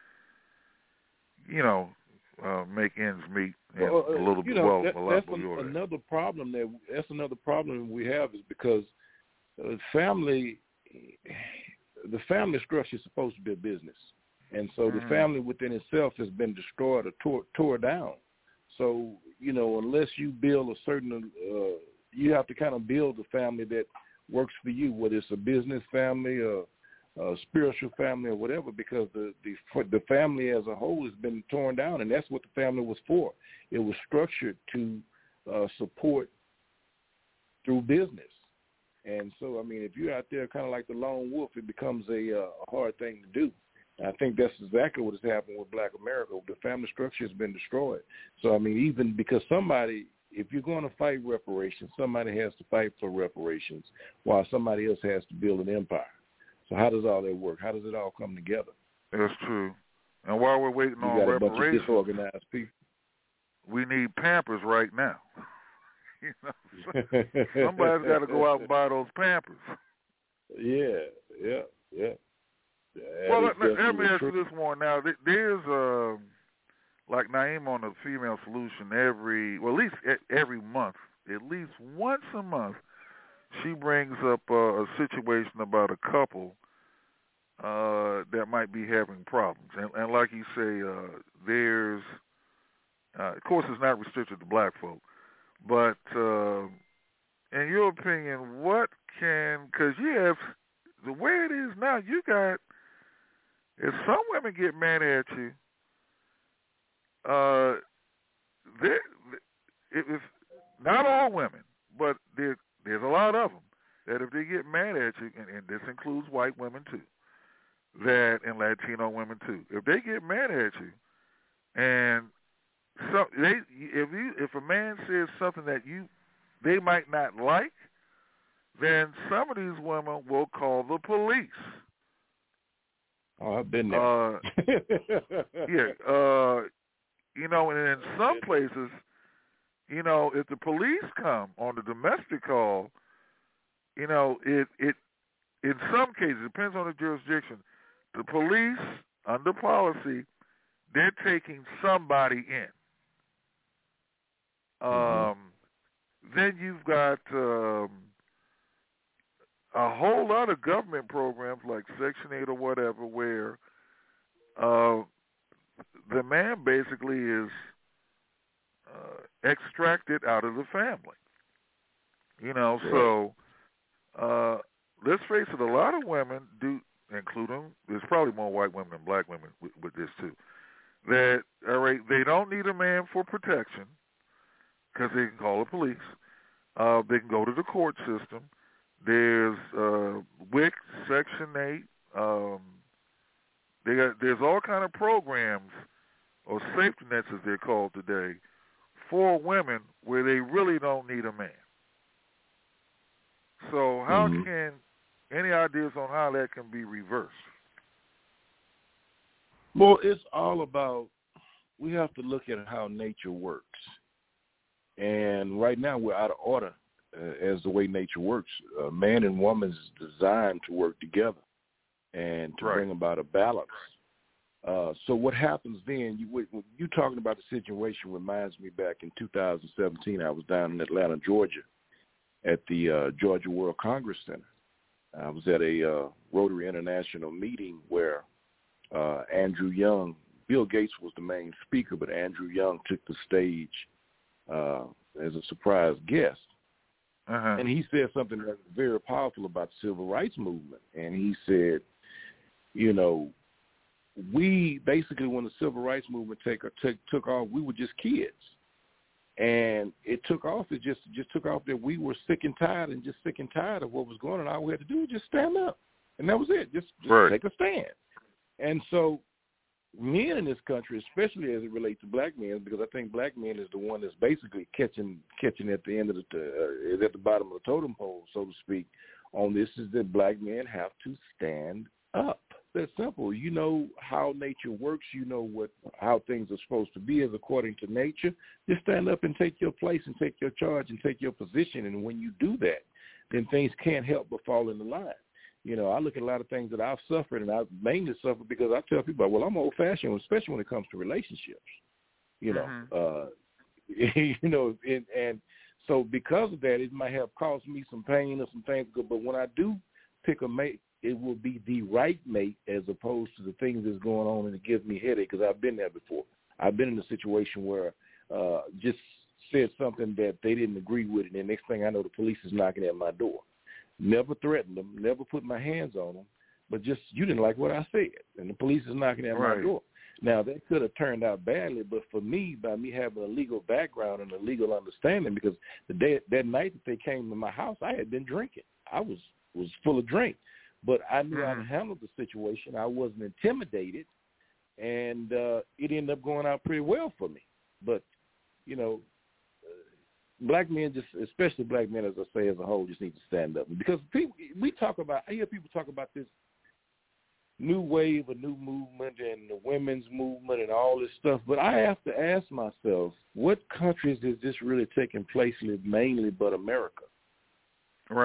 you know, uh, make ends meet and well, uh, a little bit, know, well, that, a lot that's below an, that. another problem that that's another problem we have is because uh, family, the family structure is supposed to be a business, and so mm-hmm. the family within itself has been destroyed or tore, tore down. So you know, unless you build a certain, uh, you have to kind of build a family that works for you, whether it's a business family or a spiritual family or whatever, because the, the the family as a whole has been torn down, and that's what the family was for. It was structured to uh, support through business. And so, I mean, if you're out there kind of like the lone wolf, it becomes a, uh, a hard thing to do. And I think that's exactly what has happened with Black America. The family structure has been destroyed. So, I mean, even because somebody, if you're going to fight reparations, somebody has to fight for reparations while somebody else has to build an empire. So how does all that work? How does it all come together? That's true. And while we're waiting you on got a reparations, bunch of disorganized people. We need Pampers right now. You know, somebody's got to go out and buy those Pampers. Yeah, yeah, yeah. That well, is let, let, let me definitely ask true. you this one now. There- There's uh, like Naeem on the Female Solution every, well, at least e- every month, at least once a month, she brings up uh, a situation about a couple uh, that might be having problems. And, and like you say, uh, there's, uh, of course, it's not restricted to black folk, but uh, in your opinion, what can, because you have, the way it is now, you got, if some women get mad at you, uh, they, if, if not all women, but there, there's a lot of them that if they get mad at you, and, and this includes white women too, that and Latino women too, if they get mad at you, and so they, if you, if a man says something that you, they might not like, then some of these women will call the police. Oh, I've been there. Uh, yeah, uh, you know, and in some places, you know, if the police come on the domestic call, you know, it it in some cases, it depends on the jurisdiction, the police, under policy, they're taking somebody in. Um, mm-hmm. Then you've got um, a whole lot of government programs like Section eight or whatever where uh, the man basically is uh, extracted out of the family. You know, right. so uh, let's face it, a lot of women do, including, there's probably more white women than black women with, with this too, that, all right, they don't need a man for protection because they can call the police. Uh, they can go to the court system. There's uh, W I C, Section eight. Um, they got, there's all kind of programs, or safety nets as they're called today, for women where they really don't need a man. So how mm-hmm. can, any ideas on how that can be reversed? Well, it's all about, we have to look at how nature works. And right now we're out of order uh, as the way nature works. Uh, man and woman is designed to work together and to right. bring about a balance. Uh, so what happens then, you, when you talking about the situation reminds me back in two thousand seventeen, I was down in Atlanta, Georgia, at the uh, Georgia World Congress Center. I was at a uh, Rotary International meeting where uh, Andrew Young, Bill Gates was the main speaker, but Andrew Young took the stage uh, as a surprise guest. Uh-huh. And he said something that was very powerful about the civil rights movement. And he said, you know, we basically, when the civil rights movement take, took, took off, we were just kids. And it took off, it just just took off that we were sick and tired and just sick and tired of what was going on. All we had to do was just stand up. And that was it, just, just right. take a stand. And so men in this country, especially as it relates to black men, because I think black men is the one that's basically catching catching at the end of the, uh, is at the bottom of the totem pole, so to speak, on this is that black men have to stand up. That's simple. You know how nature works. You know what how things are supposed to be as according to nature. Just stand up and take your place and take your charge and take your position. And when you do that, then things can't help but fall in the line. You know, I look at a lot of things that I've suffered, and I've mainly suffered because I tell people, well, I'm old-fashioned, especially when it comes to relationships. You know, mm-hmm. uh, you know, and, and so because of that, it might have caused me some pain or some things. But when I do pick a mate, it will be the right mate as opposed to the things that's going on and it gives me headache because I've been there before. I've been in a situation where uh, just said something that they didn't agree with, and the next thing I know, the police is knocking at my door. Never threatened them, never put my hands on them, but just, you didn't like what I said, and the police is knocking at right. my door. Now, that could have turned out badly, but for me, by me having a legal background and a legal understanding, because the day, that night that they came to my house, I had been drinking. I was, was full of drink. But I knew mm-hmm. how to handle the situation. I wasn't intimidated, and uh, it ended up going out pretty well for me. But, you know, uh, black men, just especially black men, as I say, as a whole, just need to stand up. Because people, we talk about, I hear people talk about this new wave, a new movement, and the women's movement and all this stuff. But I have to ask myself, what countries is this really taking place in mainly but America? Right.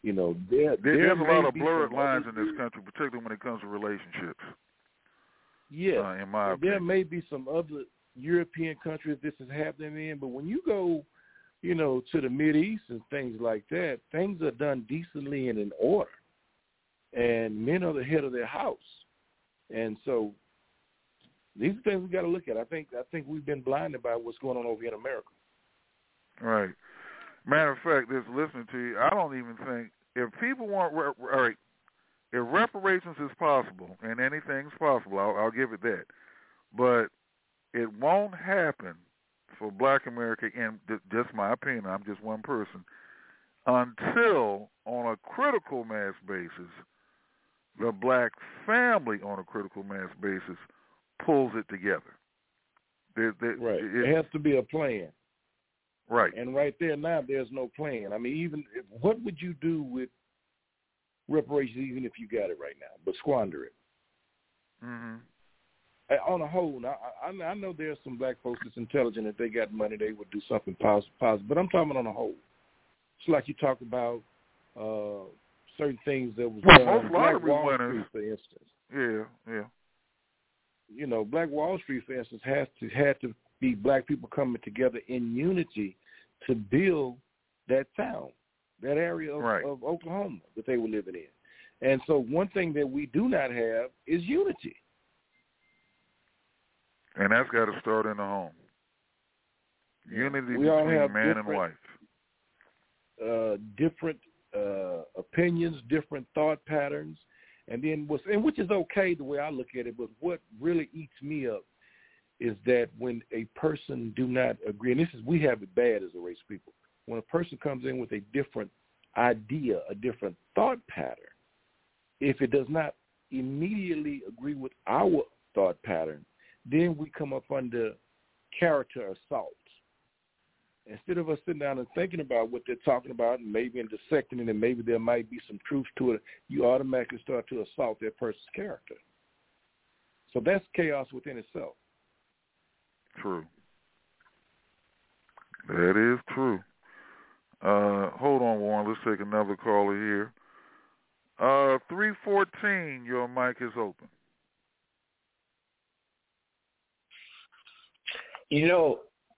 You know, there, there, there there's a lot of be blurred some lines other, in this country, particularly when it comes to relationships. Yes, uh, in my there opinion. may be some other European countries this is happening in, but when you go, you know, to the Mideast and things like that, things are done decently and in order, and men are the head of their house, and so these are things we got to look at. I think I think we've been blinded by what's going on over here in America. Right. Matter of fact, just listening to you, I don't even think if people want, all right, if reparations is possible and anything's possible, I'll, I'll give it that, but it won't happen for Black America, in just my opinion, I'm just one person, until on a critical mass basis, the Black family on a critical mass basis pulls it together. There, there, right. It, there has to be a plan. Right. And right there now, there's no plan. I mean, even if, what would you do with reparations, even if you got it right now, but squander it? Mm-hmm. On a whole, now, I, I know there's some Black folks that's intelligent. If they got money, they would do something positive. But I'm talking on a whole. It's like you talk about uh, certain things that was well, done. most Black lottery Wall winners, Street, for instance. Yeah, yeah. You know, Black Wall Street, for instance, has to had to be Black people coming together in unity to build that town, that area of, right. of Oklahoma that they were living in. And so one thing that we do not have is unity. And that's got to start in the home. Unity we all between have man and wife. Uh, different uh, opinions, different thought patterns, and then what's and which is okay the way I look at it. But what really eats me up is that when a person do not agree, and this is we have it bad as a race of people. When a person comes in with a different idea, a different thought pattern, if it does not immediately agree with our thought pattern, then we come up under character assault. Instead of us sitting down and thinking about what they're talking about and maybe in dissecting it and maybe there might be some truth to it, you automatically start to assault that person's character. So that's chaos within itself. True. That is true. Uh, hold on, Warren. Let's take another caller here. Uh, three fourteen, your mic is open. You know,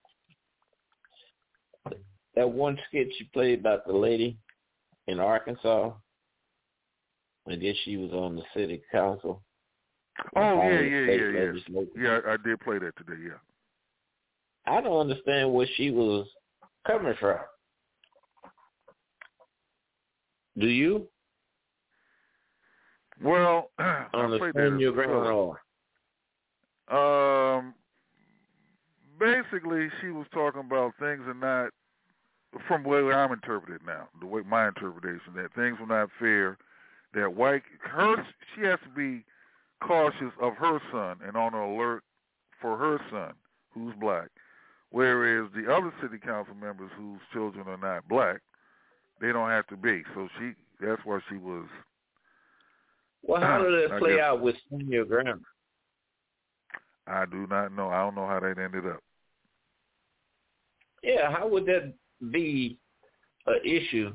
that one skit you played about the lady in Arkansas, I guess she was on the city council. Oh, yeah, yeah, yeah, yeah. Yeah, I, I did play that today, yeah. I don't understand where she was coming from. Do you? Well, understand your ground. Um, basically, she was talking about things are not, from the way I'm interpreting now, the way my interpretation, that things were not fair, that white, her, she has to be cautious of her son and on alert for her son, who's black, whereas the other city council members whose children are not black, they don't have to be. So she, that's why she was. Well, how did it I play guess, out with senior grammar? I do not know. I don't know how that ended up. Yeah, how would that be an issue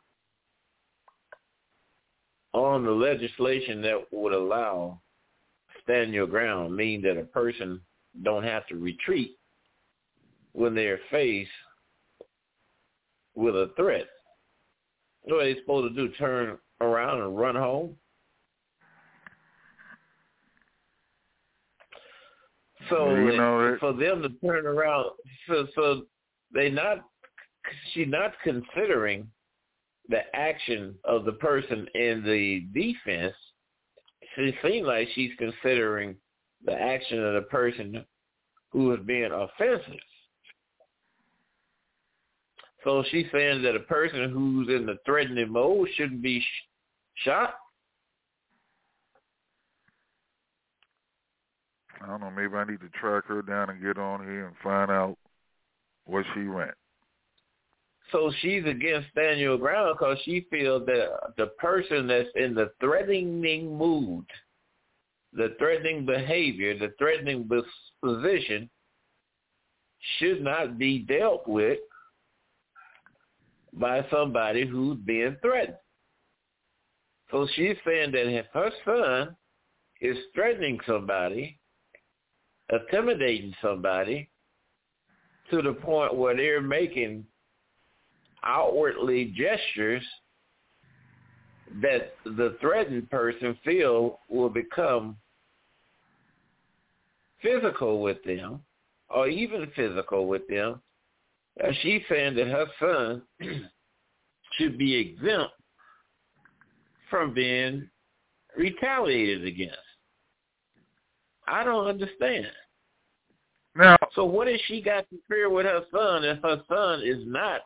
on the legislation that would allow stand your ground, mean that a person don't have to retreat when they're faced with a threat? What are they supposed to do, turn around and run home? So you know, for them to turn around, so, so they not, she's not considering the action of the person in the defense. It seems like she's considering the action of the person who is being offensive. So she's saying that a person who's in the threatening mode shouldn't be sh- shot. I don't know, maybe I need to track her down and get on here and find out what she rent. So she's against stand your ground because she feels that the person that's in the threatening mood, the threatening behavior, the threatening position should not be dealt with by somebody who's being threatened. So she's saying that if her son is threatening somebody, intimidating somebody, to the point where they're making outwardly gestures that the threatened person feel will become physical with them, or even physical with them, uh, she's saying that her son should be exempt from being retaliated against. I don't understand. Now, so what has she got to fear with her son if her son is not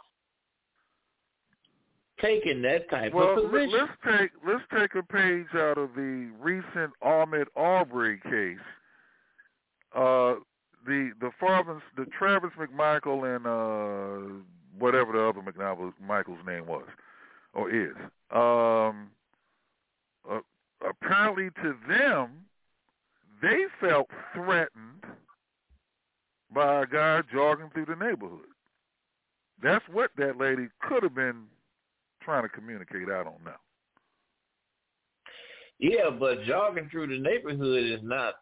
taking that type well, of position? Let's take let's take a page out of the recent Ahmaud Arbery case. Uh, the the fathers, the Travis McMichael and uh, whatever the other McMichael's name was or is. Um, uh, apparently, to them, they felt threatened by a guy jogging through the neighborhood. That's what that lady could have been trying to communicate. I don't know. Yeah, but jogging through the neighborhood is not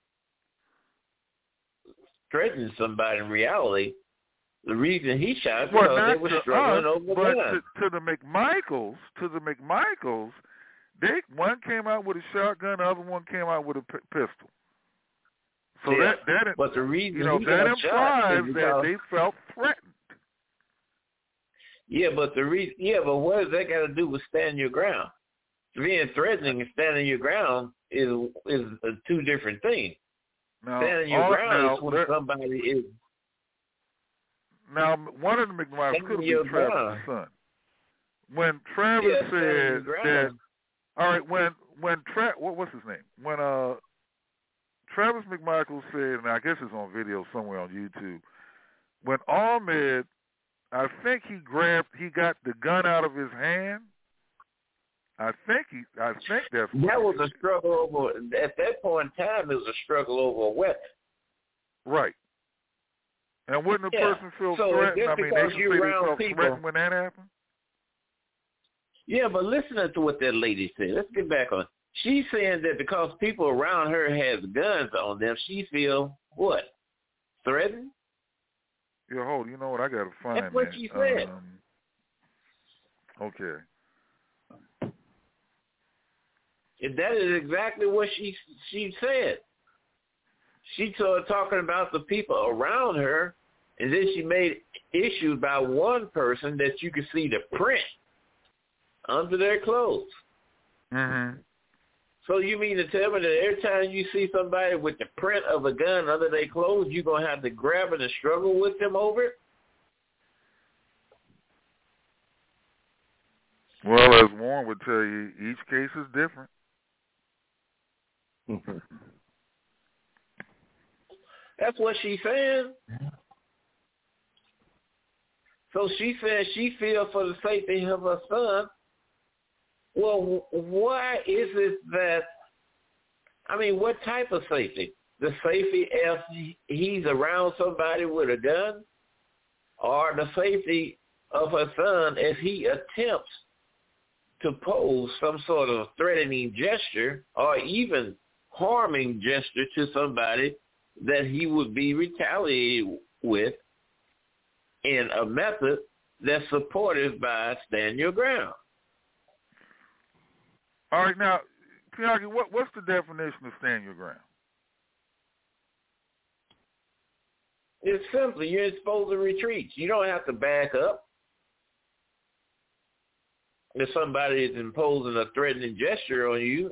threatening somebody in reality. The reason he shot because well, they were struggling us, over but guns. To, to the McMichaels, to the McMichaels, they one came out with a shotgun, the other one came out with a p- pistol. So yeah, that that but the reason you know he that got shot implies is that because, they felt threatened. Yeah, but the re- yeah, but what does that got to do with standing your ground? Being threatening and standing your ground is is uh, two different things. Now, standing your all, ground now, is when there, somebody is. Now, one of the McMichaels could have been Travis' son. When Travis yeah, said that, all right, when when Tra- what what's his name? When uh Travis McMichael said, and I guess it's on video somewhere on YouTube, when Ahmaud, I think he grabbed, he got the gun out of his hand. I think he, I think that's what that was a struggle over. At that point in time, it was a struggle over a weapon. Right. And wouldn't a yeah. person feel so threatened? I mean, they because should you're say around they felt people, threatened when that happened. Yeah, but listen to what that lady said. Let's get back on. She's saying that because people around her has guns on them, she feel what? Threatened? Yeah, hold. You know what? I gotta find That's what that. she said. Um, okay. And that is exactly what she she said. She started talking about the people around her, and then she made issue about one person that you could see the print under their clothes. Mm-hmm. So you mean to tell me that every time you see somebody with the print of a gun under their clothes, you're going to have to grab it and struggle with them over it? Well, as Warren would tell you, each case is different. That's what she's saying. So she says she feels for the safety of her son. Well, why is it that, I mean, what type of safety? The safety if he's around somebody with a gun, or the safety of her son as he attempts to pose some sort of threatening gesture or even harming gesture to somebody that he would be retaliated with in a method that's supported by stand your ground. All right, now, Pianki, what, what's the definition of stand your ground? It's simple. You're supposed to retreat. You don't have to back up. If somebody is imposing a threatening gesture on you,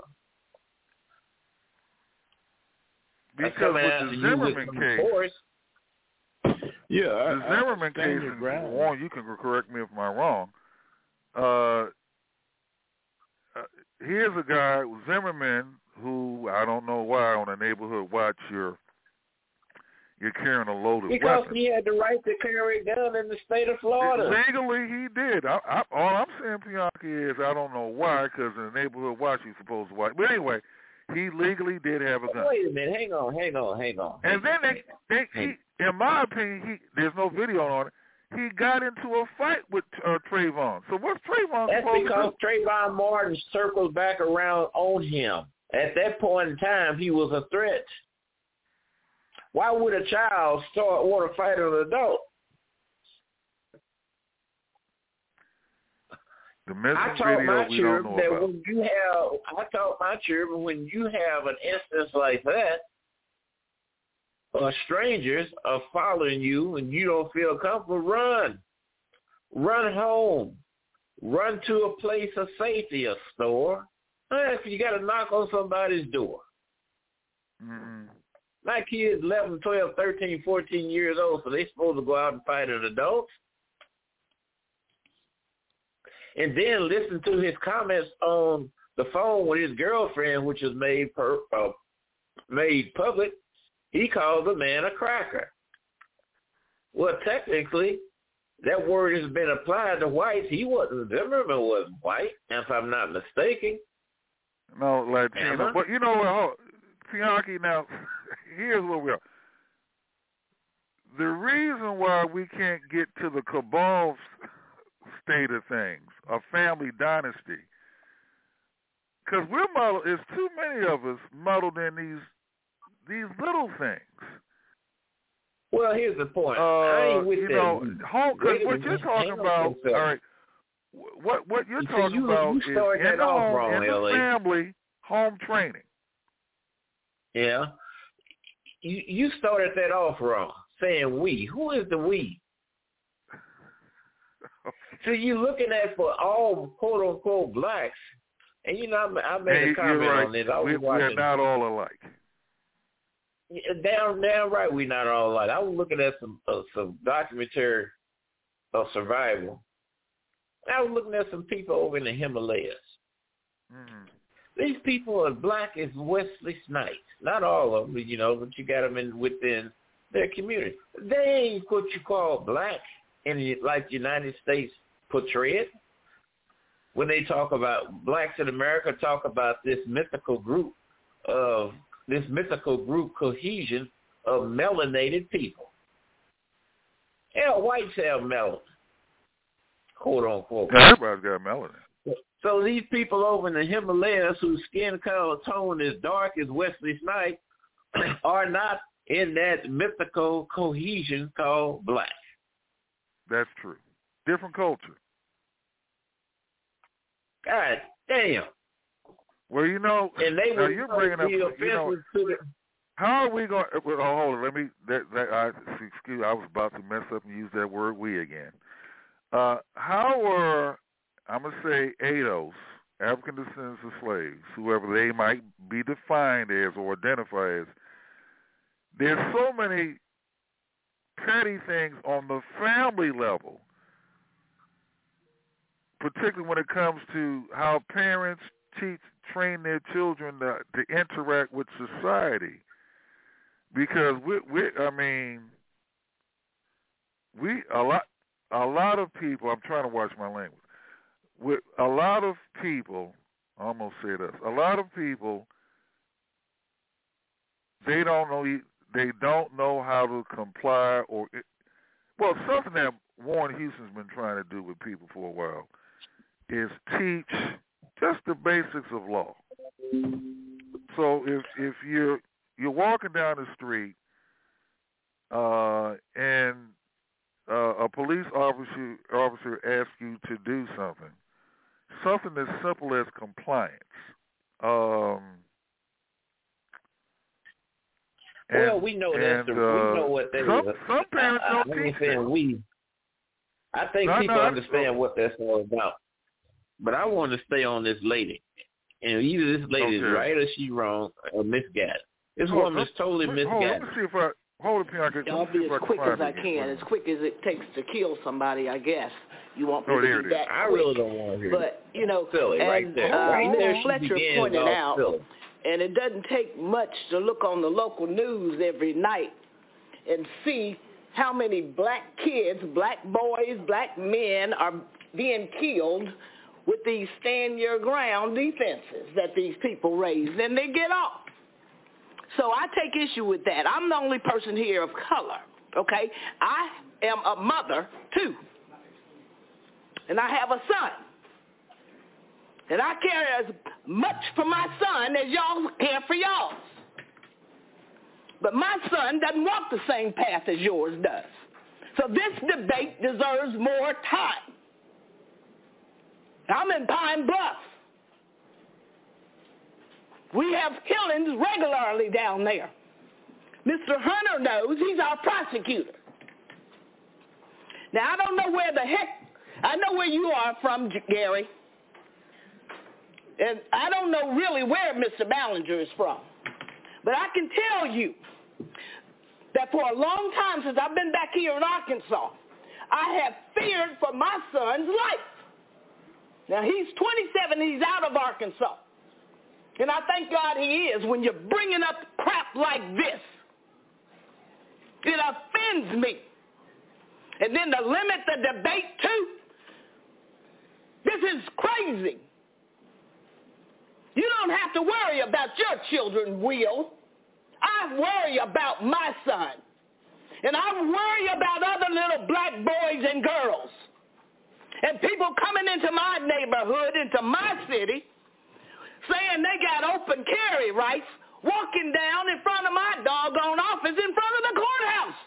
because with the Zimmerman case, yeah, the I, Zimmerman I case, and Warren, you can correct me if I'm wrong. Uh, uh, here's a guy, Zimmerman, who I don't know why on a neighborhood watch you're you're carrying a loaded because weapon. Because he had the right to carry a gun in the state of Florida. Legally, he did. I, I, all I'm saying, Pianki, is I don't know why, because in the neighborhood watch you're supposed to watch. But anyway, he legally did have a gun. Wait a minute. Hang on, hang on, hang on. And then they, they he, in my opinion, he there's no video on it. he got into a fight with uh, Trayvon. So what's Trayvon That's supposed because to do? Trayvon Martin circled back around on him. At that point in time, he was a threat. Why would a child start want to fight an adult? The missing I taught video my we children don't know that about. when you have, I taught my children when you have an instance like that, or strangers are following you and you don't feel comfortable, run. Run home. Run to a place of safety, a store. If you got to knock on somebody's door. Mm-hmm. My kids eleven, twelve, thirteen, fourteen years old, so they're supposed to go out and fight an adult. And then listen to his comments on the phone with his girlfriend, which was made per, uh, made public. He called the man a cracker. Well, technically, that word has been applied to whites. He wasn't, Zimmerman wasn't white, if I'm not mistaken. No, Latino. But you know what, hold, Bianchi, now, here's what we are. The reason why we can't get to the cabal state of things, a family dynasty, because we're muddled, there's too many of us muddled in these these little things. Well, here's the point. Uh, I ain't with you that. know, home, cause Wait a what minute. you're talking Hang about, on all right, what what you're You see, talking you- about you is started in that the off home, wrong, in the L A. family, home training. Yeah. You you started that off wrong, saying we. Who is the we? So you're looking at for all quote unquote blacks, and you know I, I made Hey, a comment you're right. on this. I was we, watching. we're not all alike. Yeah, damn, damn right, we not all alike. I was looking at some uh, some documentary of survival. I was looking at some people over in the Himalayas. Mm. These people are black as Wesley Snipes. Not all of them, you know, but you got them in within their community. They ain't what you call black, in like the United States portray it. When they talk about blacks in America, talk about this mythical group of this mythical group cohesion of melanated people. Hell, whites have melanin, quote unquote. Everybody's got melanin. So these people over in the Himalayas whose skin color tone is dark as Wesley Snipes are not in that mythical cohesion called black. That's true. Different culture. God damn. Well, you know, and they now were you're bringing up, you know, to the, how are we going? Well, hold on, let me. That, that I excuse. I was about to mess up and use that word "we" again. Uh, how are I'm gonna say A D Os, African descendants of slaves, whoever they might be defined as or identify as? There's so many petty things on the family level, particularly when it comes to how parents teach, train their children to, to interact with society. Because we, we, I mean, we a lot, a lot of people. I'm trying to watch my language. With a lot of people, I almost say this. A lot of people, they don't know. They don't know how to comply or, well, something that Warren Houston's been trying to do with people for a while is teach just the basics of law. So if if you're you're walking down the street uh, and uh, a police officer officer asks you to do something, something as simple as compliance. Um, and, well, we know that's and, the, uh, we know what that some, is. Some parents I, don't I, teach saying that. we. I think no, people no, understand what that's all about. But I want to stay on this lady. And either this lady okay. is right or she wrong or misguided. This hold, woman is totally hold, misguided. Hold, let me see if I, hold it, Bianca. I'll be as quick as I can, as quick as it takes to kill somebody, I guess. You want me oh, to there be it that is. quick. I really don't want to hear But, you know, silly, as right there. uh, Right there she Fletcher begins pointed off out, silly. and it doesn't take much to look on the local news every night and see how many black kids, black boys, black men are being killed with these stand-your-ground defenses that these people raise, and they get off. So I take issue with that. I'm the only person here of color. Okay? I am a mother, too. And I have a son. And I care as much for my son as y'all care for y'all. But my son doesn't walk the same path as yours does. So this debate deserves more time. I'm in Pine Bluff. We have killings regularly down there. Mister Hunter knows. He's our prosecutor. Now, I don't know where the heck, I know where you are from, Gary. And I don't know really where Mister Ballinger is from. But I can tell you that for a long time since I've been back here in Arkansas, I have feared for my son's life. Now, he's twenty-seven, he's out of Arkansas. And I thank God he is. When you're bringing up crap like this, it offends me. And then to limit the debate too, this is crazy. You don't have to worry about your children, Will. I worry about my son. And I worry about other little black boys and girls. And people coming into my neighborhood, into my city, saying they got open carry rights, walking down in front of my doggone office in front of the courthouse.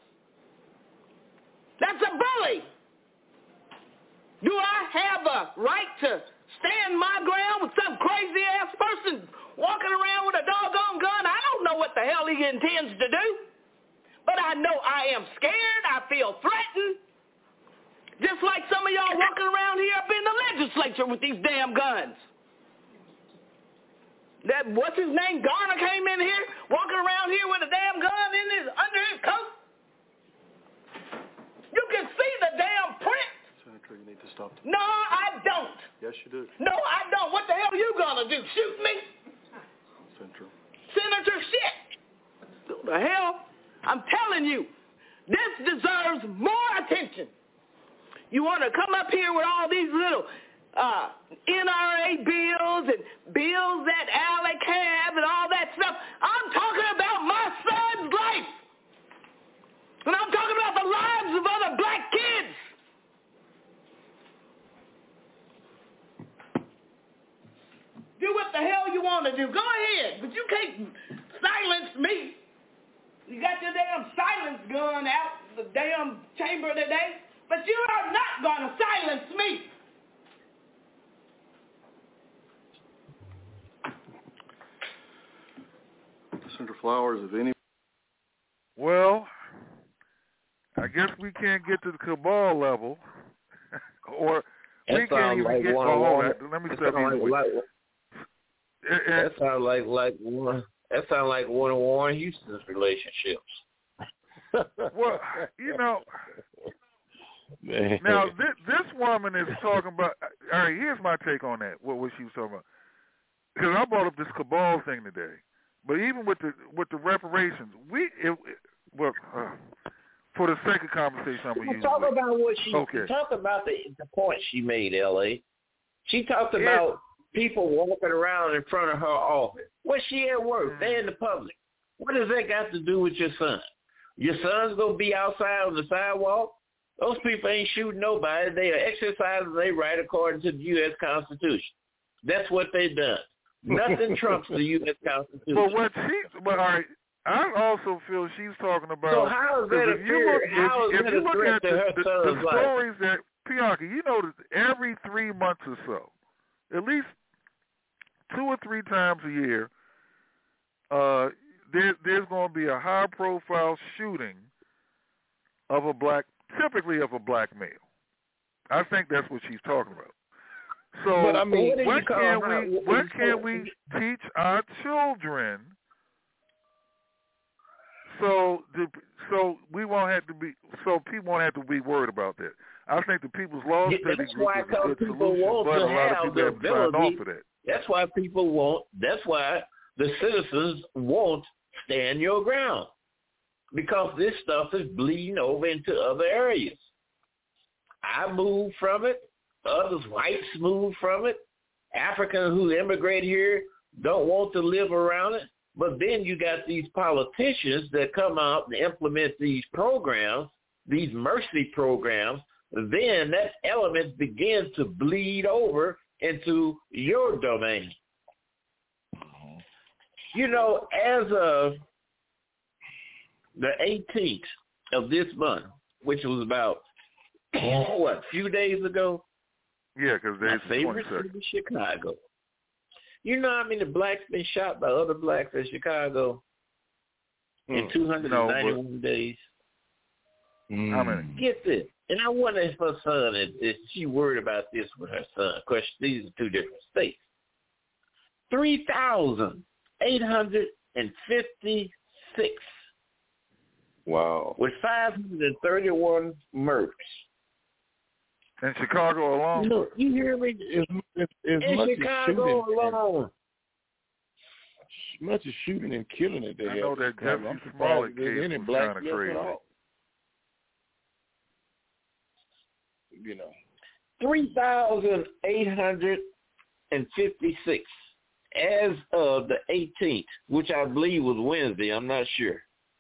That's a bully. Do I have a right to stand my ground with some crazy-ass person walking around with a doggone gun? I don't know what the hell he intends to do. But I know I am scared. I feel threatened. Just like some of y'all walking around here up in the legislature with these damn guns. That, what's his name, Garner came in here, walking around here with a damn gun in his, under his coat. You can see the damn print. Senator, you need to stop. No, I don't. Yes, you do. No, I don't. What the hell are you going to do, shoot me? Senator. Senator shit. What the hell? I'm telling you, this deserves more attention. You want to come up here with all these little uh, N R A bills and bills that Alec have and all that stuff. I'm talking about my son's life. And I'm talking about the lives of other black kids. Do what the hell you want to do. Go ahead. But you can't silence me. You got your damn silence gun out the damn chamber today. But you are not going to silence me. Senator Flowers, if any. Well, I guess we can't get to the cabal level, or that we can't even like get. one, Oh, hold one, on. Let me that step sound in. like, like, that sounds like like one. That sounds like one of Warren Houston's relationships. Well, you know, Man. now this, this woman is talking about. All right, here's my take on that. What was she was talking about? Because I brought up this cabal thing today. But even with the with the reparations, we it, it, well, uh, for the sake of conversation, I'm gonna use talk it. about what she okay. talk about the the point she made, L A. She talked about yeah. people walking around in front of her office. What's she at work? Mm. They're in the public. What does that got to do with your son? Your son's gonna be outside on the sidewalk? Those people ain't shooting nobody. They are exercising their right according to the U S Constitution. That's what they done. Nothing trumps the U S Constitution. But what she, but all right, I also feel she's talking about. So how is that a if you look, how if, is if that you a look threat at to the, her the, son's the life? stories that Bianca, you know, that every three months or so, at least two or three times a year, uh, there, there's going to be a high-profile shooting of a black, typically of a black male. I think that's what she's talking about. So but, I mean, when can her, we when can we teach our children so the, so we won't have to be so people won't have to be worried about that. I think the People's Law yeah, Study Group is a good people solution, want but to a lot have of people the haven't signed ability, off for that. That's why people want. That's why the citizens won't stand your ground, because this stuff is bleeding over into other areas. I moved from it. Others, whites, moved from it. Africans who immigrate here don't want to live around it. But then you got these politicians that come out and implement these programs, these mercy programs. Then that element begins to bleed over into your domain. You know, as of the eighteenth of this month, which was about, what, a few days ago? Yeah, because my there's favorite city, Chicago. You know how many blacks been shot by other blacks in Chicago in two hundred ninety-one no, days? How many? Get this. And I wonder if her son, is, is she worried about this with her son? Of course, these are two different states. three thousand eight hundred fifty-six. Wow. With five hundred thirty-one murders. In Chicago alone? Look, you hear me? It's, it's, it's In much Chicago as shooting, alone. As much as shooting and killing it they I have. know that Chicago. Jeffrey I'm surprised Smollett there's case any was black kind of deaths crazy. at all. You know. three thousand eight hundred fifty-six as of the eighteenth, which I believe was Wednesday. I'm not sure.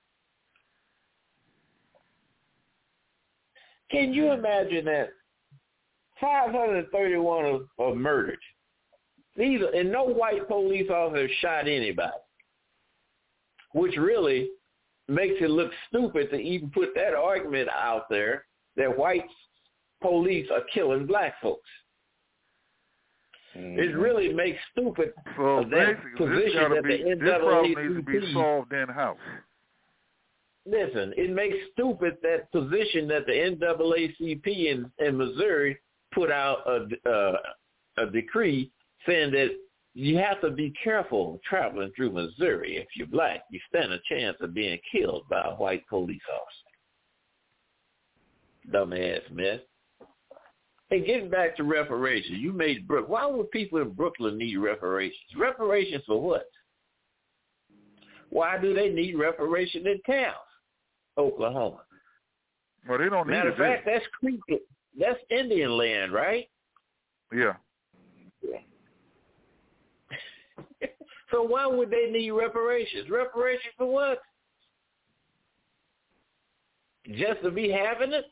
Can you imagine that? five hundred thirty-one are, are murdered. These are, and no white police officer shot anybody, which really makes it look stupid to even put that argument out there that white police are killing black folks. Mm-hmm. It really makes stupid so that position that be, the N this double A problem C P needs to be solved in-house. Listen, it makes stupid that position that the N double A C P in, in Missouri put out a, uh, a decree saying that you have to be careful traveling through Missouri. If you're black, you stand a chance of being killed by a white police officer. Dumbass mess. Hey, getting back to reparations, you made Brook. Why would people in Brooklyn need reparations? Reparations for what? Why do they need reparation in Taos, Oklahoma? Well, they don't need Matter it. of fact, that's Creek. That's Indian land, right? Yeah. Yeah. So why would they need reparations? Reparations for what? Just to be having it?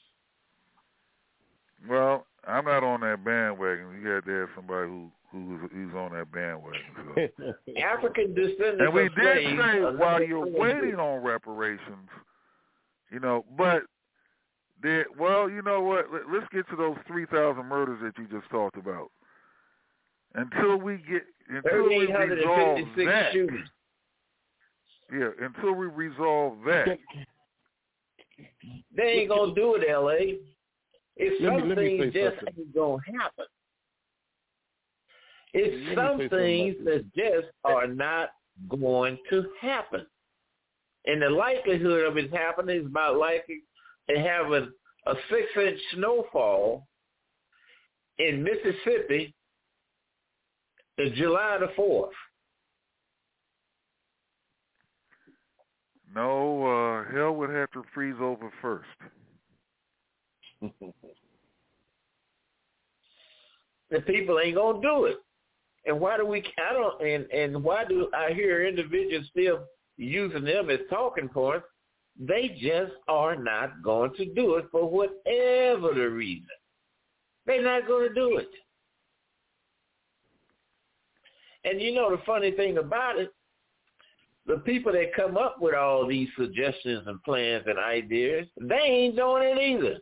Well, I'm not on that bandwagon. You had to have somebody who who's who's on that bandwagon. So. African descendants and we of did slaves say while you're slaves. waiting on reparations, you know, but there. Well, you know what? Let, let's get to those three thousand murders that you just talked about. Until we get until we resolve that. Shootings. Yeah, until we resolve that. They ain't gonna do it, L A. It's let some me, things just something. ain't gonna happen. It's let some things that just are not going to happen. And the likelihood of it happening is about likely to have a, a six-inch snowfall in Mississippi on July the fourth. No, uh, hell would have to freeze over first. The people ain't gonna do it, and why do we? I don't. And and why do I hear individuals still using them as talking points? They just are not going to do it for whatever the reason. They're not going to do it. And you know the funny thing about it, the people that come up with all these suggestions and plans and ideas, they ain't doing it either.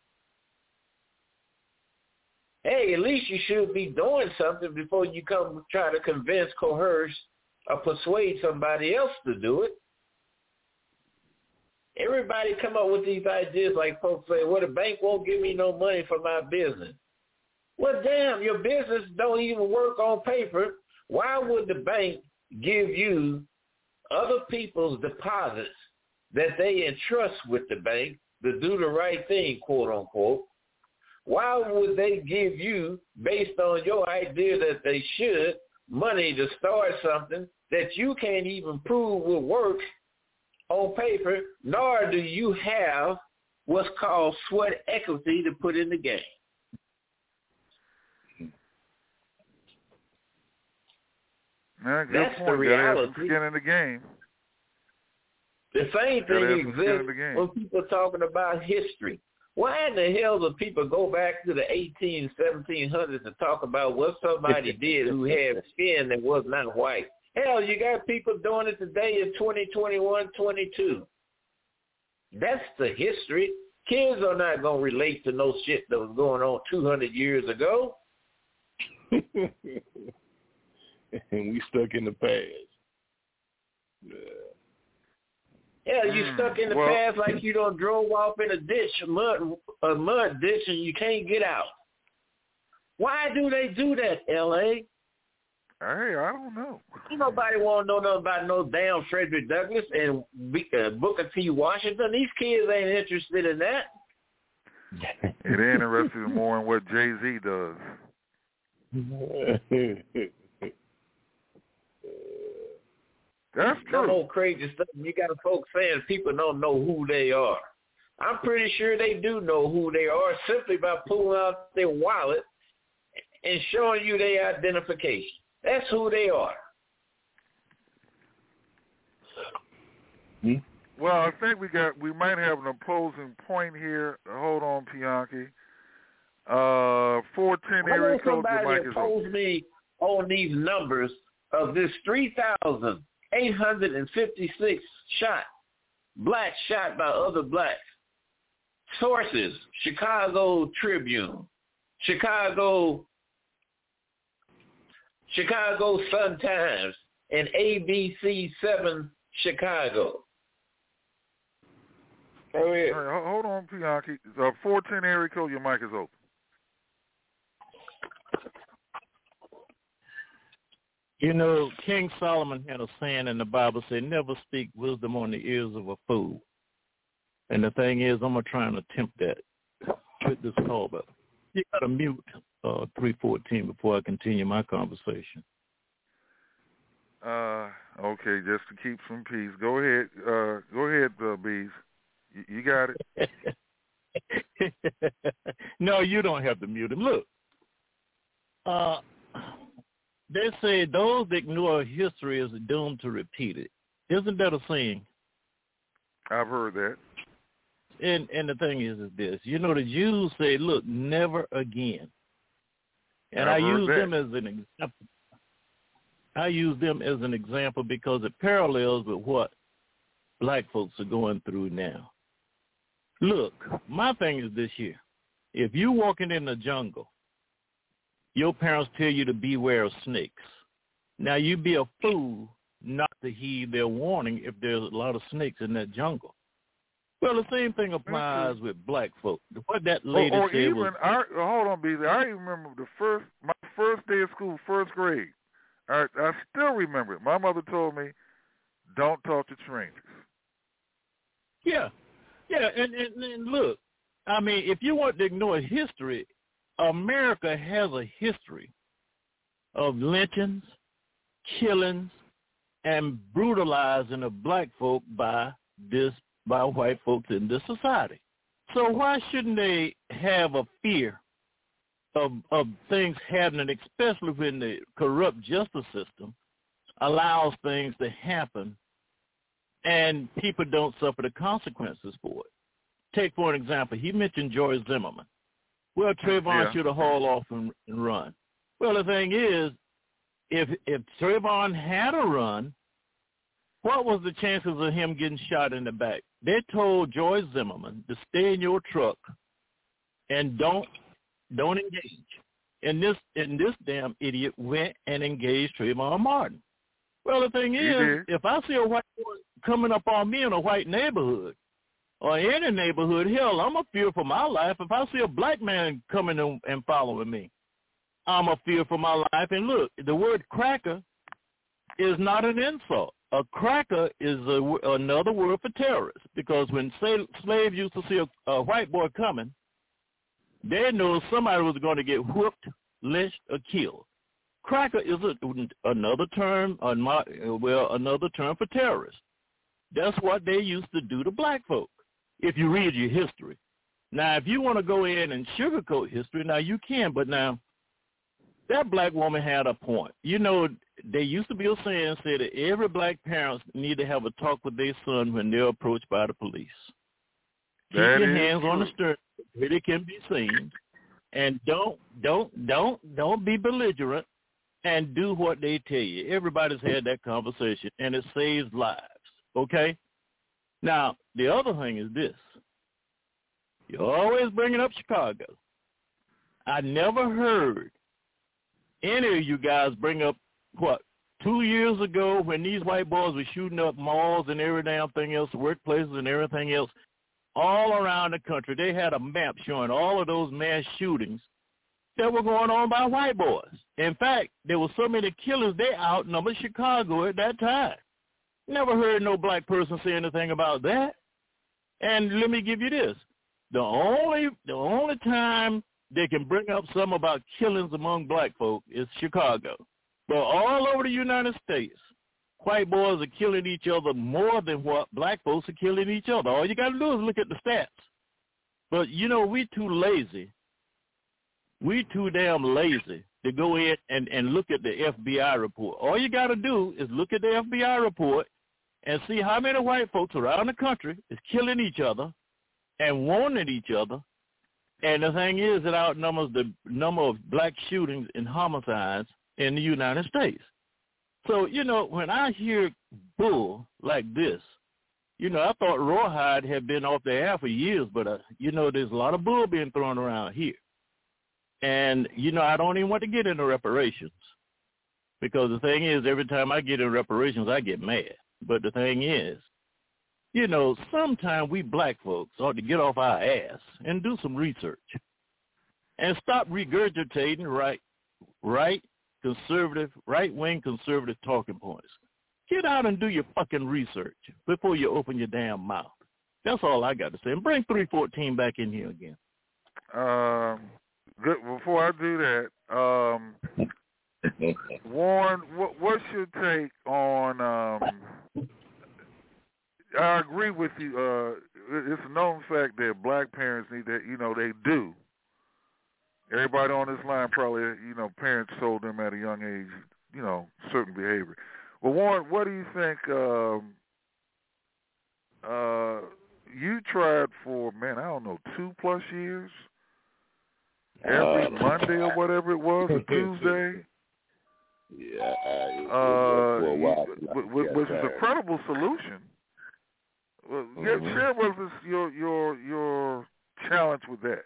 Hey, at least you should be doing something before you come try to convince, coerce, or persuade somebody else to do it. Everybody come up with these ideas like folks say, well, the bank won't give me no money for my business. Well, damn, your business don't even work on paper. Why would the bank give you other people's deposits that they entrust with the bank to do the right thing, quote unquote? Why would they give you, based on your idea that they should, money to start something that you can't even prove will work on paper, nor do you have what's called sweat equity to put in the game? Yeah, good That's point. the reality. Gotta have some skin in the game. The same Gotta have thing some skin in exists the game. when people are talking about history. Why in the hell do people go back to the eighteen, seventeen hundreds to talk about what somebody did who had skin that was not white? Hell, you got people doing it today in twenty twenty-one, twenty-two. That's the history. Kids are not going to relate to no shit that was going on two hundred years ago. And we stuck in the past. Yeah. Yeah, you Mm, stuck in the well, past like you done drove off in a ditch, a mud, a mud ditch, and you can't get out. Why do they do that, L A? Hey, I don't know. Ain't nobody want to know nothing about no damn Frederick Douglass and uh, Booker T. Washington. These kids ain't interested in that. They're interested more in what Jay-Z does. That's true. Some old crazy stuff. You got folks saying people don't know who they are. I'm pretty sure they do know who they are simply by pulling out their wallet and showing you their identification. That's who they are. Hmm? Well, I think we got we might have an opposing point here. Hold on, Pianki. Uh, four ten area code. Your mic Somebody is oppose open. me on these numbers of this three thousand eight hundred fifty-six shot, blacks shot by other blacks. Sources: Chicago Tribune, Chicago, Chicago Sun-Times, and A B C seven Chicago. Oh, yeah. All right, hold on, Pianki. Uh, four ten area code. Your mic is open. You know, King Solomon had a saying in the Bible, said, never speak wisdom on the ears of a fool. And the thing is, I'm going to try and attempt that with this call, but you got to mute uh, three fourteen before I continue my conversation. Uh, okay, just to keep some peace. Go ahead. Uh, go ahead, uh, Bees. You, you got it. No, you don't have to mute him. Look, uh, they say those that ignore history is doomed to repeat it. Isn't that a saying? I've heard that. And and the thing is, is this. You know, the Jews say, look, never again. And I've I use that. them as an example. I use them as an example because it parallels with what black folks are going through now. Look, my thing is this here. If you're walking in the jungle, your parents tell you to beware of snakes. Now, you'd be a fool not to heed their warning if there's a lot of snakes in that jungle. Well, the same thing applies with black folk. What that lady or, or said even, was... I, hold on, Beasley. I even remember the first, my first day of school, first grade. I, I still remember it. My mother told me, don't talk to strangers. Yeah. Yeah, and, and, and look, I mean, if you want to ignore history, America has a history of lynchings, killings, and brutalizing of black folk by this by white folks in this society. So why shouldn't they have a fear of of things happening, especially when the corrupt justice system allows things to happen and people don't suffer the consequences for it? Take, for an example, he mentioned George Zimmerman. Well, Trayvon yeah. should have hauled off and, and run. Well, the thing is, if if Trayvon had a run, what was the chances of him getting shot in the back? They told George Zimmerman to stay in your truck and don't don't engage. And this and this damn idiot went and engaged Trayvon Martin. Well, the thing is, if I see a white boy coming up on me in a white neighborhood or any neighborhood, hell, I'm a fear for my life. If I see a black man coming in and following me, I'm a fear for my life. And look, the word cracker is not an insult. A cracker is a, another word for terrorist, because when slave, slaves used to see a, a white boy coming, they knew somebody was going to get whooped, lynched, or killed. Cracker is a, another term, well, another term for terrorist. That's what they used to do to black folk, if you read your history. Now, if you want to go in and sugarcoat history, now you can, but now that black woman had a point. You know, there used to be a saying said that every black parent need to have a talk with their son when they're approached by the police. Keep That your is hands true. on the steering where they can be seen, and don't don't don't don't be belligerent, and do what they tell you. Everybody's had that conversation, and it saves lives. Okay. Now the other thing is this: you're always bringing up Chicago. I never heard any of you guys bring up what two years ago when these white boys were shooting up malls and every damn thing else, workplaces and everything else. All around the country, they had a map showing all of those mass shootings that were going on by white boys. In fact, there were so many killings, they outnumbered Chicago at that time. Never heard no black person say anything about that. And let me give you this. The only the only time they can bring up something about killings among black folk is Chicago. But all over the United States, white boys are killing each other more than what black folks are killing each other. All you got to do is look at the stats. But, you know, we too lazy. We too damn lazy to go in and, and look at the F B I report. All you got to do is look at the F B I report and see how many white folks around the country is killing each other and wanting each other. And the thing is, it outnumbers the number of black shootings and homicides in the United States. So, you know, when I hear bull like this, you know, I thought Rawhide had been off the air for years, but, uh, you know, there's a lot of bull being thrown around here. And, you know, I don't even want to get into reparations because the thing is, every time I get into reparations, I get mad. But the thing is, you know, sometimes we black folks ought to get off our ass and do some research and stop regurgitating right, right, conservative, right-wing conservative talking points. Get out and do your fucking research before you open your damn mouth. That's all I got to say. And bring three fourteen back in here again. Um, good. Before I do that, um, Warren, what, what's your take on? Um, I agree with you. Uh, it's a known fact that black parents need that. You know, they do. Everybody on this line probably, you know, parents told them at a young age, you know, certain behavior. Well, Warren, what do you think? Um, uh, you tried for, man, I don't know, two plus years? Every uh, Monday or whatever it was, or Tuesday? Yeah. I, uh, for a while, which was a credible solution. Well, mm-hmm. yeah, share with us your, your, your challenge with that.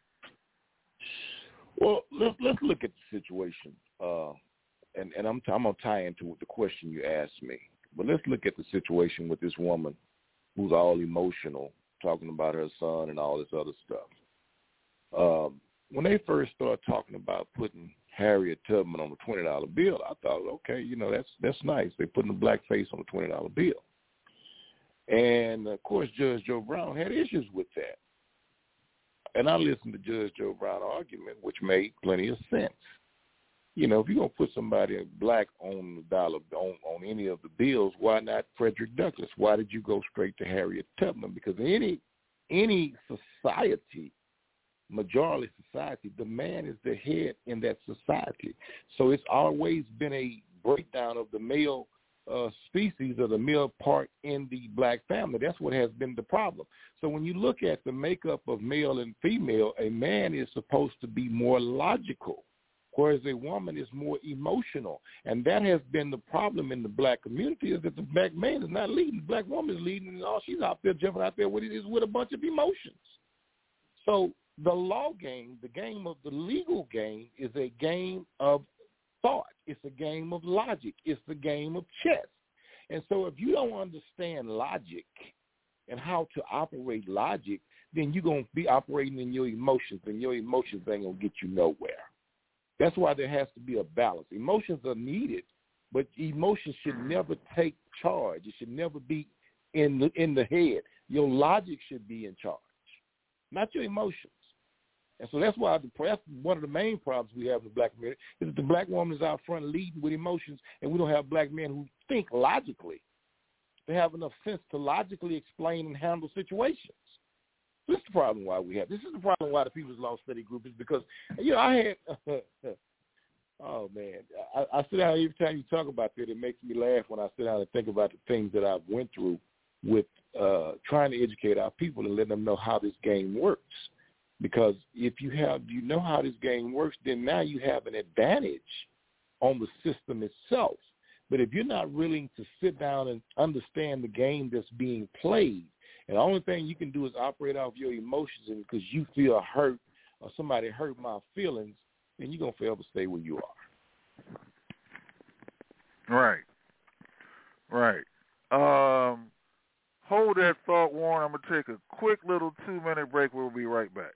Well, let's let's look at the situation, uh, and and I'm I'm gonna tie into the question you asked me. But let's look at the situation with this woman, who's all emotional, talking about her son and all this other stuff. Um, when they first started talking about putting Harriet Tubman on a twenty dollar bill, I thought, okay, you know, that's that's nice. They're putting a black face on a twenty dollar bill, and of course, Judge Joe Brown had issues with that. And I listened to Judge Joe Brown's argument, which made plenty of sense. You know, if you're going to put somebody black on the dollar on, on any of the bills, why not Frederick Douglass? Why did you go straight to Harriet Tubman? Because any any society, majority society, the man is the head in that society. So it's always been a breakdown of the male uh, species or the male part in the black family. That's what has been the problem. So when you look at the makeup of male and female, a man is supposed to be more logical, whereas a woman is more emotional. And that has been the problem in the black community, is that the black man is not leading. The black woman is leading, and all she's out there jumping out there with it is with a bunch of emotions. So the law game, the game of the legal game, is a game of thought. It's a game of logic. It's a game of chess. And so if you don't understand logic and how to operate logic, then you're going to be operating in your emotions, and your emotions ain't going to get you nowhere. That's why there has to be a balance. Emotions are needed, but emotions should never take charge. It should never be in the, in the head. Your logic should be in charge, not your emotions. And so that's why the, that's one of the main problems we have in the black community, is that the black woman is out front leading with emotions, and we don't have black men who think logically. They have enough sense to logically explain and handle situations. This is the problem why we have. This is the problem why the People's Law Study Group is because, you know, I had, Oh, man. I, I sit down every time you talk about that, it makes me laugh when I sit down and think about the things that I've went through with uh, trying to educate our people and let them know how this game works. Because if you have, you know how this game works, then now you have an advantage on the system itself. But if you're not willing to sit down and understand the game that's being played, and the only thing you can do is operate off your emotions, and because you feel hurt or somebody hurt my feelings, then you're going to forever stay where you are. Right. Right. Um, hold that thought, Warren. I'm going to take a quick little two-minute break. We'll be right back.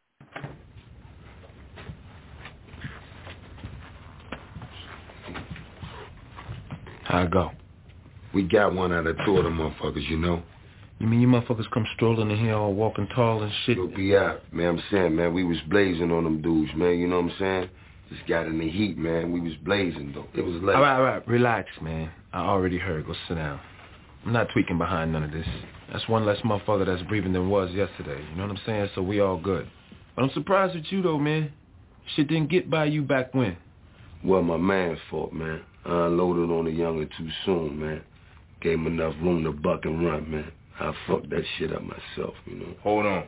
How it go? We got one out of two of them motherfuckers, you know? You mean you motherfuckers come strolling in here all walking tall and shit? You'll be out, man. I'm saying, man, we was blazing on them dudes, man. You know what I'm saying? Just got in the heat, man. We was blazing, though. It was late. All right, all right. Relax, man. I already heard. Go sit down. I'm not tweaking behind none of this. That's one less motherfucker that's breathing than was yesterday. You know what I'm saying? So we all good. But I'm surprised with you, though, man. Shit didn't get by you back when. Well, my man's fault, man. I unloaded on the youngin' too soon, man. Gave him enough room to buck and run, man. I fucked that shit up myself, you know. Hold on.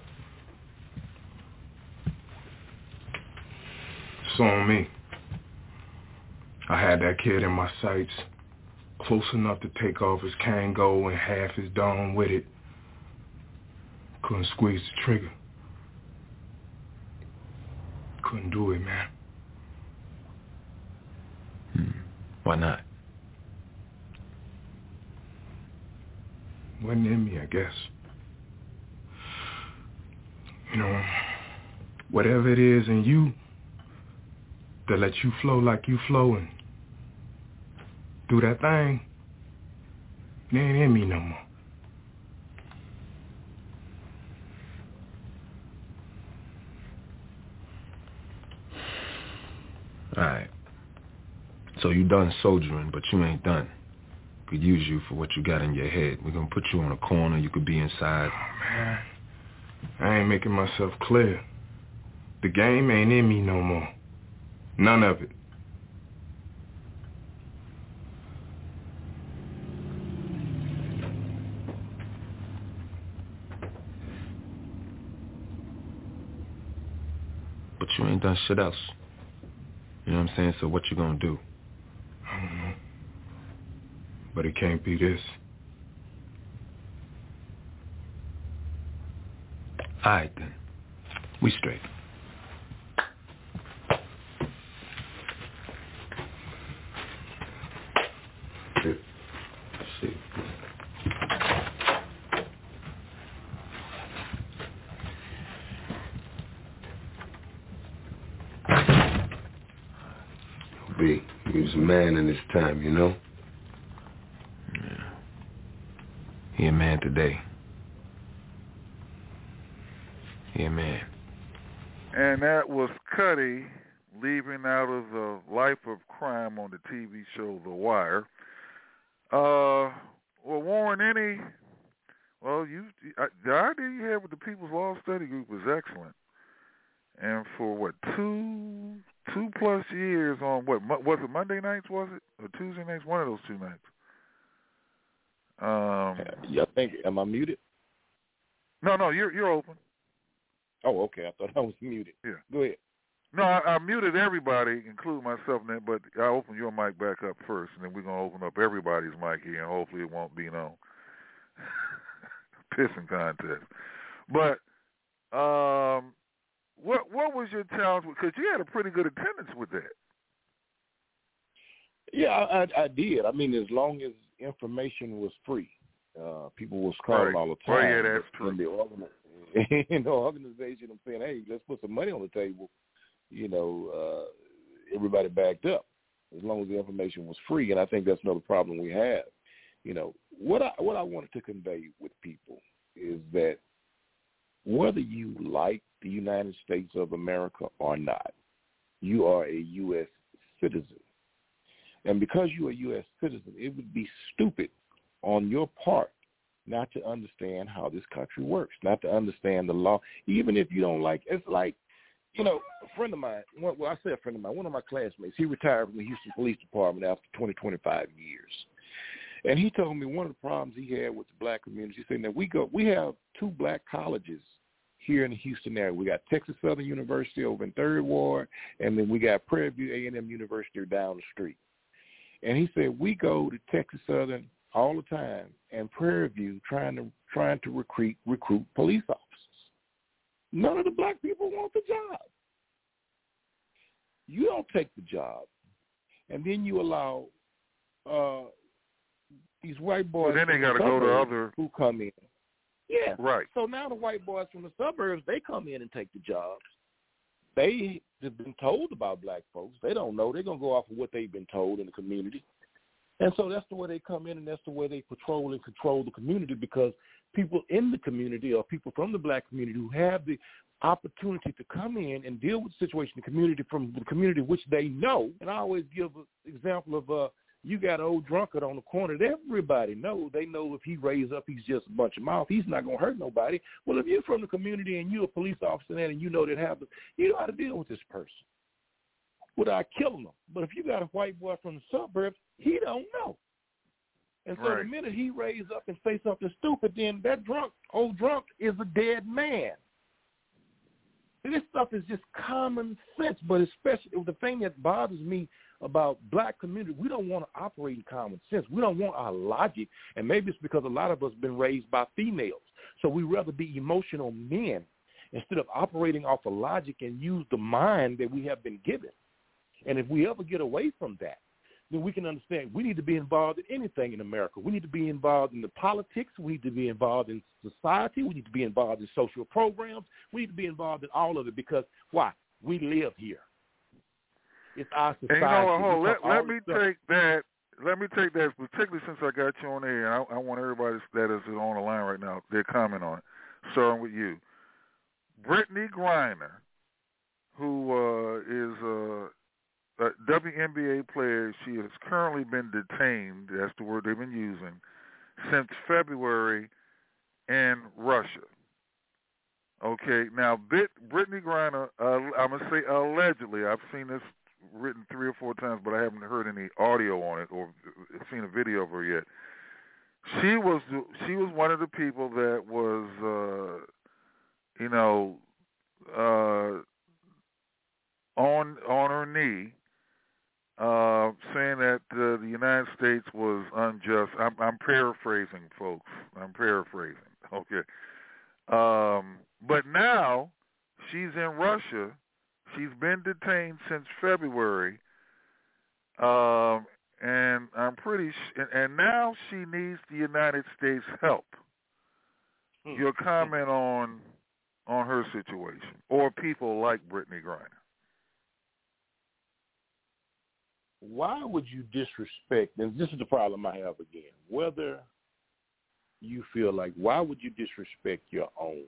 It's on me. I had that kid in my sights, close enough to take off his Kango and half his dome with it. Couldn't squeeze the trigger. Couldn't do it, man. Hmm. Why not? Wasn't in me, I guess. You know, whatever it is in you that lets you flow like you flow and do that thing, it ain't in me no more. Alright. So you done soldiering, but you ain't done. Could use you for what you got in your head. We're gonna put you on a corner, you could be inside. Oh, man. I ain't making myself clear. The game ain't in me no more. None of it. But you ain't done shit else. You know what I'm saying? So what you gonna do? I don't know. But it can't be this. All right, then. We straight. Let's see. B, he was a man in his time, you know? Yeah. He a man today. He a man. And that was Cuddy leaving out of the life of crime on the T V show The Wire. Uh, well, Warren, any, well, you I, the idea you had with the People's Law Study Group was excellent. And for what, two, two plus years on what, was it Monday nights, was it? Or Tuesday nights? One of those two nights. Um, yeah, I think, am I muted? No, no, you're you're open. Oh, okay. I thought I was muted. Yeah. Go ahead. No, I, I muted everybody, including myself, in it, but I opened your mic back up first, and then we're going to open up everybody's mic here, and hopefully it won't be no pissing contest. But um, what what was your challenge? Because you had a pretty good attendance with that. Yeah, I, I, I did. I mean, as long as information was free, uh, people was calling right. all the time. Well, yeah, that's true. In the, organi- in the organization, I'm saying, hey, let's put some money on the table. You know, uh, everybody backed up as long as the information was free, and I think that's another problem we have. You know, what I what I wanted to convey with people is that whether you like the United States of America or not, you are a U S citizen. And because you're a U S citizen, it would be stupid on your part not to understand how this country works, not to understand the law, even if you don't like. It's like you know, a friend of mine, well, I say a friend of mine, one of my classmates, he retired from the Houston Police Department after twenty, twenty-five years. And he told me one of the problems he had with the black community, he said that we go, we have two black colleges here in the Houston area. We got Texas Southern University over in Third Ward, and then we got Prairie View A and M University down the street. And he said we go to Texas Southern all the time and Prairie View trying to trying to recruit recruit police officers. None of the black people want the job. You don't take the job, and then you allow uh, these white boys. Well, then they got to go to other who come in. Yeah, right. So now the white boys from the suburbs, they come in and take the jobs. They have been told about black folks. They don't know. They're going to go off of what they've been told in the community. And so that's the way they come in, and that's the way they patrol and control the community, because people in the community or people from the black community who have the opportunity to come in and deal with the situation in the community from the community which they know. And I always give an example of uh, you got an old drunkard on the corner that everybody knows. They know if he raise up, he's just a bunch of mouth. He's not going to hurt nobody. Well, if you're from the community and you're a police officer there and you know that happens, you know how to deal with this person without killing them. But if you got a white boy from the suburbs, he don't know. And so right. the minute he raise up and say something stupid, then that drunk, old drunk, is a dead man. And this stuff is just common sense, but especially the thing that bothers me about black community, we don't want to operate in common sense. We don't want our logic, and maybe it's because a lot of us have been raised by females. So we rather be emotional men instead of operating off of logic and use the mind that we have been given. And if we ever get away from that, then we can understand we need to be involved in anything in America. We need to be involved in the politics. We need to be involved in society. We need to be involved in social programs. We need to be involved in all of it because, why? We live here. It's our society. And you know what, hold, let, let me stuff. take that. Let me take that, particularly since I got you on air. I, I want everybody that is on the line right now, their comment on it, starting with you. Brittany Griner, who uh, is uh, a W N B A player, she has currently been detained, that's the word they've been using, since February in Russia. Okay, now Brit, Brittany Griner, uh, I'm going to say allegedly, I've seen this written three or four times, but I haven't heard any audio on it or seen a video of her yet. She was she was one of the people that was, uh, you know, uh, on on her knee, uh, saying that uh, the United States was unjust. I'm, I'm paraphrasing, folks. I'm paraphrasing. Okay, um, but now she's in Russia. She's been detained since February, um, and I'm pretty. Sh- and now she needs the United States' help. Hmm. Your comment on on her situation, or people like Brittany Griner? Why would you disrespect? And this is the problem I have again. Whether you feel like, why would you disrespect your own?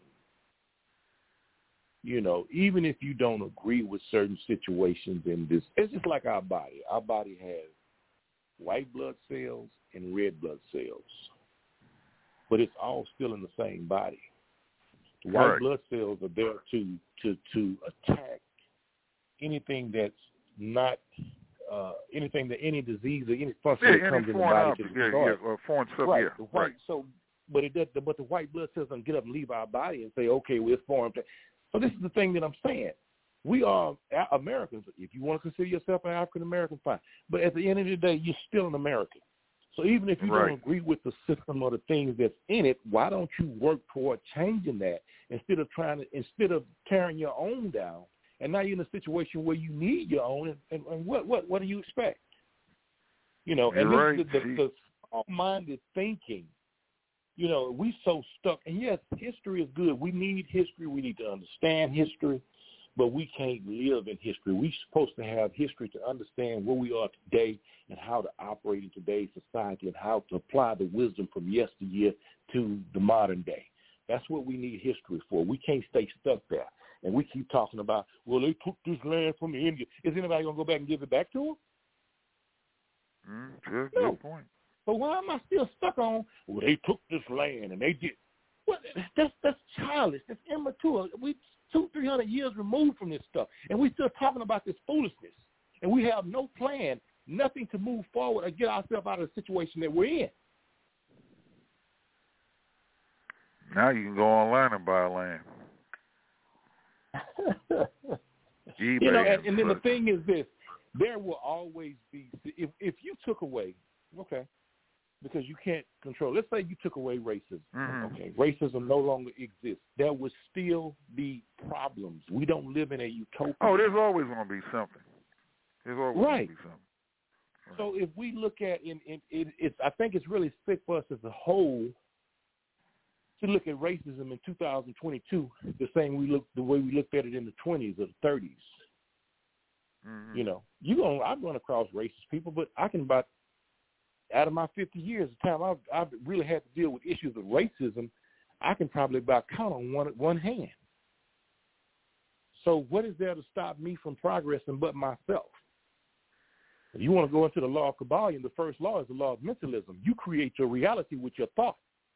You know, even if you don't agree with certain situations in this, it's just like our body. Our body has white blood cells and red blood cells, but it's all still in the same body. The white right. blood cells are there to to to attack anything that's not uh, anything that any disease or any function yeah, that comes in the body object, to yeah, destroy. yeah, or foreign stuff, right. yeah, The white, right. So, but it does. But the white blood cells don't get up and leave our body and say, okay, we're foreign. So this is the thing that I'm saying. We are Americans. If you want to consider yourself an African American, fine. But at the end of the day, you're still an American. So even if you right. don't agree with the system or the things that's in it, why don't you work toward changing that instead of trying to instead of tearing your own down? And now you're in a situation where you need your own. And, and, and what what what do you expect? You know, You're and this right. is the, the, the small-minded thinking. You know, we so stuck. And yes, history is good. We need history. We need to understand history, but we can't live in history. We're supposed to have history to understand where we are today and how to operate in today's society and how to apply the wisdom from yesteryear to the modern day. That's what we need history for. We can't stay stuck there. And we keep talking about, well, they took this land from the Indians. Is anybody going to go back and give it back to them? Mm, good, no. good point. But why am I still stuck on, well, they took this land and they did. Well, that's, that's childish. That's immature. We two, three hundred years removed from this stuff, and we're still talking about this foolishness, and we have no plan, nothing to move forward or get ourselves out of the situation that we're in. Now you can go online and buy land. You know, and, and then the thing is this: there will always be, if if you took away, okay, because you can't control. Let's say you took away racism. Mm-hmm. Okay, racism no longer exists. There would still be problems. We don't live in a utopia. Oh, there's always going to be something. There's always right. going to be something. Right. So if we look at, in, in, it, it's, I think it's really sick for us as a whole to look at racism in two thousand twenty-two the same we look the way we looked at it in the twenties or the thirties. Mm-hmm. You know, you gonna I've run across racist people, but I can about out of my fifty years of time I've I've really had to deal with issues of racism, I can probably about count on one one hand. So what is there to stop me from progressing but myself? If you want to go into the law of Kabbalion, the first law is the law of mentalism. You create your reality with your thought.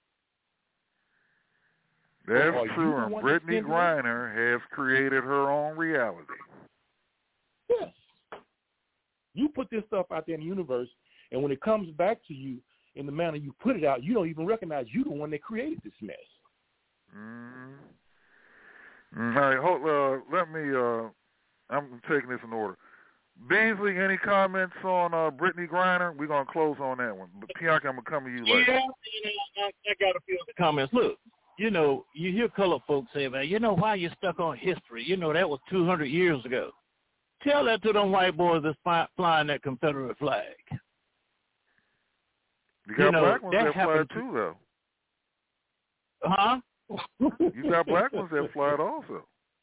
That's so true, and Brittany Griner has created her own reality. Yes. You put this stuff out there in the universe, and when it comes back to you in the manner you put it out, you don't even recognize you the one that created this mess. Mm. Mm, all right, hold, uh, let me, uh, I'm taking this in order. Beasley, any comments on uh, Brittany Griner? We're going to close on that one. But Bianca, I'm going to come to you later. Yeah, you know, I, I got a few other comments. Look, you know, you hear colored folks say, man, you know why you're stuck on history? You know, that was two hundred years ago. Tell that to them white boys that's fly, flying that Confederate flag. You got you know, black ones that that fly happened too, though. Huh? You got black ones that fly it also.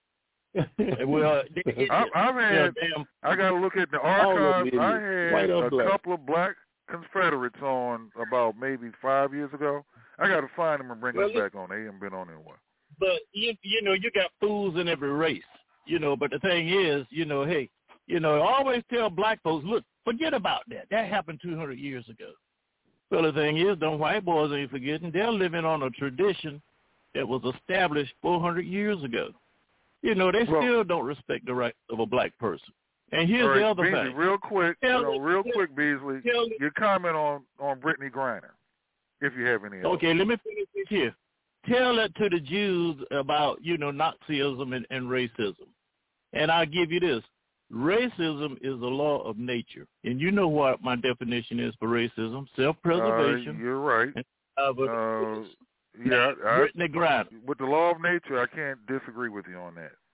Well, it, I, I've had. damn, I got to look at the archives. I had a black. couple of black Confederates on about maybe five years ago. I got to find them and bring well, them back on. They haven't been on in a while. But you, you know, you got fools in every race. You know, but the thing is, you know, hey, you know, always tell black folks, look, forget about that. That happened two hundred years ago. Well, the thing is, them white boys ain't forgetting. They're living on a tradition that was established four hundred years ago. You know, they well, still don't respect the rights of a black person. And here's right, the other Beasley, thing. Real quick, you know, real quick, Beasley, tell your comment on, on Brittany Griner, if you have any. Okay, else. let me finish this here. Tell that to the Jews about, you know, Nazism and, and racism. And I'll give you this. Racism is a law of nature. And you know what my definition is for racism. Self-preservation. Uh, you're right. And, uh, uh, yeah, I, Brittany Griner. With the law of nature, I can't disagree with you on that.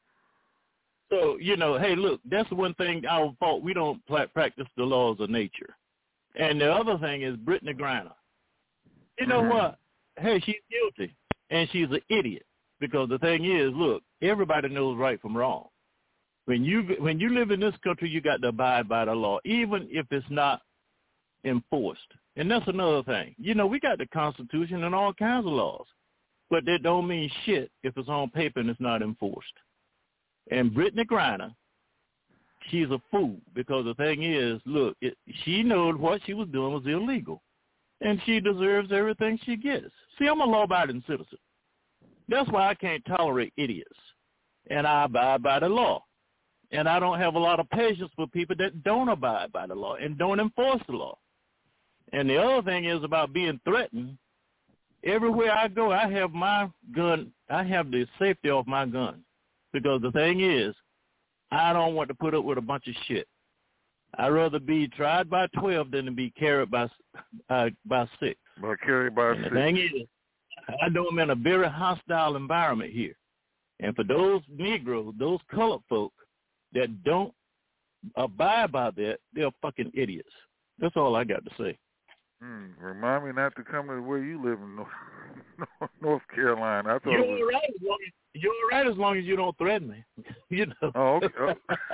So, you know, hey, look, that's one thing our fault. We don't practice the laws of nature. And the other thing is Brittany Griner. You know mm-hmm. what? Hey, she's guilty. And she's an idiot. Because the thing is, look, everybody knows right from wrong. When you when you live in this country, you got to abide by the law, even if it's not enforced. And that's another thing. You know, we got the Constitution and all kinds of laws, but that don't mean shit if it's on paper and it's not enforced. And Brittany Griner, she's a fool because the thing is, look, it, she knew what she was doing was illegal, and she deserves everything she gets. See, I'm a law-abiding citizen. That's why I can't tolerate idiots, and I abide by the law. And I don't have a lot of patience for people that don't abide by the law and don't enforce the law. And the other thing is about being threatened. Everywhere I go, I have my gun. I have the safety of my gun. Because the thing is, I don't want to put up with a bunch of shit. I'd rather be tried by twelve than to be carried by uh, by six. By carried by and six. The thing is, I know I'm in a very hostile environment here. And for those Negroes, those colored folk, that don't abide by that, they're fucking idiots. That's all I got to say. Mm, remind me not to come to where you live in North, North Carolina. I thought you're it was... all right as long as you're all right as long as you don't threaten me. You know. Oh, okay. Oh.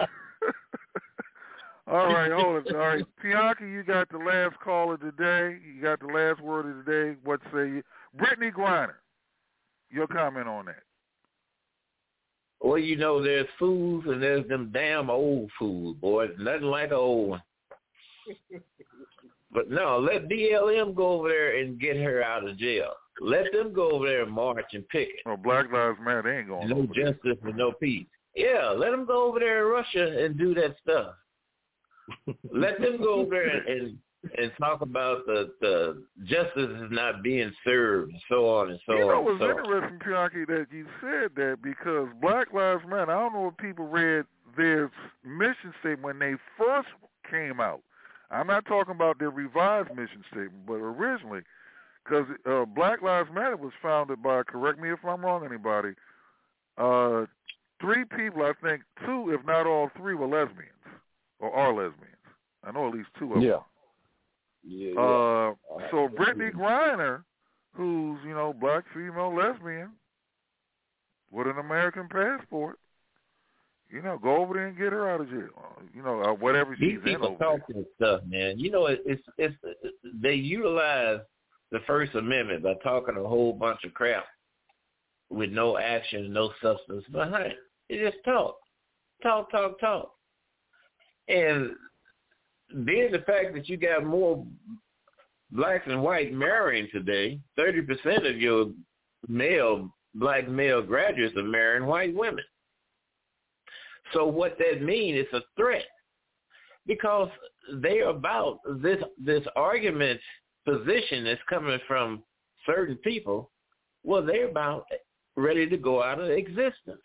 All right, hold it. All right, Bianca, you got the last call of the day. You got the last word of the day. What say you? Brittany Griner, your comment on that. Well, you know, there's fools and there's them damn old fools, boy. Nothing like an old one. But no, let B L M go over there and get her out of jail. Let them go over there and march and picket. Oh, Black Lives Matter, they ain't going no over there. justice and no peace. Yeah, let them go over there in Russia and do that stuff. Let them go over there and, and and talk about the, the justice is not being served, and so on and so you know, on. You know, so it's interesting, Pianki, that you said that because Black Lives Matter, I don't know if people read their mission statement when they first came out. I'm not talking about their revised mission statement, but originally, because uh, Black Lives Matter was founded by, correct me if I'm wrong, anybody, uh, three people, I think two, if not all three, were lesbians, or are lesbians. I know at least two of them. Yeah. Yeah, uh, yeah. So Brittany Griner, who's, you know, black female lesbian with an American passport, you know, go over there and get her out of jail. You know, uh, whatever she's These in people over talk there. this stuff, man. You know, it, it's it's they utilize the First Amendment by talking a whole bunch of crap with no action, no substance behind it. They just talk, talk, talk, talk, and then the fact that you got more blacks and whites marrying today, thirty percent of your male, black male graduates are marrying white women. So what that means is a threat because they're about this, this argument position that's coming from certain people, well, they're about ready to go out of existence.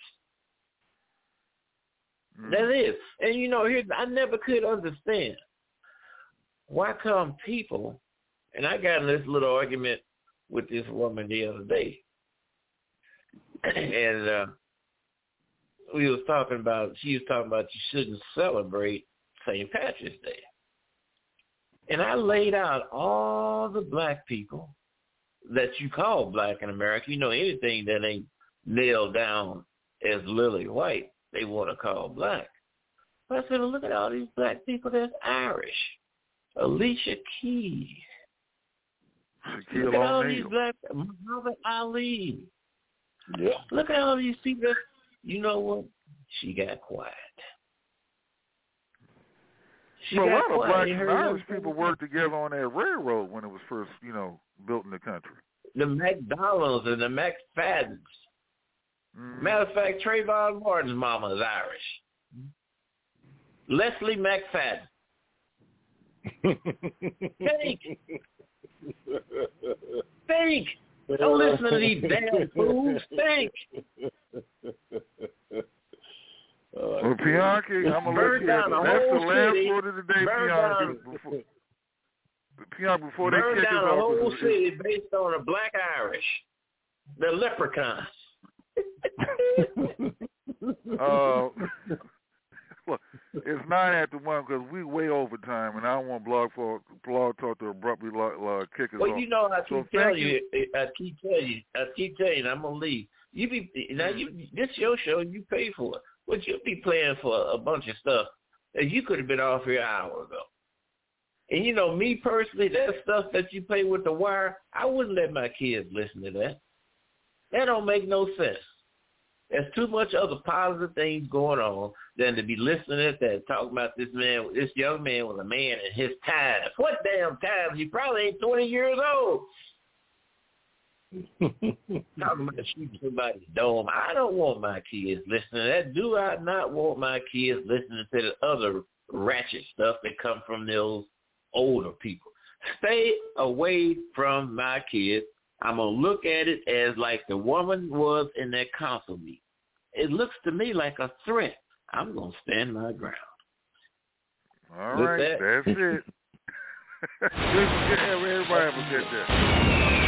Mm. That is. And, you know, here I never could understand. Why come people, and I got in this little argument with this woman the other day, and uh, we was talking about, she was talking about you shouldn't celebrate Saint Patrick's Day. And I laid out all the black people that you call black in America. You know, anything that ain't nailed down as lily white, they want to call black. But I said, well, look at all these black people that's Irish. Alicia Keys. Shaquille Look at all O'Neal. these black, Muhammad Ali. Yeah. Look at all these people. You know what? She got quiet. She well, a got lot of quiet. black You and heard Irish her? people worked together on that railroad when it was first, you know, built in the country. The McDonald's and the McFadden's. Mm. Matter of fact, Trayvon Martin's mama is Irish. Leslie McFadden. Think. Think. Don't listen to these damn fools. Think. Well, Pianki, I'm going to let you have it. That's the last city. Word of the day, Pianki. Before, Pianki, before they burn kick us down off. a whole it's, city based on a black Irish. The leprechauns. uh, look, it's nine after one because we way over time, and I don't want Blog for Blog Talk to abruptly uh, kick us well, off. Well, you know, I keep so telling you. you, I keep telling you, I keep telling you, I'm gonna leave. You be now, you this your show, you pay for it, but you'll be playing for a bunch of stuff that you could have been off here an hour ago. And you know, me personally, that stuff that you play with the wire, I wouldn't let my kids listen to that. That don't make no sense. There's too much other positive things going on than to be listening to that, talking about this man, this young man was a man in his time. What damn time? He probably ain't twenty years old. Talking about shooting somebody's dome. I don't want my kids listening to that. Do I not want my kids listening to the other ratchet stuff that come from those older people? Stay away from my kids. I'm going to look at it as like the woman was in that council meeting. It looks to me like a threat. I'm going to stand my ground. All right, that. That's it. Everybody have a good day.